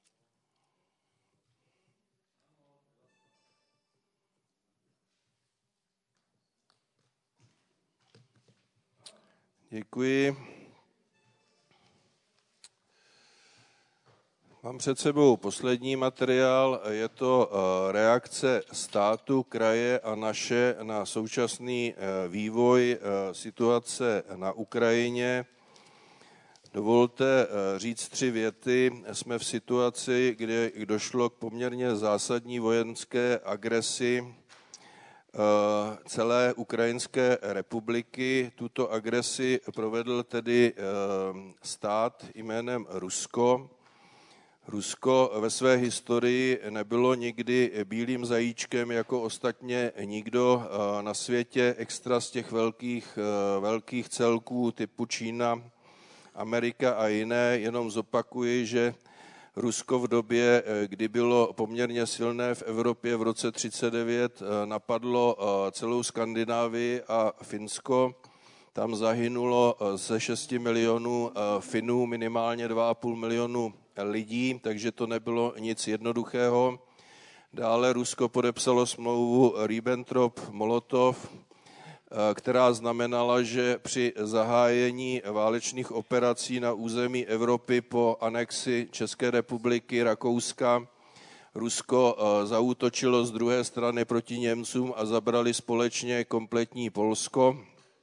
Děkuji. Mám před sebou poslední materiál, je to reakce státu, kraje a naše na současný vývoj situace na Ukrajině. Dovolte říct tři věty. Jsme v situaci, kde došlo k poměrně zásadní vojenské agresi celé Ukrajinské republiky. Tuto agresi provedl tedy stát jménem Rusko. Rusko ve své historii nebylo nikdy bílým zajíčkem jako ostatně nikdo na světě extra z těch velkých, velkých celků typu Čína, Amerika a jiné. Jenom zopakuji, že Rusko v době, kdy bylo poměrně silné v Evropě v roce třicet devět, napadlo celou Skandinávii a Finsko. Tam zahynulo ze šesti milionů Finů minimálně dva a půl milionu lidí, takže to nebylo nic jednoduchého. Dále Rusko podepsalo smlouvu Ribbentrop-Molotov, která znamenala, že při zahájení válečných operací na území Evropy po anexi České republiky, Rakouska, Rusko zaútočilo z druhé strany proti Němcům a zabrali společně kompletní Polsko.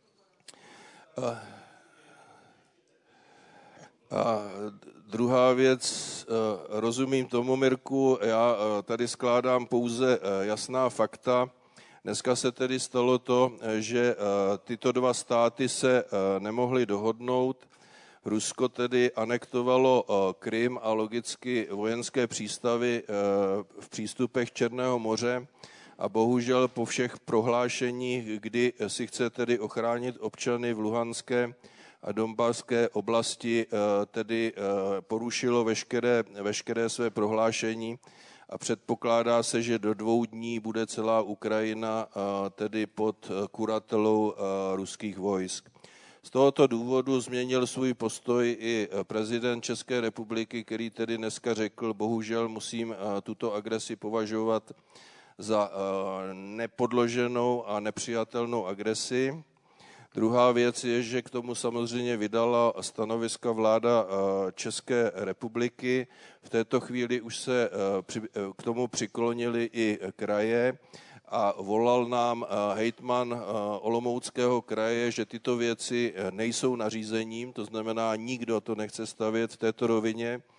A druhá věc, rozumím tomu, Mirku, já tady skládám pouze jasná fakta. Dneska se tedy stalo to, že tyto dva státy se nemohly dohodnout. Rusko tedy anektovalo Krym a logicky vojenské přístavy v přístupech Černého moře a bohužel po všech prohlášeních, kdy si chce tedy ochránit občany v Luhanské a Donbaské oblasti, tedy porušilo veškeré, veškeré své prohlášení a předpokládá se, že do dvou dní bude celá Ukrajina tedy pod kuratelou ruských vojsk. Z tohoto důvodu změnil svůj postoj i prezident České republiky, který tedy dneska řekl, bohužel musím tuto agresi považovat za nepodloženou a nepřijatelnou agresi. Druhá věc je, že k tomu samozřejmě vydala stanoviska vláda České republiky. V této chvíli už se k tomu přiklonili i kraje a volal nám hejtman Olomouckého kraje, že tyto věci nejsou nařízením, to znamená, nikdo to nechce stavět v této rovině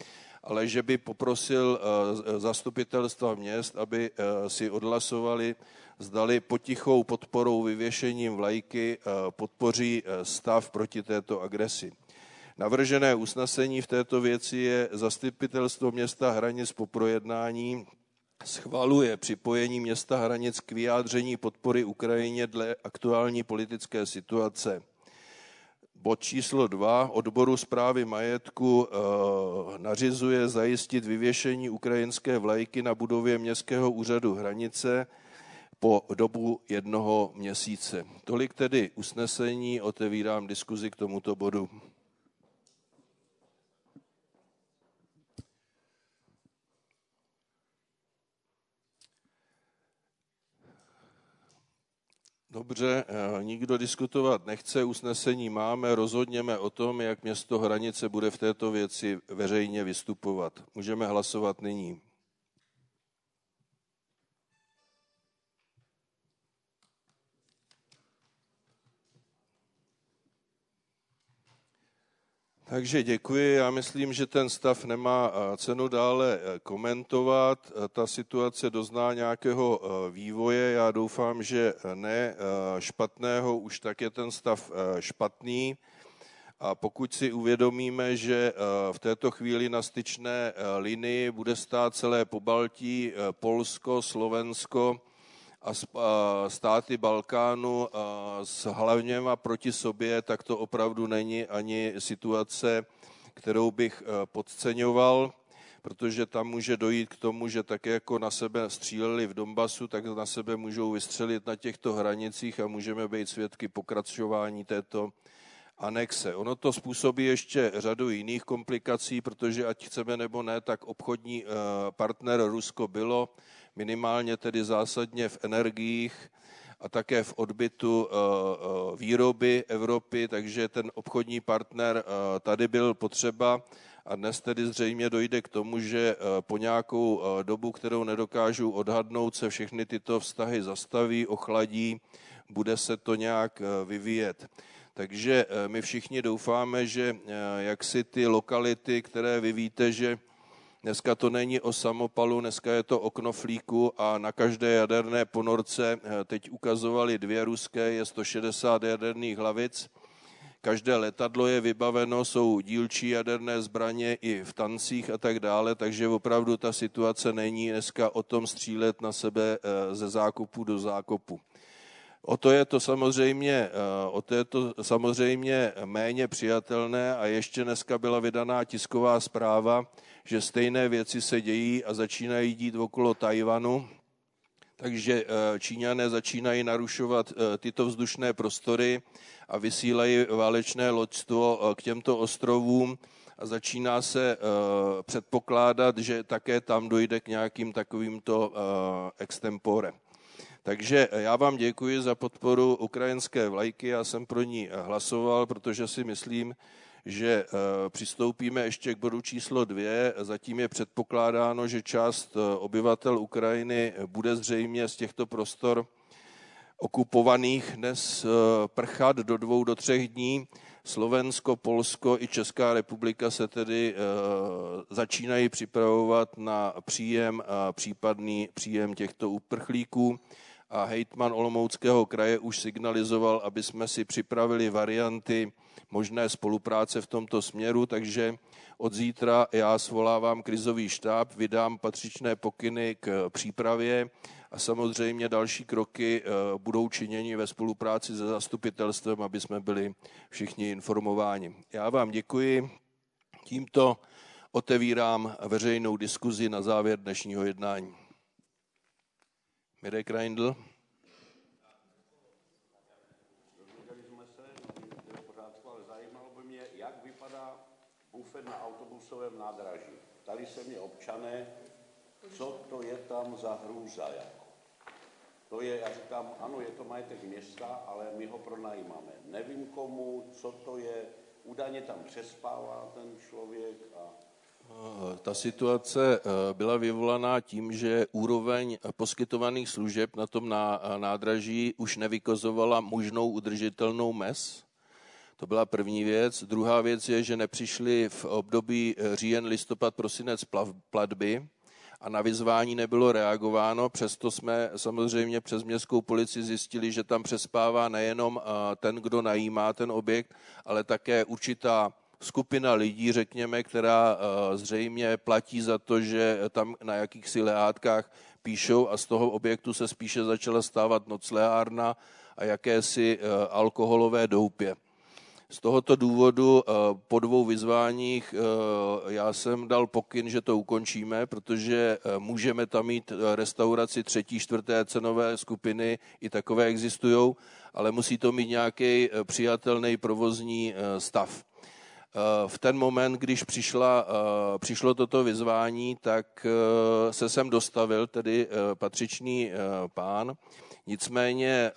ale že by poprosil zastupitelstva měst, aby si odhlasovali, zdali potichou podporou vyvěšením vlajky podpoří stav proti této agresi. Navržené usnesení v této věci je zastupitelstvo města Hranic po projednání schvaluje připojení města Hranic k vyjádření podpory Ukrajině dle aktuální politické situace. Bod číslo dva odboru správy majetku e, nařizuje zajistit vyvěšení ukrajinské vlajky na budově Městského úřadu Hranice po dobu jednoho měsíce. Tolik tedy usnesení, otevírám diskuzi k tomuto bodu. Dobře, nikdo diskutovat nechce, usnesení máme, rozhodněme o tom, jak město Hranice bude v této věci veřejně vystupovat. Můžeme hlasovat nyní. Takže děkuji. Já myslím, že ten stav nemá cenu dále komentovat. Ta situace dozná nějakého vývoje. Já doufám, že ne špatného, už tak je ten stav špatný. A pokud si uvědomíme, že v této chvíli na styčné linii bude stát celé Pobaltí, Polsko, Slovensko a státy Balkánu s hlavněma proti sobě, tak to opravdu není ani situace, kterou bych podceňoval, protože tam může dojít k tomu, že tak jako na sebe stříleli v Donbasu, tak na sebe můžou vystřelit na těchto hranicích a můžeme být svědky pokračování této anexe. Ono to způsobí ještě řadu jiných komplikací, protože ať chceme nebo ne, tak obchodní partner Rusko bylo, minimálně tedy zásadně v energiích a také v odbytu výroby Evropy, takže ten obchodní partner tady byl potřeba a dnes tedy zřejmě dojde k tomu, že po nějakou dobu, kterou nedokážu odhadnout, se všechny tyto vztahy zastaví, ochladí, bude se to nějak vyvíjet. Takže my všichni doufáme, že jak si ty lokality, které vy víte, že dneska to není o samopalu, dneska je to o knoflíku a na každé jaderné ponorce teď ukazovali dvě ruské, je sto šedesát jaderných hlavic. Každé letadlo je vybaveno, jsou dílčí jaderné zbraně i v tancích a tak dále, takže opravdu ta situace není dneska o tom střílet na sebe ze zákopu do zákopu. O to je to samozřejmě, o to je to samozřejmě méně přijatelné a ještě dneska byla vydaná tisková zpráva, že stejné věci se dějí a začínají dít okolo Tajvanu, takže Číňané začínají narušovat tyto vzdušné prostory a vysílají válečné loďstvo k těmto ostrovům a začíná se předpokládat, že také tam dojde k nějakým takovýmto extempore. Takže já vám děkuji za podporu ukrajinské vlajky, já jsem pro ní hlasoval, protože si myslím, že přistoupíme ještě k bodu číslo dvě. Zatím je předpokládáno, že část obyvatel Ukrajiny bude zřejmě z těchto prostor okupovaných dnes prchat do dvou, do třech dní. Slovensko, Polsko i Česká republika se tedy začínají připravovat na příjem, případný příjem těchto uprchlíků. A hejtman Olomouckého kraje už signalizoval, aby jsme si připravili varianty možné spolupráce v tomto směru, takže od zítra já svolávám krizový štáb, vydám patřičné pokyny k přípravě a samozřejmě další kroky budou činěni ve spolupráci se zastupitelstvem, aby jsme byli všichni informováni. Já vám děkuji, tímto otevírám veřejnou diskuzi na závěr dnešního jednání. Mirek Reindl. Dozvěděli jsme se, to je v pořádku, ale zajímalo by mě, jak vypadá bufet na autobusovém nádraží. Ptali se mě občané, co to je tam za hrůza. Jako. To je, já říkám, ano, je to majetek města, ale my ho pronajímáme. Nevím komu, co to je, údajně tam přespává ten člověk a ta situace byla vyvolaná tím, že úroveň poskytovaných služeb na tom nádraží už nevykazovala možnou udržitelnou mez. To byla první věc. Druhá věc je, že nepřišly v období říjen, listopad, prosinec platby a na vyzvání nebylo reagováno. Přesto jsme samozřejmě přes městskou policii zjistili, že tam přespává nejenom ten, kdo najímá ten objekt, ale také určitá skupina lidí, řekněme, která zřejmě platí za to, že tam na jakýchsi lehátkách píšou a z toho objektu se spíše začala stávat noclehárna a jakési alkoholové doupě. Z tohoto důvodu po dvou vyzváních já jsem dal pokyn, že to ukončíme, protože můžeme tam mít restauraci třetí, čtvrté cenové skupiny, i takové existují, ale musí to mít nějaký přijatelný provozní stav. V ten moment, když přišla, přišlo toto vyzvání, tak se sem dostavil tedy patřičný pán, nicméně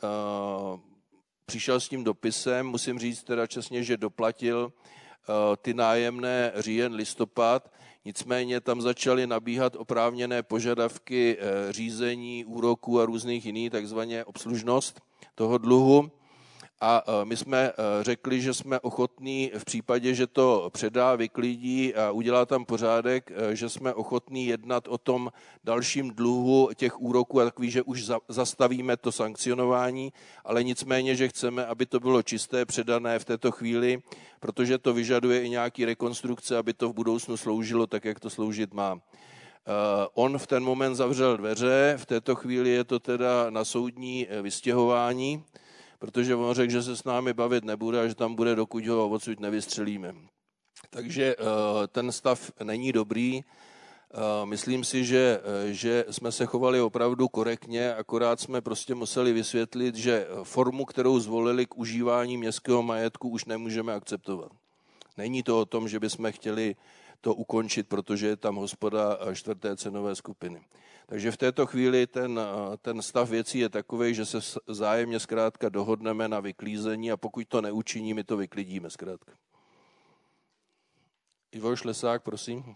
přišel s tím dopisem, musím říct teda čestně, že doplatil ty nájemné říjen, listopad, nicméně tam začaly nabíhat oprávněné požadavky řízení, úroků a různých jiných, takzvaně obslužnost toho dluhu. A my jsme řekli, že jsme ochotní v případě, že to předá, vyklidí a udělá tam pořádek, že jsme ochotní jednat o tom dalším dluhu těch úroků a takový, že už zastavíme to sankcionování, ale nicméně, že chceme, aby to bylo čisté, předané v této chvíli, protože to vyžaduje i nějaký rekonstrukce, aby to v budoucnu sloužilo tak, jak to sloužit má. On v ten moment zavřel dveře, v této chvíli je to teda na soudní vystěhování, protože on řekl, že se s námi bavit nebude a že tam bude, dokud ho odsud nevystřelíme. Takže ten stav není dobrý. Myslím si, že, že jsme se chovali opravdu korektně, akorát jsme prostě museli vysvětlit, že formu, kterou zvolili k užívání městského majetku, už nemůžeme akceptovat. Není to o tom, že bychom chtěli to ukončit, protože je tam hospoda čtvrté cenové skupiny. Takže v této chvíli ten, ten stav věcí je takový, že se vzájemně zkrátka dohodneme na vyklízení a pokud to neučiní, my to vyklidíme zkrátka. Ivo Šlesák, prosím.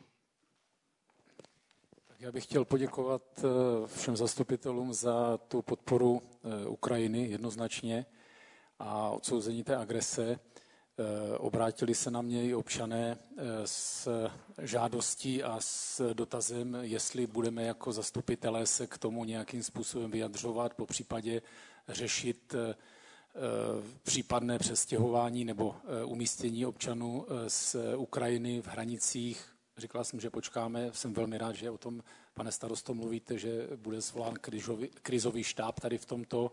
Tak já bych chtěl poděkovat všem zastupitelům za tu podporu Ukrajiny jednoznačně a odsouzení té agrese. Obrátili se na mě i občané s žádostí a s dotazem, jestli budeme jako zastupitelé se k tomu nějakým způsobem vyjadřovat, po případě řešit případné přestěhování nebo umístění občanů z Ukrajiny v hranicích. Říkal jsem, že počkáme, jsem velmi rád, že o tom, pane starosto, mluvíte, že bude zvolán krizový, krizový štáb tady v tomto.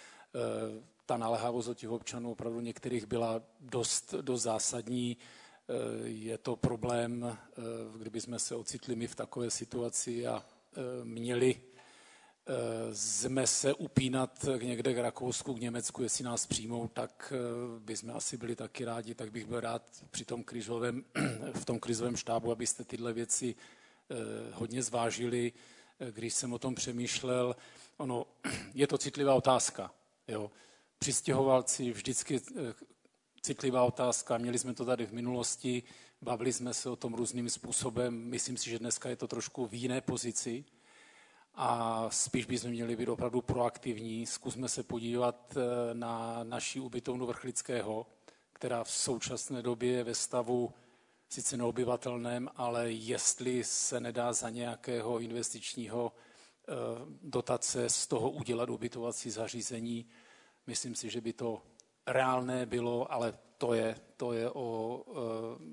Ta naléhavost od těch občanů opravdu některých byla dost, dost zásadní. Je to problém, kdyby jsme se ocitli my v takové situaci a měli jsme se upínat někde k Rakousku, k Německu, jestli nás přijmou, tak bychom asi byli taky rádi, tak bych byl rád při tom krizovém, v tom krizovém štábu, abyste tyhle věci hodně zvážili. Když jsem o tom přemýšlel, ono, je to citlivá otázka, jo. Přistěhovalci, vždycky citlivá otázka, měli jsme to tady v minulosti, bavili jsme se o tom různým způsobem, myslím si, že dneska je to trošku v jiné pozici a spíš bychom měli být opravdu proaktivní. Zkusme se podívat na naši ubytovnu Vrchlického, která v současné době je ve stavu sice neobyvatelném, ale jestli se nedá za nějakého investičního dotace z toho udělat ubytovací zařízení. Myslím si, že by to reálné bylo, ale to je, to je o e,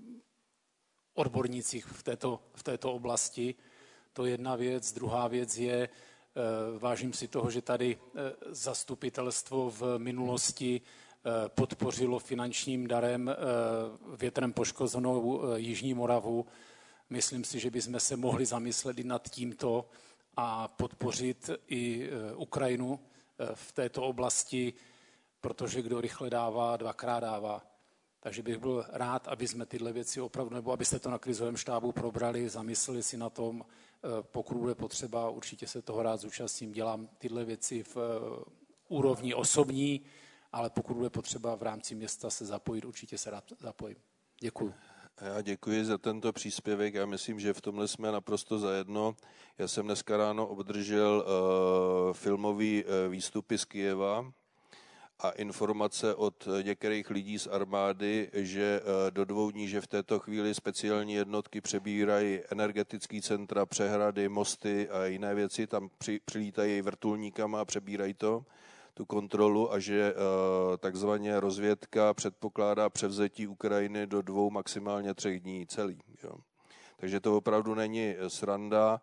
odbornících v této, v této oblasti. To je jedna věc. Druhá věc je, e, vážím si toho, že tady e, zastupitelstvo v minulosti e, podpořilo finančním darem e, větrem poškozenou e, Jižní Moravu. Myslím si, že bychom se mohli zamyslet i nad tímto a podpořit i e, Ukrajinu v této oblasti, protože kdo rychle dává, dvakrát dává. Takže bych byl rád, aby jsme tyhle věci opravdu, nebo abyste to na krizovém štábu probrali, zamysleli si na tom, pokud bude potřeba, určitě se toho rád zúčastním, dělám tyhle věci v úrovni osobní, ale pokud bude potřeba v rámci města se zapojit, určitě se rád zapojím. Děkuji. Já děkuji za tento příspěvek. Já myslím, že v tomhle jsme naprosto zajedno. Já jsem dneska ráno obdržel uh, filmový uh, výstupy z Kyjeva a informace od některých lidí z armády, že do dvou dní, že v této chvíli speciální jednotky přebírají energetické centra, přehrady, mosty a jiné věci, tam při, přilítají vrtulníkama a přebírají to, tu kontrolu, a že takzvaně rozvědka předpokládá převzetí Ukrajiny do dvou, maximálně třech dní celý. Jo. Takže to opravdu není sranda.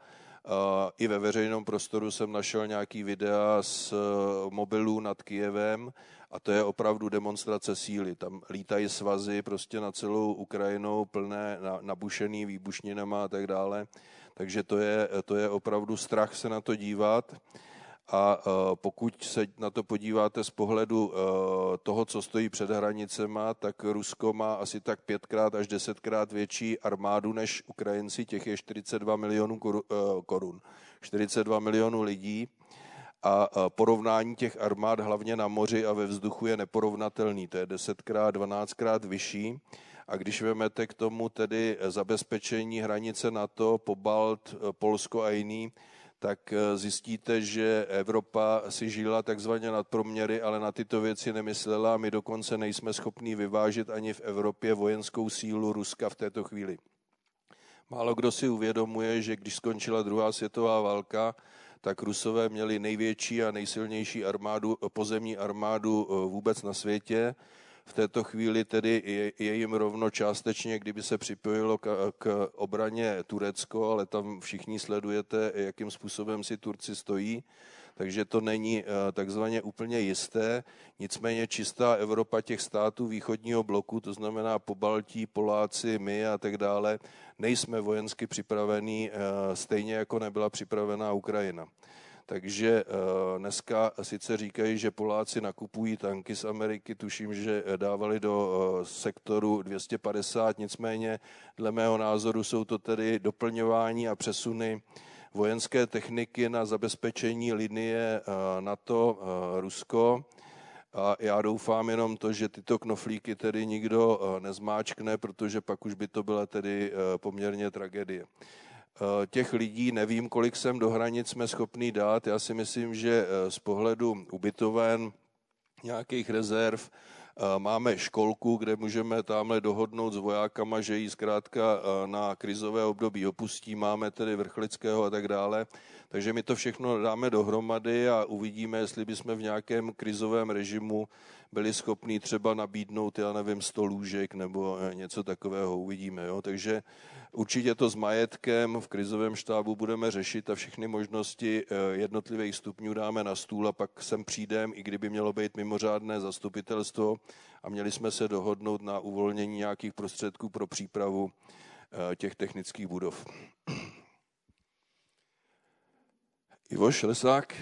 I ve veřejném prostoru jsem našel nějaký videa z mobilů nad Kyjevem a to je opravdu demonstrace síly. Tam lítají svazy prostě na celou Ukrajinou plné, nabušený výbušninama a tak dále. Takže to je, to je opravdu strach se na to dívat. A pokud se na to podíváte z pohledu toho, co stojí před hranicema, tak Rusko má asi tak pětkrát až desetkrát větší armádu než Ukrajinci, těch je čtyřicet dva milionů korun, čtyřicet dva milionů lidí a porovnání těch armád hlavně na moři a ve vzduchu je neporovnatelný, to je desetkrát, dvanáctkrát vyšší. A když vezmete k tomu tedy zabezpečení hranice NATO, Pobalt, Polsko a jiný, tak zjistíte, že Evropa si žila takzvaně nad proměry, ale na tyto věci nemyslela. My dokonce nejsme schopní vyvážet ani v Evropě vojenskou sílu Ruska v této chvíli. Málo kdo si uvědomuje, že když skončila druhá světová válka, tak Rusové měli největší a nejsilnější armádu, pozemní armádu vůbec na světě. V této chvíli tedy je, je jim rovno částečně, kdyby se připojilo k, k obraně Turecko, ale tam všichni sledujete, jakým způsobem si Turci stojí, takže to není takzvaně úplně jisté. Nicméně čistá Evropa těch států východního bloku, to znamená Pobaltí, Poláci, my a tak dále, nejsme vojensky připravení, stejně jako nebyla připravená Ukrajina. Takže dneska sice říkají, že Poláci nakupují tanky z Ameriky, tuším, že dávali do sektoru dvě stě padesát, nicméně dle mého názoru jsou to tedy doplňování a přesuny vojenské techniky na zabezpečení linie NATO-Rusko. A já doufám jenom to, že tyto knoflíky tedy nikdo nezmáčkne, protože pak už by to byla tedy poměrně tragédie. Těch lidí nevím, kolik sem do hranic jsme schopní dát. Já si myslím, že z pohledu ubytoven, nějakých rezerv, máme školku, kde můžeme tamhle dohodnout s vojákama, že ji zkrátka na krizové období opustí, máme tedy Vrchlického a tak dále. Takže my to všechno dáme dohromady a uvidíme, jestli bychom v nějakém krizovém režimu byli schopní třeba nabídnout, já nevím, sto lůžek nebo něco takového, uvidíme. Jo? Takže určitě to s majetkem v krizovém štábu budeme řešit a všechny možnosti jednotlivých stupňů dáme na stůl a pak sem přijdem, i kdyby mělo být mimořádné zastupitelstvo a měli jsme se dohodnout na uvolnění nějakých prostředků pro přípravu těch technických budov. Ivo Šlesák.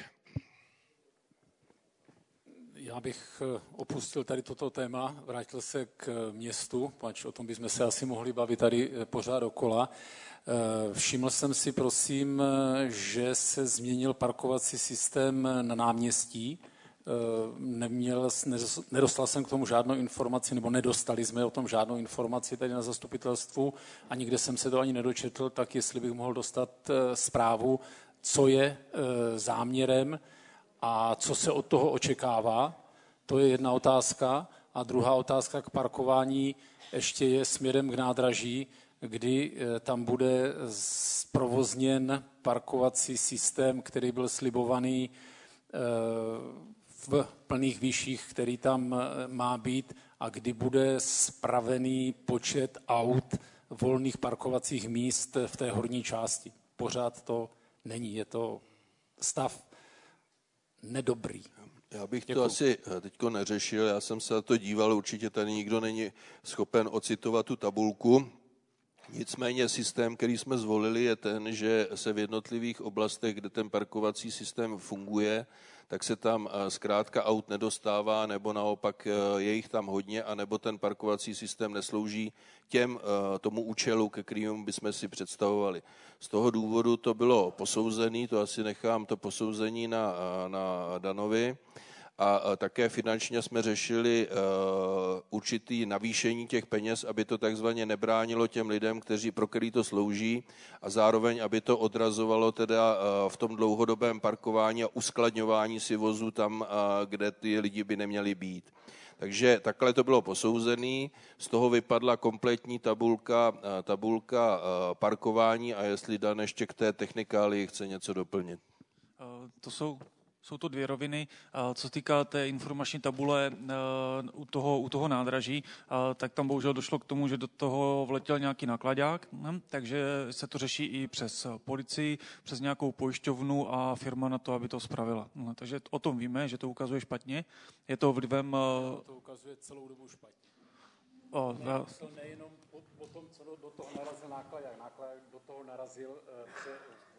Já bych opustil tady toto téma, vrátil se k městu, pač o tom bychom se asi mohli bavit tady pořád dokola. Všiml jsem si, prosím, že se změnil parkovací systém na náměstí. Neměl, nedostal jsem k tomu žádnou informaci, nebo nedostali jsme o tom žádnou informaci tady na zastupitelstvu a nikde jsem se to ani nedočetl, tak jestli bych mohl dostat zprávu, co je záměrem a co se od toho očekává. To je jedna otázka. A druhá otázka k parkování ještě je směrem k nádraží, kdy tam bude zprovozněn parkovací systém, který byl slibovaný v plných výších, který tam má být, a kdy bude spravený počet aut volných parkovacích míst v té horní části. Pořád to není, je to stav nedobrý. Já bych Děkuju. to asi teďko neřešil, já jsem se na to díval, určitě tady nikdo není schopen ocitovat tu tabulku. Nicméně systém, který jsme zvolili, je ten, že se v jednotlivých oblastech, kde ten parkovací systém funguje, tak se tam zkrátka aut nedostává, nebo naopak je jich tam hodně, anebo ten parkovací systém neslouží těm tomu účelu, ke kterému bychom si představovali. Z toho důvodu to bylo posouzené, to asi nechám to posouzení na, na Danovi, a také finančně jsme řešili určitý navýšení těch peněz, aby to takzvaně nebránilo těm lidem, kteří, pro který to slouží, a zároveň, aby to odrazovalo teda v tom dlouhodobém parkování a uskladňování si vozů tam, kde ty lidi by neměli být. Takže takhle to bylo posouzené, z toho vypadla kompletní tabulka, tabulka parkování a jestli Dan ještě k té technikálii chce něco doplnit. To jsou, jsou to dvě roviny. Co se týká té informační tabule u toho, u toho nádraží, tak tam bohužel došlo k tomu, že do toho vletěl nějaký nakladák, takže se to řeší i přes policii, přes nějakou pojišťovnu a firma na to, aby to spravila. Takže o tom víme, že to ukazuje špatně. Je to vlivem... To ukazuje celou dobu špatně. O, já... Nejenom po, po tom, co do, do toho narazil nákladák. Nákladák do toho narazil uh,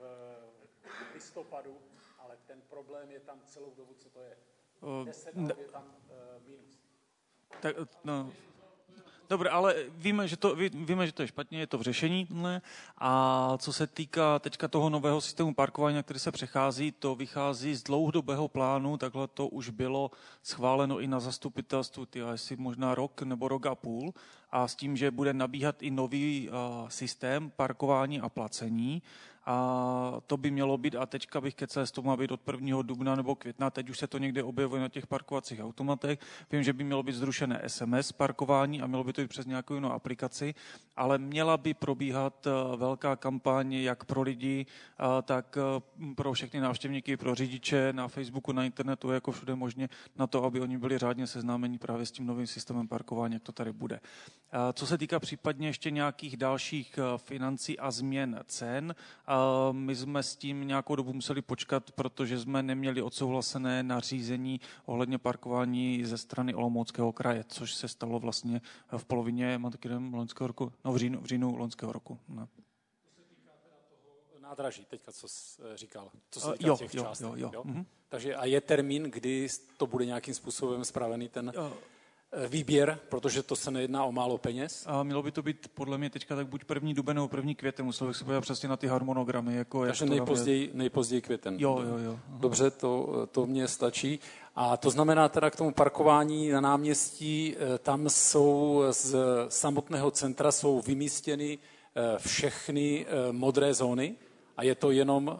v listopadu, ale ten problém je tam celou dobu, co to je. deset let je tam uh, minus. Tak, no. Dobře, ale víme, že to, víme, že to je špatně, je to v řešení. Ne? A co se týká teďka toho nového systému parkování, na který se přechází, to vychází z dlouhodobého plánu, takhle to už bylo schváleno i na zastupitelstvu, ty asi možná rok nebo rok a půl, a s tím, že bude nabíhat i nový uh, systém parkování a placení. A to by mělo být, a teďka bych kecal, to má být od prvního dubna nebo května, teď už se to někde objevuje na těch parkovacích automatech. Vím, že by mělo být zrušené es em es parkování a mělo by to být přes nějakou jinou aplikaci, ale měla by probíhat velká kampaň jak pro lidi, tak pro všechny návštěvníky, pro řidiče na Facebooku, na internetu, jako všude možně, na to, aby oni byli řádně seznámeni právě s tím novým systémem parkování, jak to tady bude. Co se týká případně ještě nějakých dalších financí a změn cen, my jsme s tím nějakou dobu museli počkat, protože jsme neměli odsouhlasené nařízení ohledně parkování ze strany Olomouckého kraje, což se stalo vlastně v polovině loňského roku, no v říjnu, v říjnu loňského roku. No. Nádraží, teďka co jsi říkal, co se týká jo, těch jo, částek. Jo, jo. Jo? Mm-hmm. Takže a je termín, kdy to bude nějakým způsobem spravený ten jo. výběr, protože to se nejedná o málo peněz? A mělo by to být podle mě teďka tak buď první duben nebo první květen, musel bych se podívat přesně na ty harmonogramy. Jako Takže nejpozději, nejpozději květen. Jo, jo, jo. Dobře, to, to mně stačí. A to znamená teda k tomu parkování na náměstí, tam jsou z samotného centra jsou vymístěny všechny modré zóny a je to jenom...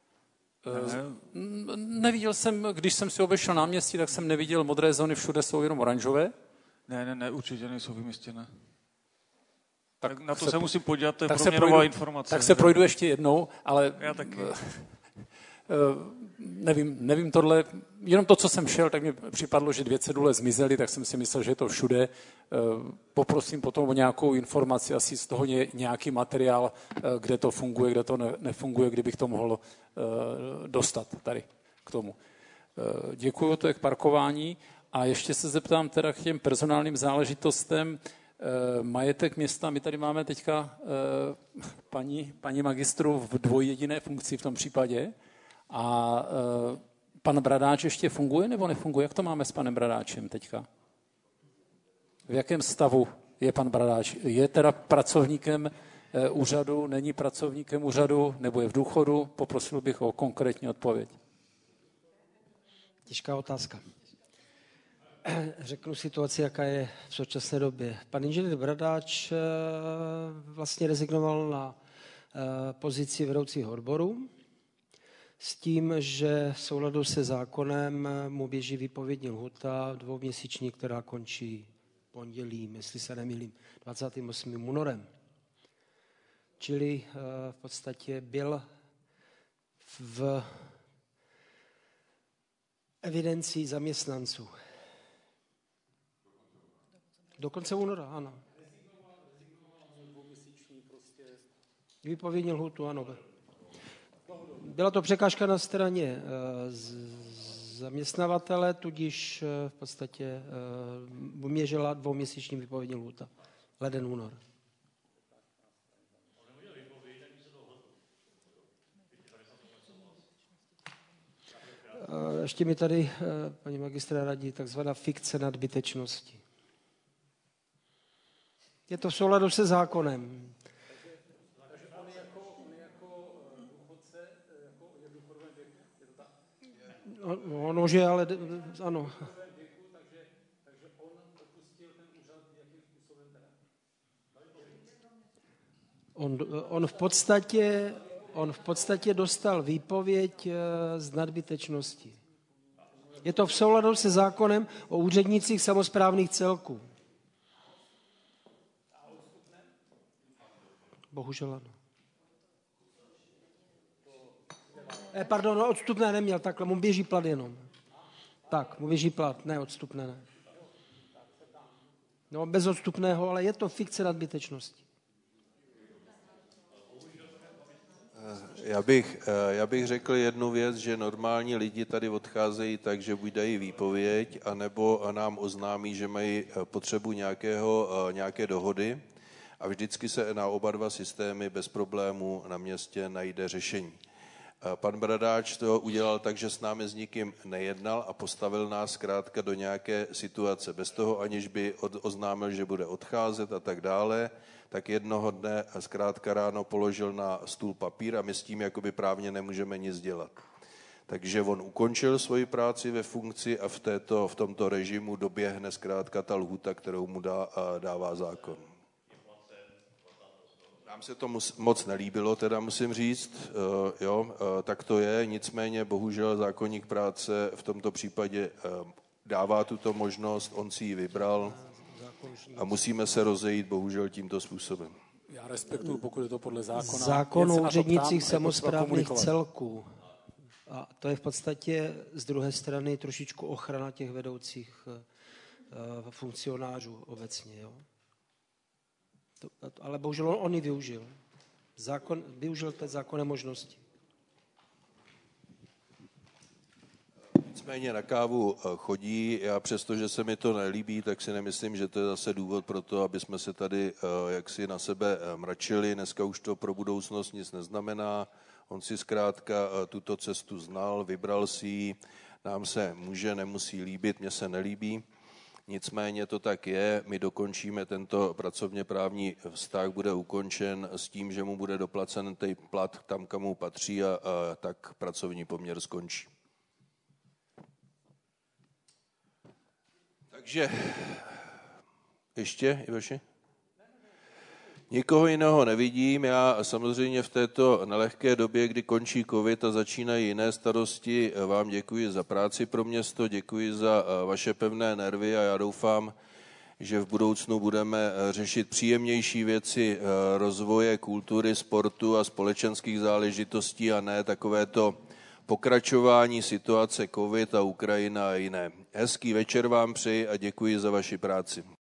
Ne. Neviděl jsem, když jsem si obešel náměstí, tak jsem neviděl modré zóny, všude jsou jenom oranžové. Ne, ne, ne, určitě nejsou vymístěné. Tak, tak na to se, se musím podívat, to je tak pro mě projdu, nová informace. Tak se projdu ještě jednou, ale... Já taky. Nevím, nevím tohle, jenom to, co jsem šel, tak mi připadlo, že dvě cedule zmizely, tak jsem si myslel, že je to všude. Poprosím potom o nějakou informaci, asi z toho nějaký materiál, kde to funguje, kde to nefunguje, kdybych to mohl dostat tady k tomu. Děkuju, to je k parkování. A ještě se zeptám teda k těm personálním záležitostem. Majetek města, my tady máme teďka paní, paní magistru v dvojjediné funkci v tom případě. A e, pan Bradáč ještě funguje nebo nefunguje? Jak to máme s panem Bradáčem teďka? V jakém stavu je pan Bradáč? Je teda pracovníkem e, úřadu, není pracovníkem úřadu, nebo je v důchodu? Poprosil bych o konkrétní odpověď. Těžká otázka. Řeknu situaci, jaká je v současné době. Pan inženýr Bradáč e, vlastně rezignoval na e, pozici vedoucího odboru, s tím, že v souladu se zákonem mu běží výpovědní lhůta dvouměsíční, která končí pondělím, jestli se nemýlím, dvacátým osmým únorem. Čili v podstatě byl v evidenci zaměstnanců. Do konce února, ano. Výpovědní lhůtu, ano. Byla to překážka na straně zaměstnavatele, tudíž v podstatě běžela dvouměsíční výpovědní lhůta. Leden, únor. Ještě mi tady paní magistra radí takzvaná fikce nadbytečnosti. Je to v souladu se zákonem. Ono, že ale, ano. On, on, v podstatě, on v podstatě dostal výpověď z nadbytečnosti. Je to v souladu se zákonem o úřednících samosprávných celků. Bohužel ano. Eh, pardon, no, odstupné neměl, takhle, mu běží plat jenom. Tak, mu běží plat, ne odstupné, ne. No, bez odstupného, ale je to fikce nadbytečnosti. Já bych, já bych řekl jednu věc, že normální lidi tady odcházejí tak, že buď dají výpověď, anebo nám oznámí, že mají potřebu nějakého, nějaké dohody a vždycky se na oba dva systémy bez problémů na městě najde řešení. Pan Bradáč to udělal tak, že s námi s nikým nejednal a postavil nás zkrátka do nějaké situace. Bez toho, aniž by oznámil, že bude odcházet a tak dále, tak jednoho dne zkrátka ráno položil na stůl papír a my s tím jakoby právně nemůžeme nic dělat. Takže on ukončil svoji práci ve funkci a v, této, v tomto režimu doběhne zkrátka ta lhůta, kterou mu dá, dává zákon. Nám se to moc nelíbilo, teda musím říct, jo, tak to je, nicméně bohužel zákoník práce v tomto případě dává tuto možnost, on si ji vybral a musíme se rozejít bohužel tímto způsobem. Já respektuju, pokud je to podle zákona. Zákon o úřednících samosprávných celků. A to je v podstatě z druhé strany trošičku ochrana těch vedoucích funkcionářů obecně, jo. To, ale bohužel on, on ji využil. Zákon, využil té zákonné možnosti. Nicméně na kávu chodí, já přesto, že se mi to nelíbí, tak si nemyslím, že to je zase důvod pro to, aby jsme se tady jaksi na sebe mračili. Dneska už to pro budoucnost nic neznamená. On si zkrátka tuto cestu znal, vybral si ji, nám se může, nemusí líbit, mně se nelíbí. Nicméně to tak je, my dokončíme tento pracovně právní vztah, bude ukončen s tím, že mu bude doplacen ten plat tam, kam mu patří a, a tak pracovní poměr skončí. Takže ještě, Ivoši? Nikoho jiného nevidím, já samozřejmě v této nelehké době, kdy končí covid a začínají jiné starosti, vám děkuji za práci pro město, děkuji za vaše pevné nervy a já doufám, že v budoucnu budeme řešit příjemnější věci rozvoje kultury, sportu a společenských záležitostí a ne takovéto pokračování situace covid a Ukrajina a jiné. Hezký večer vám přeji a děkuji za vaši práci.